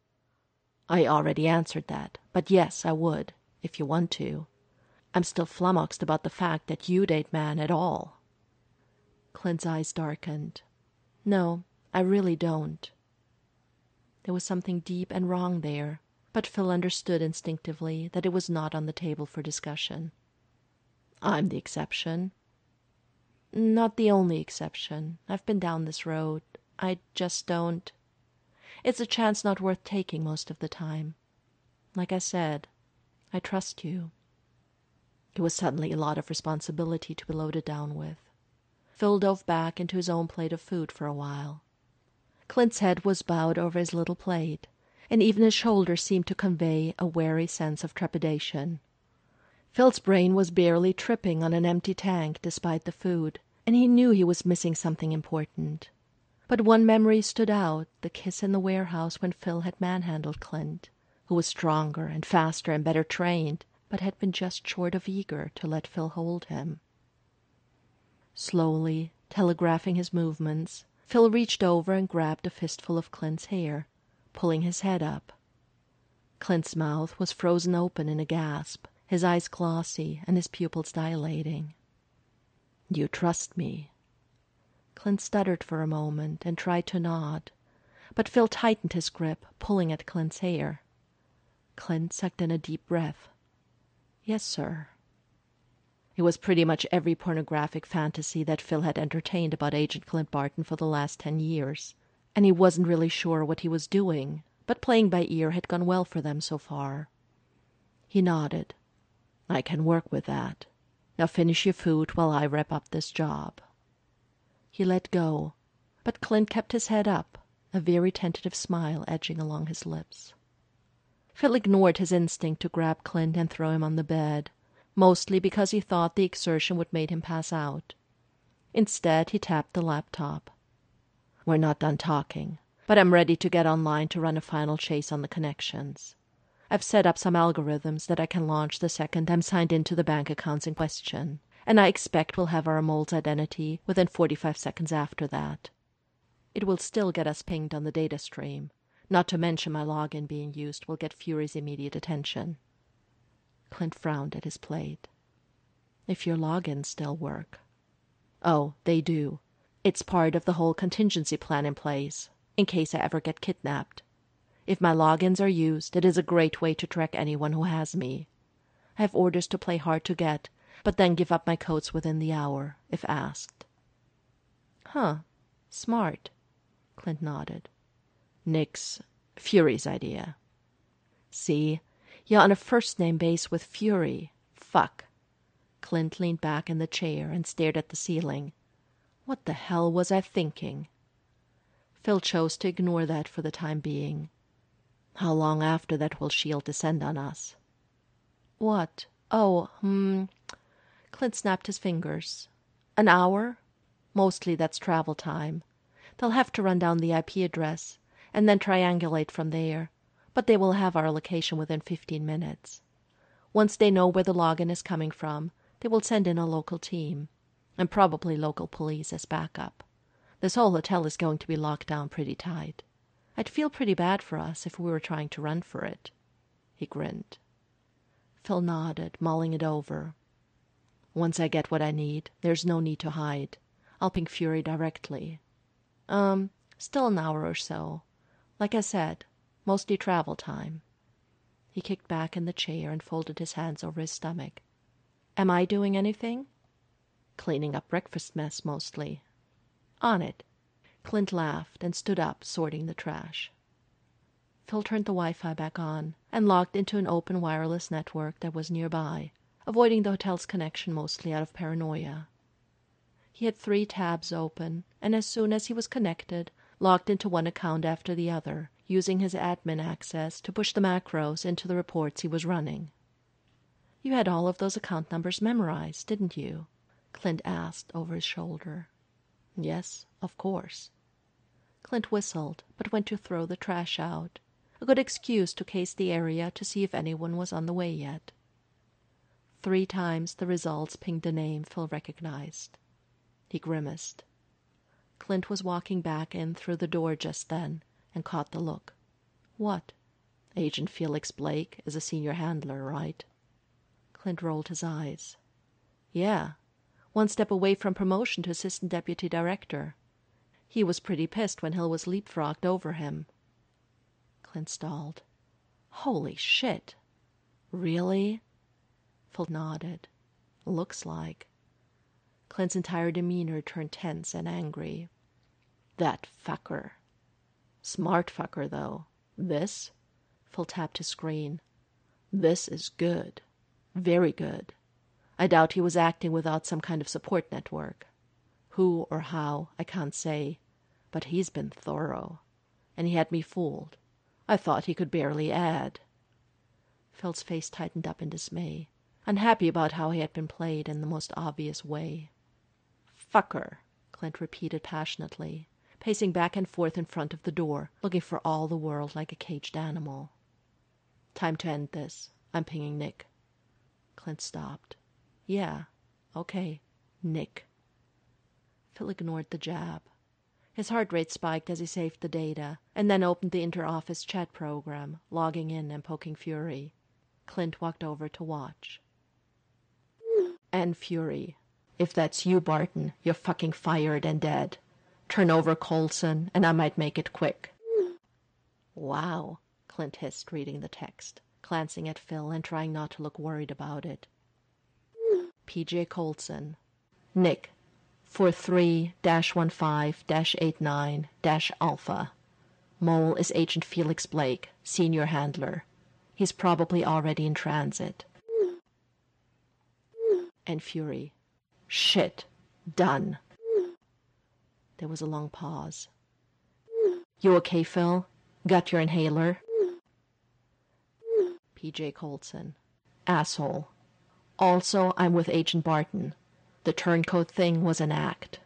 "I already answered that, but yes, I would, if you want to. I'm still flummoxed about the fact that you date man at all." Clint's eyes darkened. "No, I really don't." There was something deep and wrong there, but Phil understood instinctively that it was not on the table for discussion. "I'm the exception." "Not the only exception. I've been down this road. I just don't. It's a chance not worth taking most of the time. Like I said, I trust you." It was suddenly a lot of responsibility to be loaded down with. Phil dove back into his own plate of food for a while. Clint's head was bowed over his little plate, and even his shoulders seemed to convey a wary sense of trepidation. Phil's brain was barely tripping on an empty tank despite the food, and he knew he was missing something important. But one memory stood out, the kiss in the warehouse when Phil had manhandled Clint, who was stronger and faster and better trained, but had been just short of eager to let Phil hold him. Slowly, telegraphing his movements, Phil reached over and grabbed a fistful of Clint's hair, pulling his head up. Clint's mouth was frozen open in a gasp, his eyes glossy and his pupils dilating. "You trust me?" Clint stuttered for a moment and tried to nod, but Phil tightened his grip, pulling at Clint's hair. Clint sucked in a deep breath. "Yes, sir." It was pretty much every pornographic fantasy that Phil had entertained about Agent Clint Barton for the last 10 years, and he wasn't really sure what he was doing, but playing by ear had gone well for them so far. He nodded. "I can work with that. Now finish your food while I wrap up this job." He let go, but Clint kept his head up, a very tentative smile edging along his lips. Phil ignored his instinct to grab Clint and throw him on the bed, mostly because he thought the exertion would make him pass out. Instead, he tapped the laptop. "We're not done talking, but I'm ready to get online to run a final chase on the connections. I've set up some algorithms that I can launch the second I'm signed into the bank accounts in question, and I expect we'll have our mole's identity within 45 seconds after that. It will still get us pinged on the data stream, not to mention my login being used will get Fury's immediate attention." Clint frowned at his plate. "If your logins still work." "Oh, they do. It's part of the whole contingency plan in place, in case I ever get kidnapped. If my logins are used, it is a great way to track anyone who has me. I have orders to play hard to get, but then give up my codes within the hour, if asked." "Huh. Smart." Clint nodded. Fury's idea." "See? You're on a first-name base with Fury. Fuck." Clint leaned back in the chair and stared at the ceiling. "What the hell was I thinking?" Phil chose to ignore that for the time being. "How long after that will S.H.I.E.L.D. descend on us?" "What? Oh, Clint snapped his fingers. "An hour? Mostly that's travel time. They'll have to run down the IP address, and then triangulate from there, but they will have our location within 15 minutes. Once they know where the login is coming from, they will send in a local team, and probably local police as backup. This whole hotel is going to be locked down pretty tight. I'd feel pretty bad for us if we were trying to run for it." He grinned. Phil nodded, mulling it over. "Once I get what I need, there's no need to hide. I'll ping Fury directly. Still an hour or so. Like I said, mostly travel time." He kicked back in the chair and folded his hands over his stomach. "Am I doing anything?" "Cleaning up breakfast mess, mostly." "On it." Clint laughed and stood up, sorting the trash. Phil turned the Wi-Fi back on and logged into an open wireless network that was nearby, avoiding the hotel's connection mostly out of paranoia. He had 3 tabs open, and as soon as he was connected, logged into one account after the other, using his admin access to push the macros into the reports he was running. "You had all of those account numbers memorized, didn't you?" Clint asked over his shoulder. "Yes, of course." Clint whistled, but went to throw the trash out, a good excuse to case the area to see if anyone was on the way yet. 3 times the results pinged a name Phil recognized. He grimaced. Clint was walking back in through the door just then and caught the look. "What?" "Agent Felix Blake is a senior handler, right?" Clint rolled his eyes. "Yeah. 1 step away from promotion to assistant deputy director. He was pretty pissed when Hill was leapfrogged over him." Clint stalled. "Holy shit." "Really?" Phil nodded. "Looks like." Clint's entire demeanor turned tense and angry. "That fucker." "Smart fucker, though. This?" Phil tapped his screen. "This is good. Very good. I doubt he was acting without some kind of support network. Who or how, I can't say, but he's been thorough. And he had me fooled. I thought he could barely add." Phil's face tightened up in dismay, unhappy about how he had been played in the most obvious way. Fucker, Clint repeated passionately, pacing back and forth in front of the door, looking for all the world like a caged animal. Time to end this. I'm pinging Nick. Clint stopped. Yeah, okay, Nick. Phil ignored the jab. His heart rate spiked as he saved the data, and then opened the inter-office chat program, logging in and poking Fury. Clint walked over to watch. And Fury. If that's you, Barton, you're fucking fired and dead. Turn over Coulson, and I might make it quick. Wow, Clint hissed, reading the text, glancing at Phil and trying not to look worried about it. P.J. Coulson. Nick. 43-15-89-Alpha. Mole is Agent Felix Blake, senior handler. He's probably already in transit. And Fury. Shit. Done. There was a long pause. You okay, Phil? Got your inhaler? P.J. Coulson. Asshole. Also, I'm with Agent Barton. The turncoat thing was an act.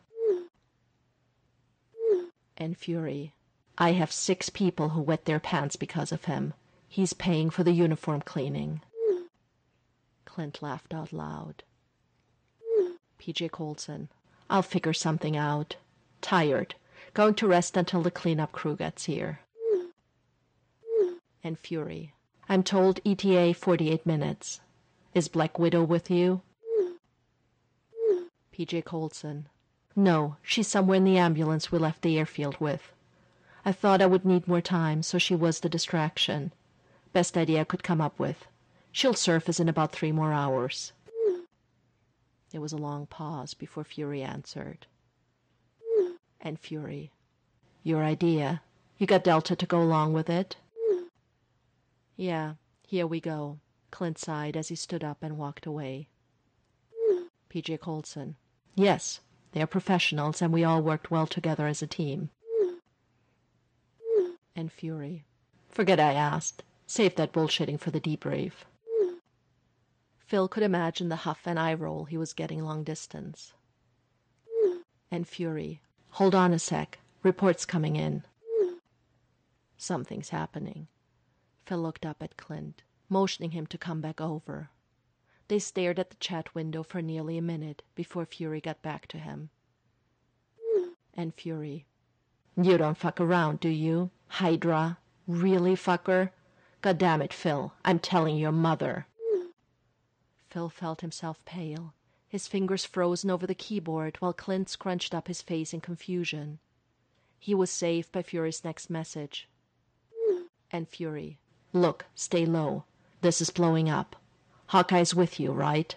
And Fury. I have 6 people who wet their pants because of him. He's paying for the uniform cleaning. Clint laughed out loud. P.J. Coulson. I'll figure something out. Tired. Going to rest until the cleanup crew gets here. And Fury. I'm told ETA 48 minutes. Is Black Widow with you? P.J. Coulson. No, she's somewhere in the ambulance we left the airfield with. I thought I would need more time, so she was the distraction. Best idea I could come up with. She'll surface in about 3 more hours. There was a long pause before Fury answered. And Fury. Your idea. You got Delta to go along with it? Yeah, here we go. Clint sighed as he stood up and walked away. P.J. Coulson. Yes, they are professionals, and we all worked well together as a team. And Fury. Forget I asked. Save that bullshitting for the debrief. Phil could imagine the huff and eye roll he was getting long distance. And Fury. Hold on a sec. Reports coming in. Something's happening. Phil looked up at Clint, motioning him to come back over. They stared at the chat window for nearly a minute before Fury got back to him. And Fury. You don't fuck around, do you? Hydra? Really, fucker? God damn it, Phil. I'm telling your mother. Phil felt himself pale, his fingers frozen over the keyboard while Clint scrunched up his face in confusion. He was saved by Fury's next message. And Fury. Look, stay low. This is blowing up. Hawkeye's with you, right?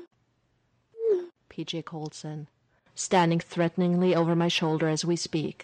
P.J. Coulson. Standing threateningly over my shoulder as we speak.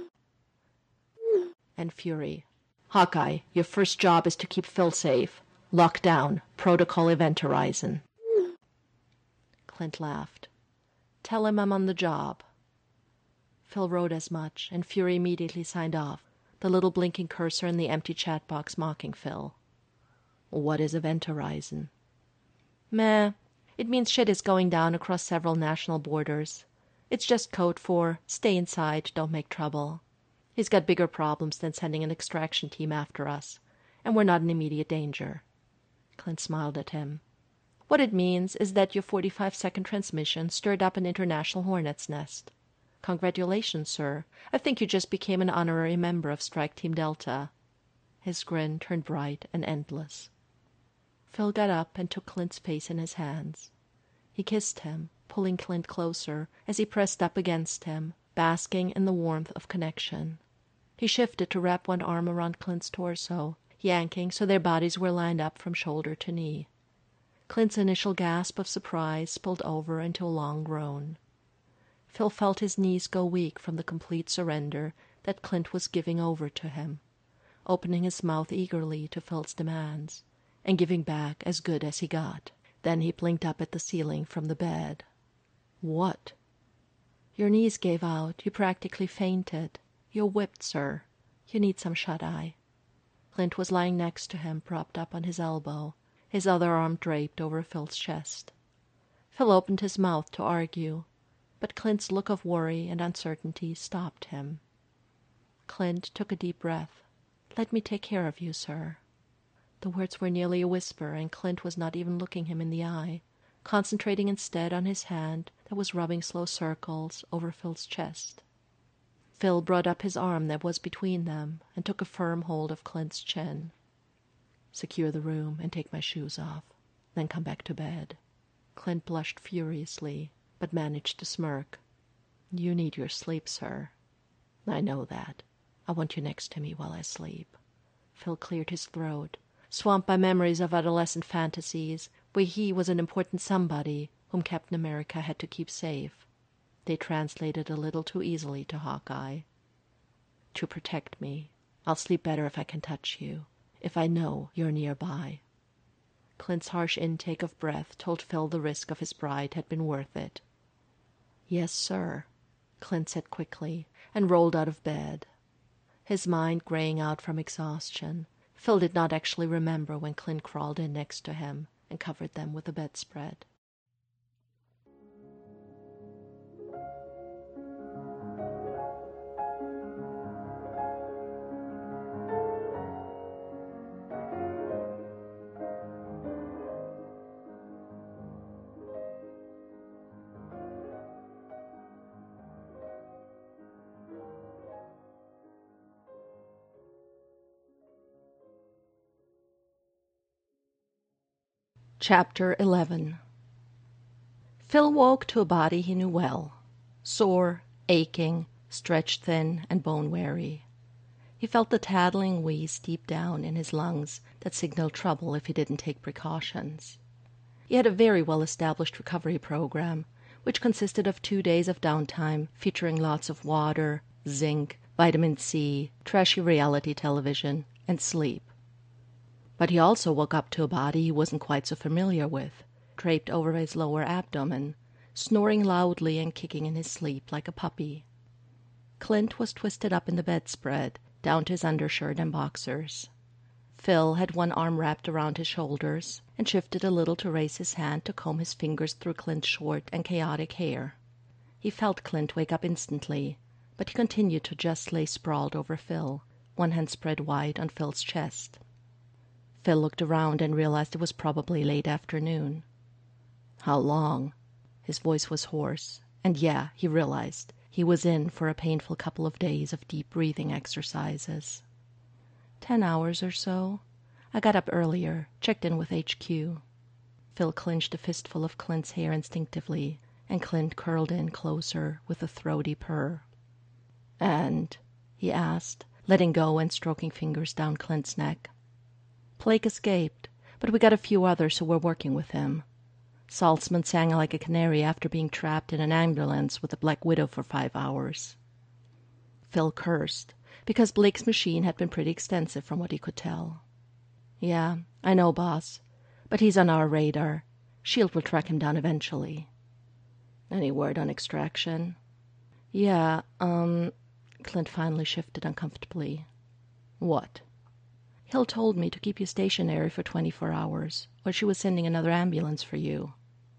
And Fury. Hawkeye, your first job is to keep Phil safe. Lock down. Protocol Event Horizon. Clint laughed. Tell him I'm on the job. Phil wrote as much, and Fury immediately signed off, the little blinking cursor in the empty chat box mocking Phil. What is Event Horizon? Meh. It means shit is going down across several national borders. It's just code for stay inside, don't make trouble. He's got bigger problems than sending an extraction team after us, and we're not in immediate danger. Clint smiled at him. What it means is that your 45-second transmission stirred up an international hornet's nest. Congratulations, sir. I think you just became an honorary member of Strike Team Delta. His grin turned bright and endless. Phil got up and took Clint's face in his hands. He kissed him, pulling Clint closer as he pressed up against him, basking in the warmth of connection. He shifted to wrap one arm around Clint's torso, yanking so their bodies were lined up from shoulder to knee. Clint's initial gasp of surprise spilled over into a long groan. Phil felt his knees go weak from the complete surrender that Clint was giving over to him, opening his mouth eagerly to Phil's demands, and giving back as good as he got. Then he blinked up at the ceiling from the bed. What? Your knees gave out. You practically fainted. You're whipped, sir. You need some shut-eye. Clint was lying next to him, propped up on his elbow, his other arm draped over Phil's chest. Phil opened his mouth to argue, but Clint's look of worry and uncertainty stopped him. Clint took a deep breath. "Let me take care of you, sir." The words were nearly a whisper, and Clint was not even looking him in the eye, concentrating instead on his hand that was rubbing slow circles over Phil's chest. Phil brought up his arm that was between them and took a firm hold of Clint's chin. "Secure the room and take my shoes off, then come back to bed." Clint blushed furiously, but managed to smirk. "You need your sleep, sir." "I know that. I want you next to me while I sleep." Phil cleared his throat, swamped by memories of adolescent fantasies where he was an important somebody whom Captain America had to keep safe. They translated a little too easily to Hawkeye. "To protect me. I'll sleep better if I can touch you, if I know you're nearby." Clint's harsh intake of breath told Phil the risk of his bride had been worth it. "Yes, sir," Clint said quickly, and rolled out of bed. His mind graying out from exhaustion, Phil did not actually remember when Clint crawled in next to him and covered them with a bedspread. Chapter 11. Phil woke to a body he knew well, sore, aching, stretched thin, and bone-weary. He felt the tattling wheeze deep down in his lungs that signaled trouble if he didn't take precautions. He had a very well-established recovery program, which consisted of 2 days of downtime featuring lots of water, zinc, vitamin C, trashy reality television, and sleep. But he also woke up to a body he wasn't quite so familiar with, draped over his lower abdomen, snoring loudly and kicking in his sleep like a puppy. Clint was twisted up in the bedspread, down to his undershirt and boxers. Phil had one arm wrapped around his shoulders and shifted a little to raise his hand to comb his fingers through Clint's short and chaotic hair. He felt Clint wake up instantly, but he continued to just lay sprawled over Phil, one hand spread wide on Phil's chest. Phil looked around and realized it was probably late afternoon. "How long?" His voice was hoarse, and he realized he was in for a painful couple of days of deep breathing exercises. 10 hours or so. I got up earlier, checked in with HQ. Phil clinched a fistful of Clint's hair instinctively, and Clint curled in closer with a throaty purr. "And?" he asked, letting go and stroking fingers down Clint's neck. "Blake escaped, but we got a few others who were working with him. Saltzman sang like a canary after being trapped in an ambulance with a Black Widow for 5 hours. Phil cursed, because Blake's machine had been pretty extensive from what he could tell. "Yeah, I know, boss, but he's on our radar. SHIELD will track him down eventually." "Any word on extraction?" Clint finally shifted uncomfortably. "What?" "Hill told me to keep you stationary for 24 hours, or she was sending another ambulance for you."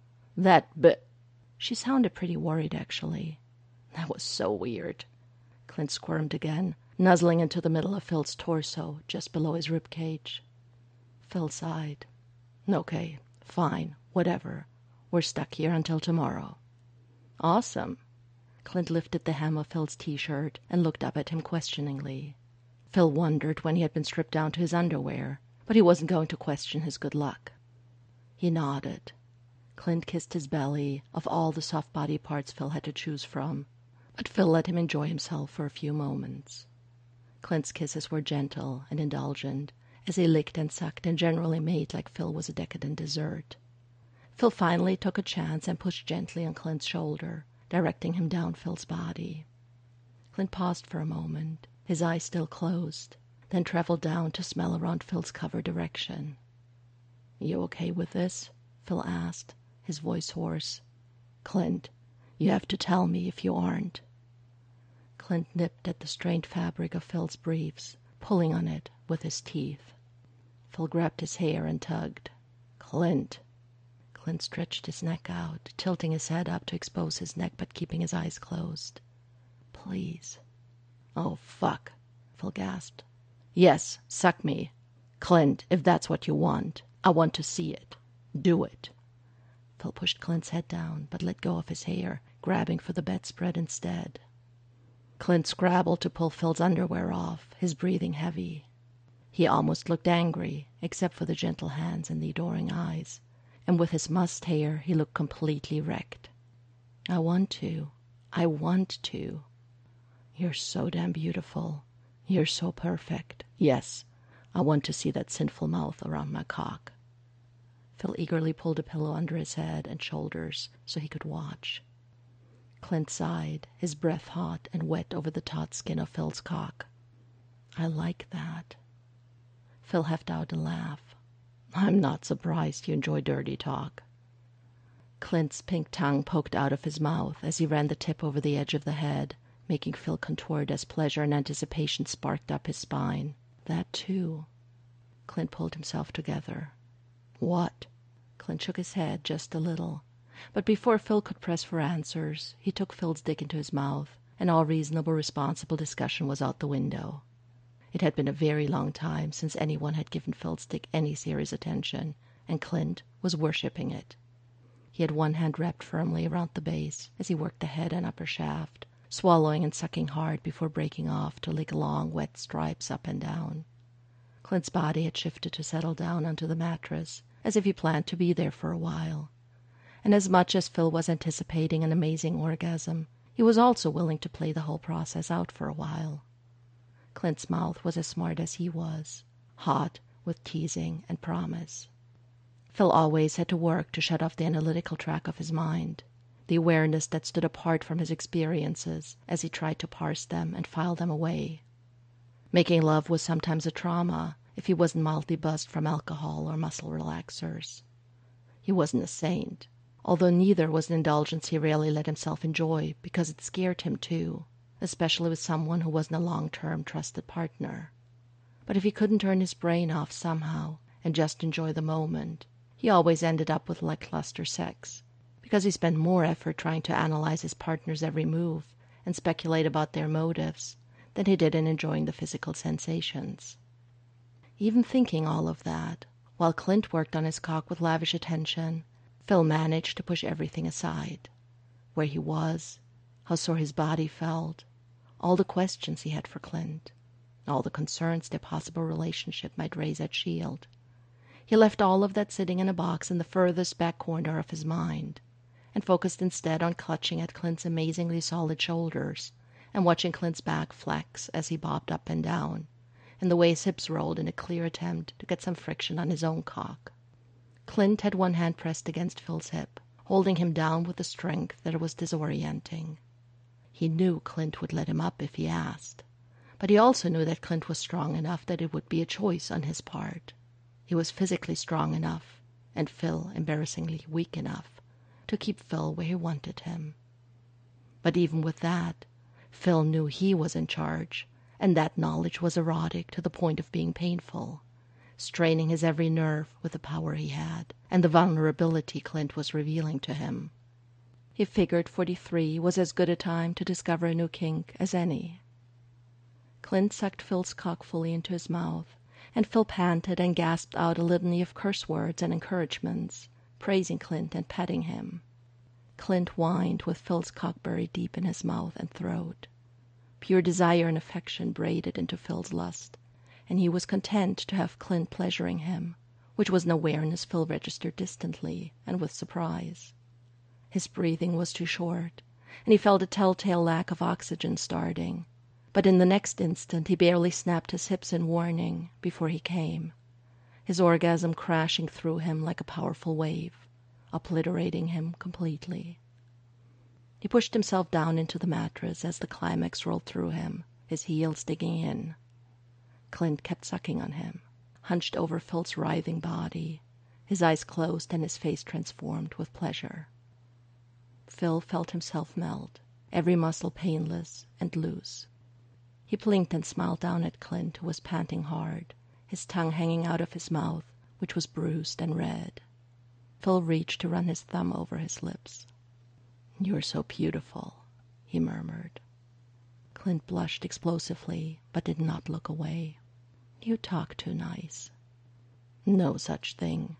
She sounded pretty worried, actually. That was so weird. Clint squirmed again, nuzzling into the middle of Phil's torso, just below his rib cage. Phil sighed. "Okay, fine, whatever. We're stuck here until tomorrow." "Awesome." Clint lifted the hem of Phil's T-shirt and looked up at him questioningly. Phil wondered when he had been stripped down to his underwear, but he wasn't going to question his good luck. He nodded. Clint kissed his belly, of all the soft body parts Phil had to choose from, but Phil let him enjoy himself for a few moments. Clint's kisses were gentle and indulgent, as he licked and sucked and generally made like Phil was a decadent dessert. Phil finally took a chance and pushed gently on Clint's shoulder, directing him down Phil's body. Clint paused for a moment, his eyes still closed, then traveled down to smell around Phil's cover direction. "You okay with this?" Phil asked, his voice hoarse. "Clint, you have to tell me if you aren't." Clint nipped at the strained fabric of Phil's briefs, pulling on it with his teeth. Phil grabbed his hair and tugged. "Clint." Clint stretched his neck out, tilting his head up to expose his neck but keeping his eyes closed. Please. Oh, fuck, Phil gasped. Yes, suck me. Clint, if that's what you want. I want to see it. Do it. Phil pushed Clint's head down, but let go of his hair, grabbing for the bedspread instead. Clint scrabbled to pull Phil's underwear off, his breathing heavy. He almost looked angry, except for the gentle hands and the adoring eyes, and with his mussed hair he looked completely wrecked. I want to. You're so damn beautiful. You're so perfect. Yes, I want to see that sinful mouth around my cock. Phil eagerly pulled a pillow under his head and shoulders so he could watch. Clint sighed, his breath hot and wet over the taut skin of Phil's cock. I like that. Phil heft out a laugh. I'm not surprised you enjoy dirty talk. Clint's pink tongue poked out of his mouth as he ran the tip over the edge of the head, making Phil contort as pleasure and anticipation sparked up his spine. That too. Clint pulled himself together. What? Clint shook his head just a little. But before Phil could press for answers, he took Phil's dick into his mouth, and all reasonable, responsible discussion was out the window. It had been a very long time since anyone had given Phil's dick any serious attention, and Clint was worshipping it. He had one hand wrapped firmly around the base as he worked the head and upper shaft, swallowing and sucking hard before breaking off to lick long, wet stripes up and down. Clint's body had shifted to settle down onto the mattress, as if he planned to be there for a while. And as much as Phil was anticipating an amazing orgasm, he was also willing to play the whole process out for a while. Clint's mouth was as smart as he was, hot with teasing and promise. Phil always had to work to shut off the analytical track of his mind, the awareness that stood apart from his experiences as he tried to parse them and file them away. Making love was sometimes a trauma if he wasn't mildly buzzed from alcohol or muscle relaxers. He wasn't a saint, although neither was an indulgence he rarely let himself enjoy because it scared him too, especially with someone who wasn't a long-term trusted partner. But if he couldn't turn his brain off somehow and just enjoy the moment, he always ended up with lackluster sex, because he spent more effort trying to analyze his partner's every move and speculate about their motives than he did in enjoying the physical sensations. Even thinking all of that, while Clint worked on his cock with lavish attention, Phil managed to push everything aside. Where he was, how sore his body felt, all the questions he had for Clint, all the concerns their possible relationship might raise at Shield. He left all of that sitting in a box in the furthest back corner of his mind, and focused instead on clutching at Clint's amazingly solid shoulders and watching Clint's back flex as he bobbed up and down, and the way his hips rolled in a clear attempt to get some friction on his own cock. Clint had one hand pressed against Phil's hip, holding him down with a strength that was disorienting. He knew Clint would let him up if he asked, but he also knew that Clint was strong enough that it would be a choice on his part. He was physically strong enough, and Phil embarrassingly weak enough, to keep Phil where he wanted him. But even with that, Phil knew he was in charge, and that knowledge was erotic to the point of being painful, straining his every nerve with the power he had and the vulnerability Clint was revealing to him. He figured 43 was as good a time to discover a new kink as any. Clint sucked Phil's cock fully into his mouth, and Phil panted and gasped out a litany of curse words and encouragements, praising Clint and petting him. Clint whined with Phil's cock buried deep in his mouth and throat. Pure desire and affection braided into Phil's lust, and he was content to have Clint pleasuring him, which was an awareness Phil registered distantly and with surprise. His breathing was too short, and he felt a telltale lack of oxygen starting, but in the next instant he barely snapped his hips in warning before he came, his orgasm crashing through him like a powerful wave, obliterating him completely. He pushed himself down into the mattress as the climax rolled through him, his heels digging in. Clint kept sucking on him, hunched over Phil's writhing body, his eyes closed and his face transformed with pleasure. Phil felt himself melt, every muscle painless and loose. He blinked and smiled down at Clint, who was panting hard, his tongue hanging out of his mouth, which was bruised and red. Phil reached to run his thumb over his lips. "You're so beautiful," he murmured. Clint blushed explosively, but did not look away. "You talk too nice." "No such thing."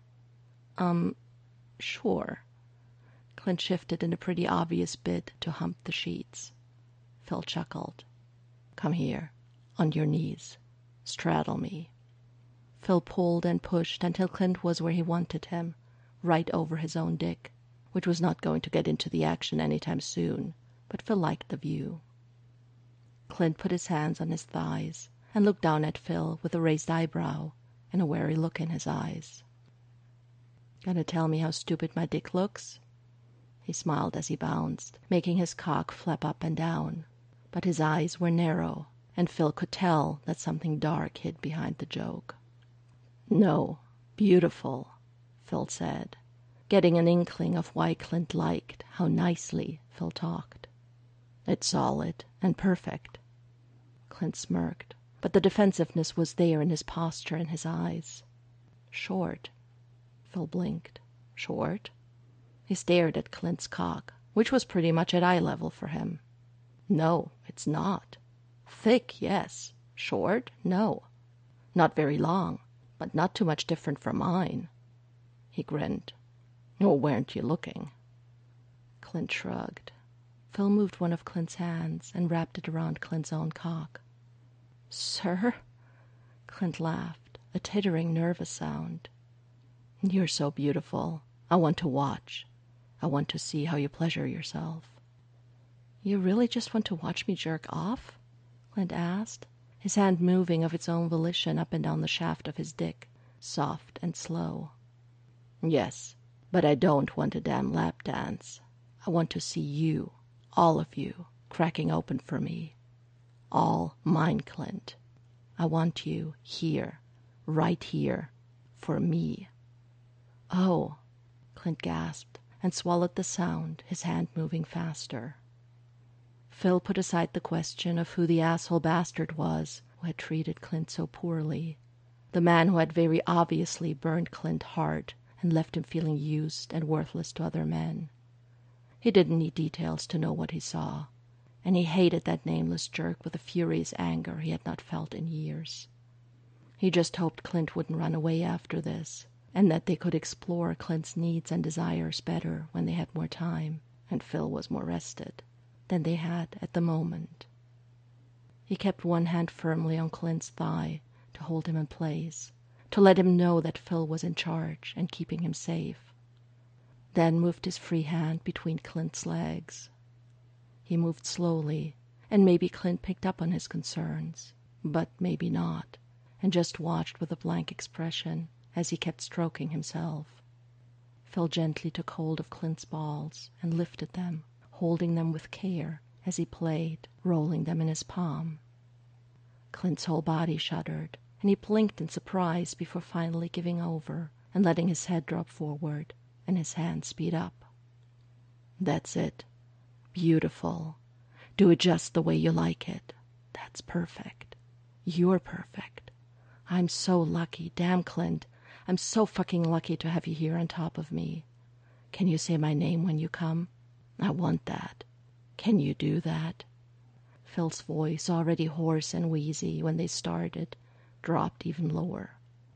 Sure." Clint shifted in a pretty obvious bid to hump the sheets. Phil chuckled. "Come here, on your knees. Straddle me." Phil pulled and pushed until Clint was where he wanted him, right over his own dick, which was not going to get into the action any time soon, but Phil liked the view. Clint put his hands on his thighs and looked down at Phil with a raised eyebrow and a wary look in his eyes. "Gonna tell me how stupid my dick looks?" He smiled as he bounced, making his cock flap up and down, but his eyes were narrow, and Phil could tell that something dark hid behind the joke. "No, beautiful," Phil said, getting an inkling of why Clint liked how nicely Phil talked. "It's solid and perfect." Clint smirked, but the defensiveness was there in his posture and his eyes. "Short." Phil blinked. "Short?" He stared at Clint's cock, which was pretty much at eye level for him. "No, it's not. Thick, yes. Short, no. Not very long, but not too much different from mine." He grinned. "Oh, weren't you looking?" Clint shrugged. Phil moved one of Clint's hands and wrapped it around Clint's own cock. "Sir?" Clint laughed, a tittering, nervous sound. "You're so beautiful. I want to watch. I want to see how you pleasure yourself." "You really just want to watch me jerk off?" Clint asked, his hand moving of its own volition up and down the shaft of his dick, soft and slow. "Yes, but I don't want a damn lap dance. I want to see you, all of you, cracking open for me. All mine, Clint. I want you here, right here, for me." "Oh," Clint gasped and swallowed the sound, his hand moving faster. Phil put aside the question of who the asshole bastard was who had treated Clint so poorly, the man who had very obviously burned Clint hard and left him feeling used and worthless to other men. He didn't need details to know what he saw, and he hated that nameless jerk with a furious anger he had not felt in years. He just hoped Clint wouldn't run away after this, and that they could explore Clint's needs and desires better when they had more time and Phil was more rested than they had at the moment. He kept one hand firmly on Clint's thigh to hold him in place, to let him know that Phil was in charge and keeping him safe, then moved his free hand between Clint's legs. He moved slowly, and maybe Clint picked up on his concerns, but maybe not, and just watched with a blank expression as he kept stroking himself. Phil gently took hold of Clint's balls and lifted them, holding them with care as he played, rolling them in his palm. Clint's whole body shuddered, and he blinked in surprise before finally giving over and letting his head drop forward and his hand speed up. "That's it. Beautiful. Do it just the way you like it. That's perfect. You're perfect. I'm so lucky. Damn, Clint. I'm so fucking lucky to have you here on top of me. Can you say my name when you come? I want that. Can you do that?" Phil's voice, already hoarse and wheezy when they started, dropped even lower.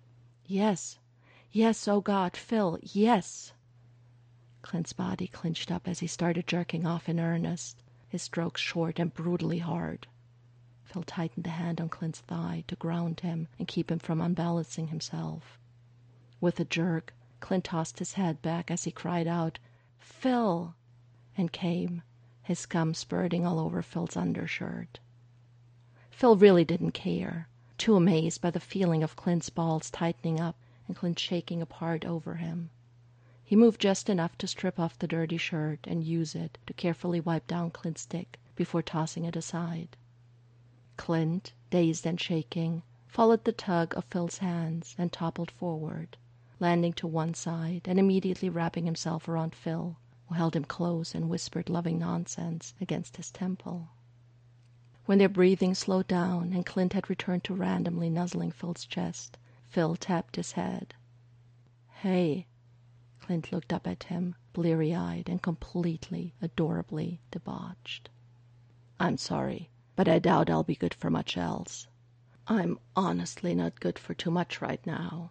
"Yes. Yes, oh God, Phil, yes." Clint's body clinched up as he started jerking off in earnest, his strokes short and brutally hard. Phil tightened the hand on Clint's thigh to ground him and keep him from unbalancing himself. With a jerk, Clint tossed his head back as he cried out, "Phil!" and came, his scum spurting all over Phil's undershirt. Phil really didn't care, too amazed by the feeling of Clint's balls tightening up and Clint shaking apart over him. He moved just enough to strip off the dirty shirt and use it to carefully wipe down Clint's dick before tossing it aside. Clint, dazed and shaking, followed the tug of Phil's hands and toppled forward, landing to one side and immediately wrapping himself around Phil, who held him close and whispered loving nonsense against his temple. When their breathing slowed down and Clint had returned to randomly nuzzling Phil's chest, Phil tapped his head. "Hey." Clint looked up at him, bleary-eyed and completely, adorably debauched. I'm sorry, but I doubt I'll be good for much else. I'm honestly not good for too much right now.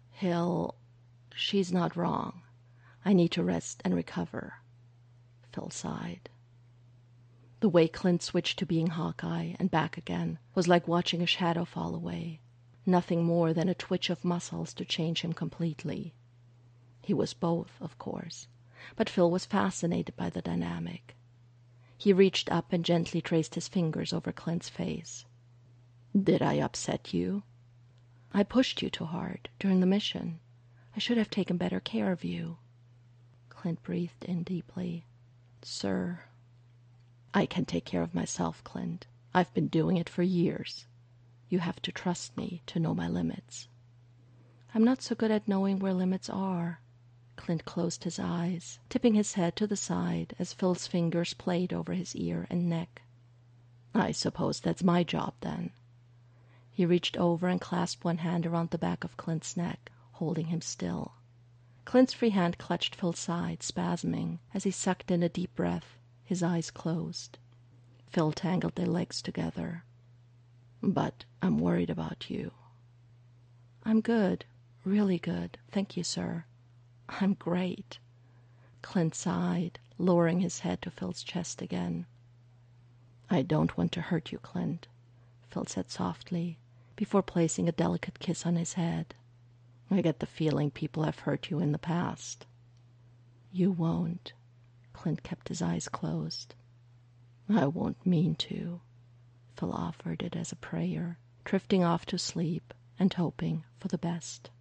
She's not wrong. I need to rest and recover. Phil sighed. The way Clint switched to being Hawkeye and back again was like watching a shadow fall away. Nothing more than a twitch of muscles to change him completely. He was both, of course, but Phil was fascinated by the dynamic. He reached up and gently traced his fingers over Clint's face. Did I upset you? I pushed you too hard during the mission. I should have taken better care of you. Clint breathed in deeply. Sir, I can take care of myself, Clint. I've been doing it for years. You have to trust me to know my limits. I'm not so good at knowing where limits are. Clint closed his eyes, tipping his head to the side as Phil's fingers played over his ear and neck. I suppose that's my job, then. He reached over and clasped one hand around the back of Clint's neck, holding him still. Clint's free hand clutched Phil's side, spasming, as he sucked in a deep breath, his eyes closed. Phil tangled their legs together. But I'm worried about you. I'm good, really good, thank you, sir. I'm great. Clint sighed, lowering his head to Phil's chest again. I don't want to hurt you, Clint, Phil said softly, before placing a delicate kiss on his head. I get the feeling people have hurt you in the past. You won't. Clint kept his eyes closed. I won't mean to. Phil offered it as a prayer, drifting off to sleep and hoping for the best.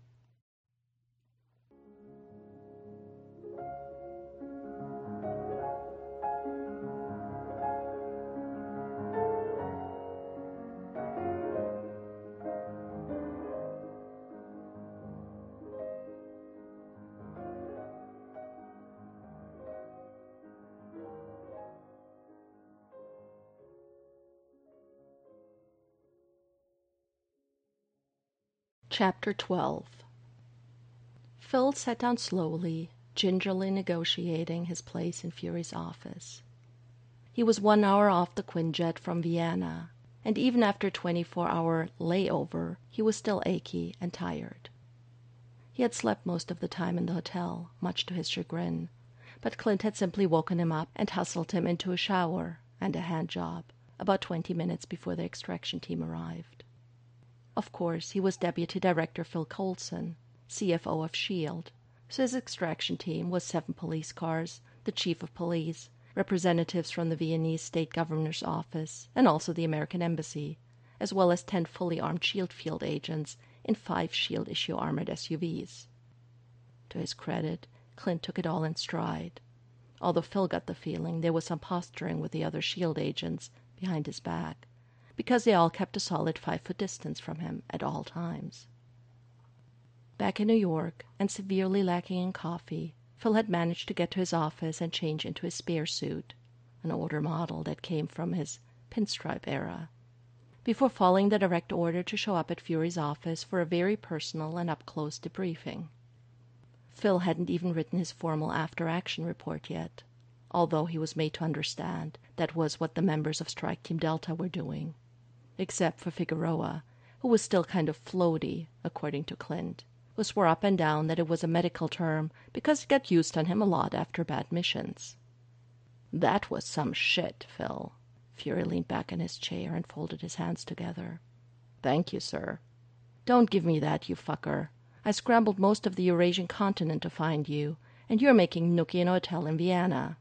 Chapter 12. Phil sat down slowly, gingerly negotiating his place in Fury's office. He was 1 hour off the Quinjet from Vienna, and even after a 24-hour layover, he was still achy and tired. He had slept most of the time in the hotel, much to his chagrin, but Clint had simply woken him up and hustled him into a shower and a hand job about 20 minutes before the extraction team arrived. Of course, he was Deputy Director Phil Coulson, CFO of S.H.I.E.L.D., so his extraction team was 7 police cars, the chief of police, representatives from the Viennese state governor's office, and also the American embassy, as well as 10 fully armed S.H.I.E.L.D. field agents in 5 S.H.I.E.L.D. issue armored SUVs. To his credit, Clint took it all in stride, although Phil got the feeling there was some posturing with the other S.H.I.E.L.D. agents behind his back, because they all kept a solid 5-foot distance from him at all times. Back in New York, and severely lacking in coffee, Phil had managed to get to his office and change into his spare suit, an older model that came from his pinstripe era, before following the direct order to show up at Fury's office for a very personal and up-close debriefing. Phil hadn't even written his formal after-action report yet, although he was made to understand that was what the members of Strike Team Delta were doing, except for Figueroa, who was still kind of floaty, according to Clint, who swore up and down that it was a medical term because it got used on him a lot after bad missions. That was some shit, Phil. Fury leaned back in his chair and folded his hands together. Thank you, sir. Don't give me that, you fucker. I scrambled most of the Eurasian continent to find you, and you're making nookie in a hotel in Vienna.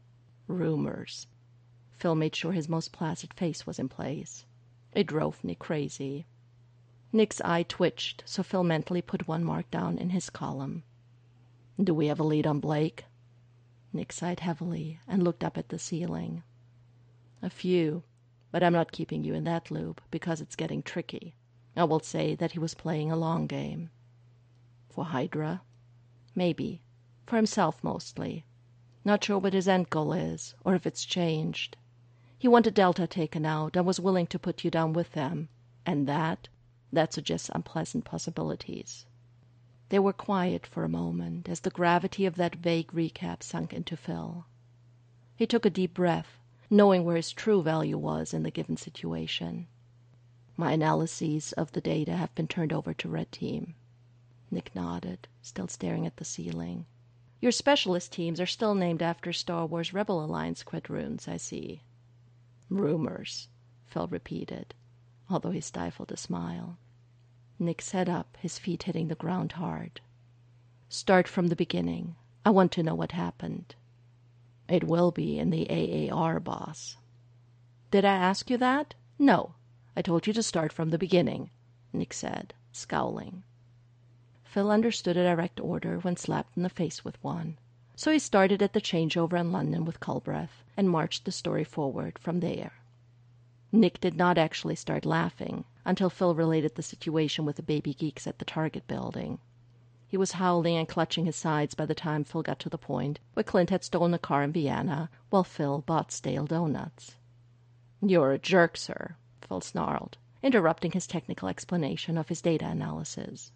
Rumors. Phil made sure his most placid face was in place. It drove Nick crazy. Nick's eye twitched, so Phil mentally put 1 mark down in his column. Do we have a lead on Blake? Nick sighed heavily and looked up at the ceiling. A few, but I'm not keeping you in that loop because it's getting tricky. I will say that he was playing a long game. For Hydra? Maybe. For himself, mostly. Not sure what his end goal is, or if it's changed. He wanted Delta taken out and was willing to put you down with them, and that suggests unpleasant possibilities. They were quiet for a moment as the gravity of that vague recap sunk into Phil. He took a deep breath, knowing where his true value was in the given situation. My analyses of the data have been turned over to Red Team. Nick nodded, still staring at the ceiling. Your specialist teams are still named after Star Wars Rebel Alliance quadroons, I see. Rumors, Phil repeated, although he stifled a smile. Nick sat up, his feet hitting the ground hard. Start from the beginning. I want to know what happened. It will be in the AAR, boss. Did I ask you that? No. I told you to start from the beginning, Nick said, scowling. Phil understood a direct order when slapped in the face with one, so he started at the changeover in London with Culbreth and marched the story forward from there. Nick did not actually start laughing until Phil related the situation with the baby geeks at the Target building. He was howling and clutching his sides by the time Phil got to the point where Clint had stolen a car in Vienna while Phil bought stale donuts. You're a jerk, sir, Phil snarled, interrupting his technical explanation of his data analysis.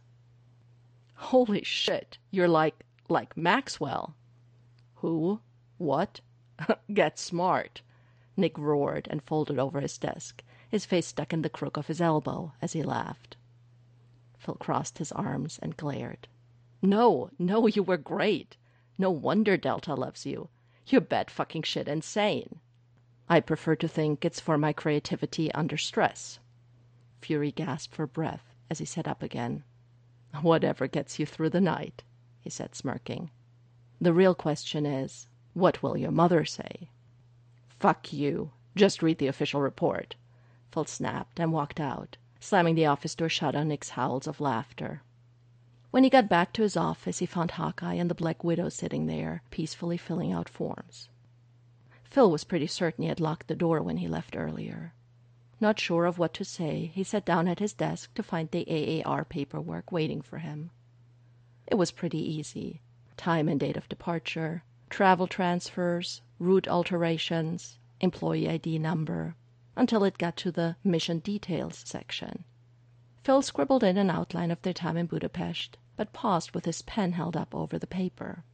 Holy shit, you're like Maxwell. Who? What? Get smart, Nick roared and folded over his desk, his face stuck in the crook of his elbow as he laughed. Phil crossed his arms and glared. No, you were great. No wonder Delta loves you. You're bat fucking shit insane. I prefer to think it's for my creativity under stress. Fury gasped for breath as he sat up again. Whatever gets you through the night, he said, smirking. The real question is, what will your mother say? Fuck you. Just read the official report, Phil snapped and walked out, slamming the office door shut on Nick's howls of laughter. When he got back to his office, he found Hawkeye and the Black Widow sitting there, peacefully filling out forms. Phil was pretty certain he had locked the door when he left earlier. Not sure of what to say, he sat down at his desk to find the AAR paperwork waiting for him. It was pretty easy. Time and date of departure, travel transfers, route alterations, employee ID number, until it got to the mission details section. Phil scribbled in an outline of their time in Budapest, but paused with his pen held up over the paper.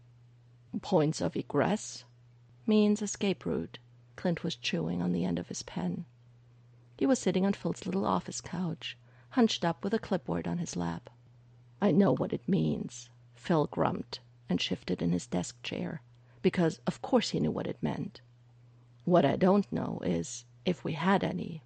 Points of egress? Means escape route. Clint was chewing on the end of his pen. He was sitting on Phil's little office couch, hunched up with a clipboard on his lap. I know what it means, Phil grumped and shifted in his desk chair, because of course he knew what it meant. What I don't know is if we had any.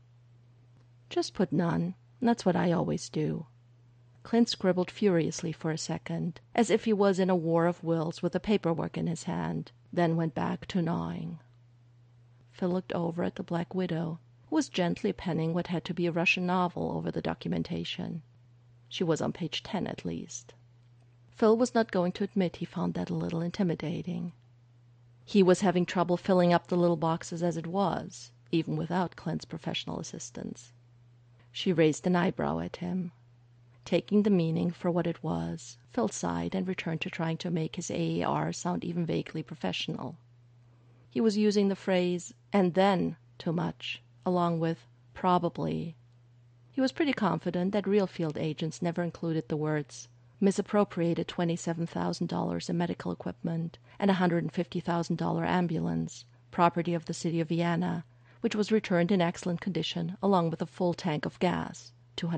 Just put none. That's what I always do. Clint scribbled furiously for a second, as if he was in a war of wills with the paperwork in his hand, then went back to gnawing. Phil looked over at the Black Widow, who was gently penning what had to be a Russian novel over the documentation. She was on page 10 at least. Phil was not going to admit he found that a little intimidating. He was having trouble filling up the little boxes as it was, even without Clint's professional assistance. She raised an eyebrow at him. Taking the meaning for what it was, Phil sighed and returned to trying to make his AAR sound even vaguely professional. He was using the phrase, and then, too much, along with probably. He was pretty confident that real field agents never included the words misappropriated $27,000 in medical equipment and a $150,000 ambulance, property of the city of Vienna, which was returned in excellent condition along with a full tank of gas,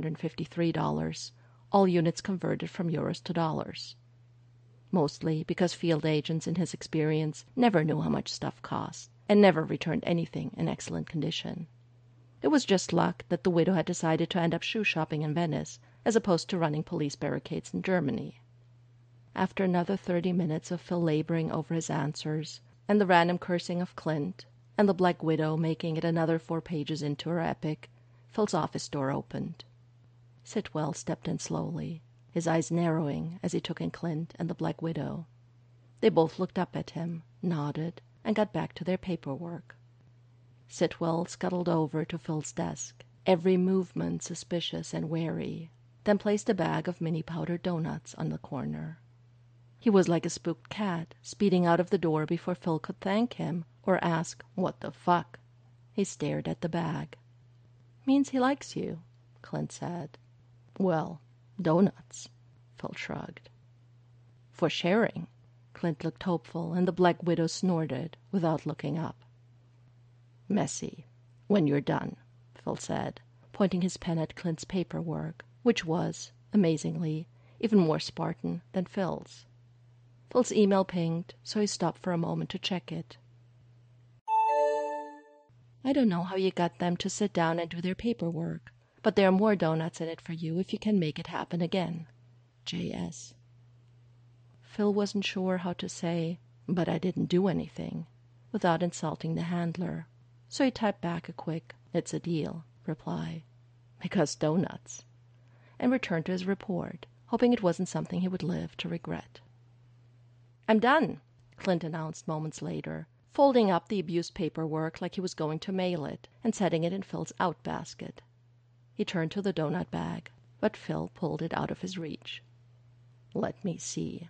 $253, all units converted from euros to dollars. Mostly because field agents, in his experience, never knew how much stuff cost, and never returned anything in excellent condition. It was just luck that the widow had decided to end up shoe shopping in Venice, as opposed to running police barricades in Germany. After another 30 minutes of Phil laboring over his answers, and the random cursing of Clint, and the Black Widow making it another 4 pages into her epic, Phil's office door opened. Sitwell stepped in slowly, his eyes narrowing as he took in Clint and the Black Widow. They both looked up at him, nodded, and got back to their paperwork. Sitwell scuttled over to Phil's desk, every movement suspicious and wary, then placed a bag of mini powdered doughnuts on the corner. He was like a spooked cat, speeding out of the door before Phil could thank him or ask, "What the fuck?" He stared at the bag. "Means he likes you," Clint said. "Well, doughnuts," Phil shrugged. For sharing. Clint looked hopeful, and the Black Widow snorted without looking up. Messy. When you're done, Phil said, pointing his pen at Clint's paperwork, which was, amazingly, even more Spartan than Phil's. Phil's email pinged, so he stopped for a moment to check it. I don't know how you got them to sit down and do their paperwork, but there are more donuts in it for you if you can make it happen again. J.S. Phil wasn't sure how to say, but I didn't do anything, without insulting the handler, so he typed back a quick, "It's a deal," reply, because donuts, and returned to his report, hoping it wasn't something he would live to regret. I'm done, Clint announced moments later, folding up the abused paperwork like he was going to mail it and setting it in Phil's out basket. He turned to the donut bag, but Phil pulled it out of his reach. Let me see.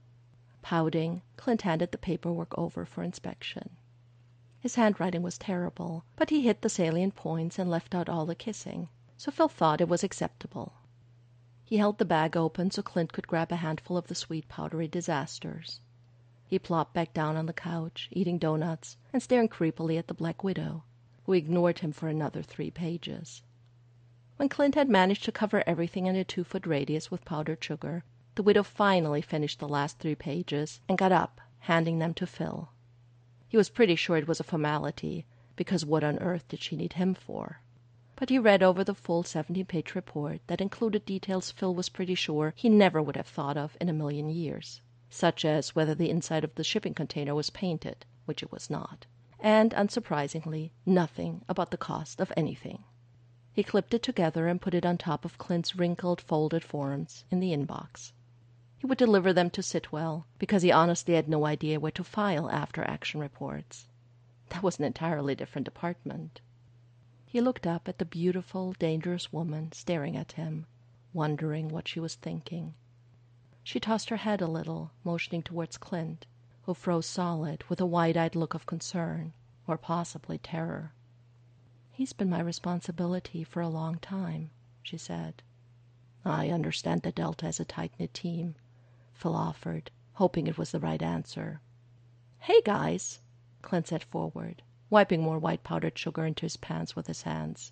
Pouting, Clint handed the paperwork over for inspection. His handwriting was terrible, but he hit the salient points and left out all the kissing, so Phil thought it was acceptable. He held the bag open so Clint could grab a handful of the sweet powdery disasters. He plopped back down on the couch, eating donuts and staring creepily at the Black Widow, who ignored him for another 3 pages. When Clint had managed to cover everything in a 2-foot radius with powdered sugar, the widow finally finished the last 3 pages and got up, handing them to Phil. He was pretty sure it was a formality, because what on earth did she need him for? But he read over the full 17-page report that included details Phil was pretty sure he never would have thought of in a million years, such as whether the inside of the shipping container was painted, which it was not, and, unsurprisingly, nothing about the cost of anything. He clipped it together and put it on top of Clint's wrinkled, folded forms in the inbox. He would deliver them to Sitwell, because he honestly had no idea where to file after-action reports. That was an entirely different department. He looked up at the beautiful, dangerous woman staring at him, wondering what she was thinking. She tossed her head a little, motioning towards Clint, who froze solid with a wide-eyed look of concern, or possibly terror. He's been my responsibility for a long time, she said. I understand that Delta is a tight-knit team, Phil offered, hoping it was the right answer. Hey, guys, Clint said forward, wiping more white powdered sugar into his pants with his hands.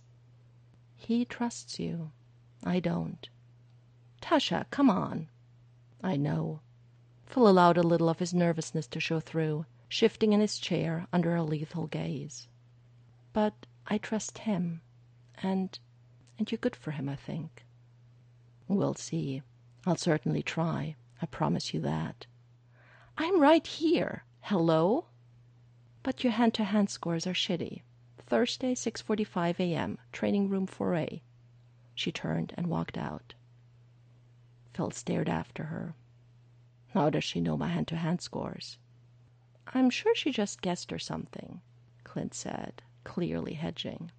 He trusts you. I don't. Tasha, come on. I know. Phil allowed a little of his nervousness to show through, shifting in his chair under a lethal gaze. But I trust him, and you're good for him, I think. We'll see. I'll certainly try. I promise you that. I'm right here. Hello? But your hand-to-hand scores are shitty. Thursday, 6:45 a.m., training room 4A. She turned and walked out. Phil stared after her. How does she know my hand-to-hand scores? I'm sure she just guessed or something, Clint said, clearly hedging.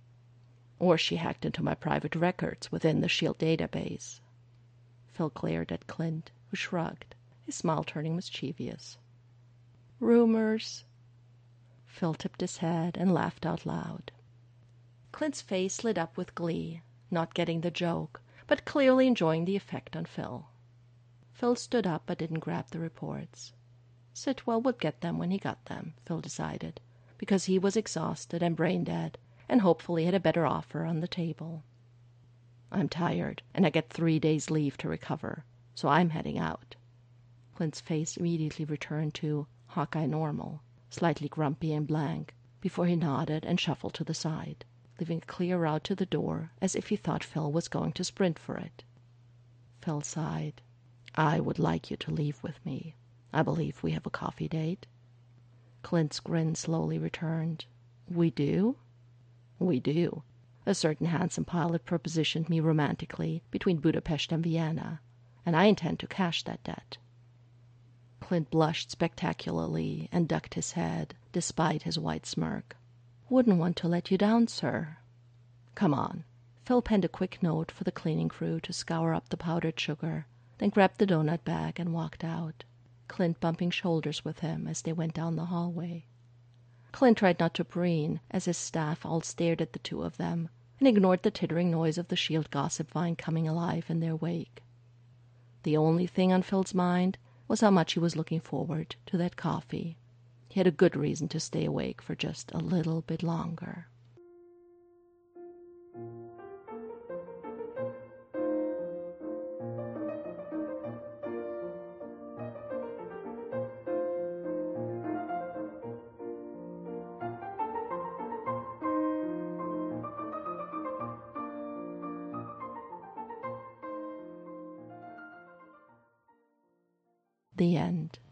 Or she hacked into my private records within the SHIELD database. Phil glared at Clint, who shrugged, his smile turning mischievous. Rumors. Phil tipped his head and laughed out loud. Clint's face lit up with glee, not getting the joke, but clearly enjoying the effect on Phil. Phil stood up but didn't grab the reports. Sitwell would get them when he got them, Phil decided, because he was exhausted and brain-dead, and hopefully had a better offer on the table. I'm tired, and I get 3 days leave to recover, so I'm heading out. Clint's face immediately returned to Hawkeye normal, slightly grumpy and blank, before he nodded and shuffled to the side, leaving a clear route to the door as if he thought Phil was going to sprint for it. Phil sighed. I would like you to leave with me. I believe we have a coffee date. Clint's grin slowly returned. We do? We do. A certain handsome pilot propositioned me romantically between Budapest and Vienna, and I intend to cash that debt. Clint blushed spectacularly and ducked his head, despite his white smirk. Wouldn't want to let you down, sir. Come on. Phil penned a quick note for the cleaning crew to scour up the powdered sugar, then grabbed the donut bag and walked out, Clint bumping shoulders with him as they went down the hallway. Clint tried not to preen as his staff all stared at the two of them and ignored the tittering noise of the SHIELD gossip vine coming alive in their wake. The only thing on Phil's mind was how much he was looking forward to that coffee. He had a good reason to stay awake for just a little bit longer. The end.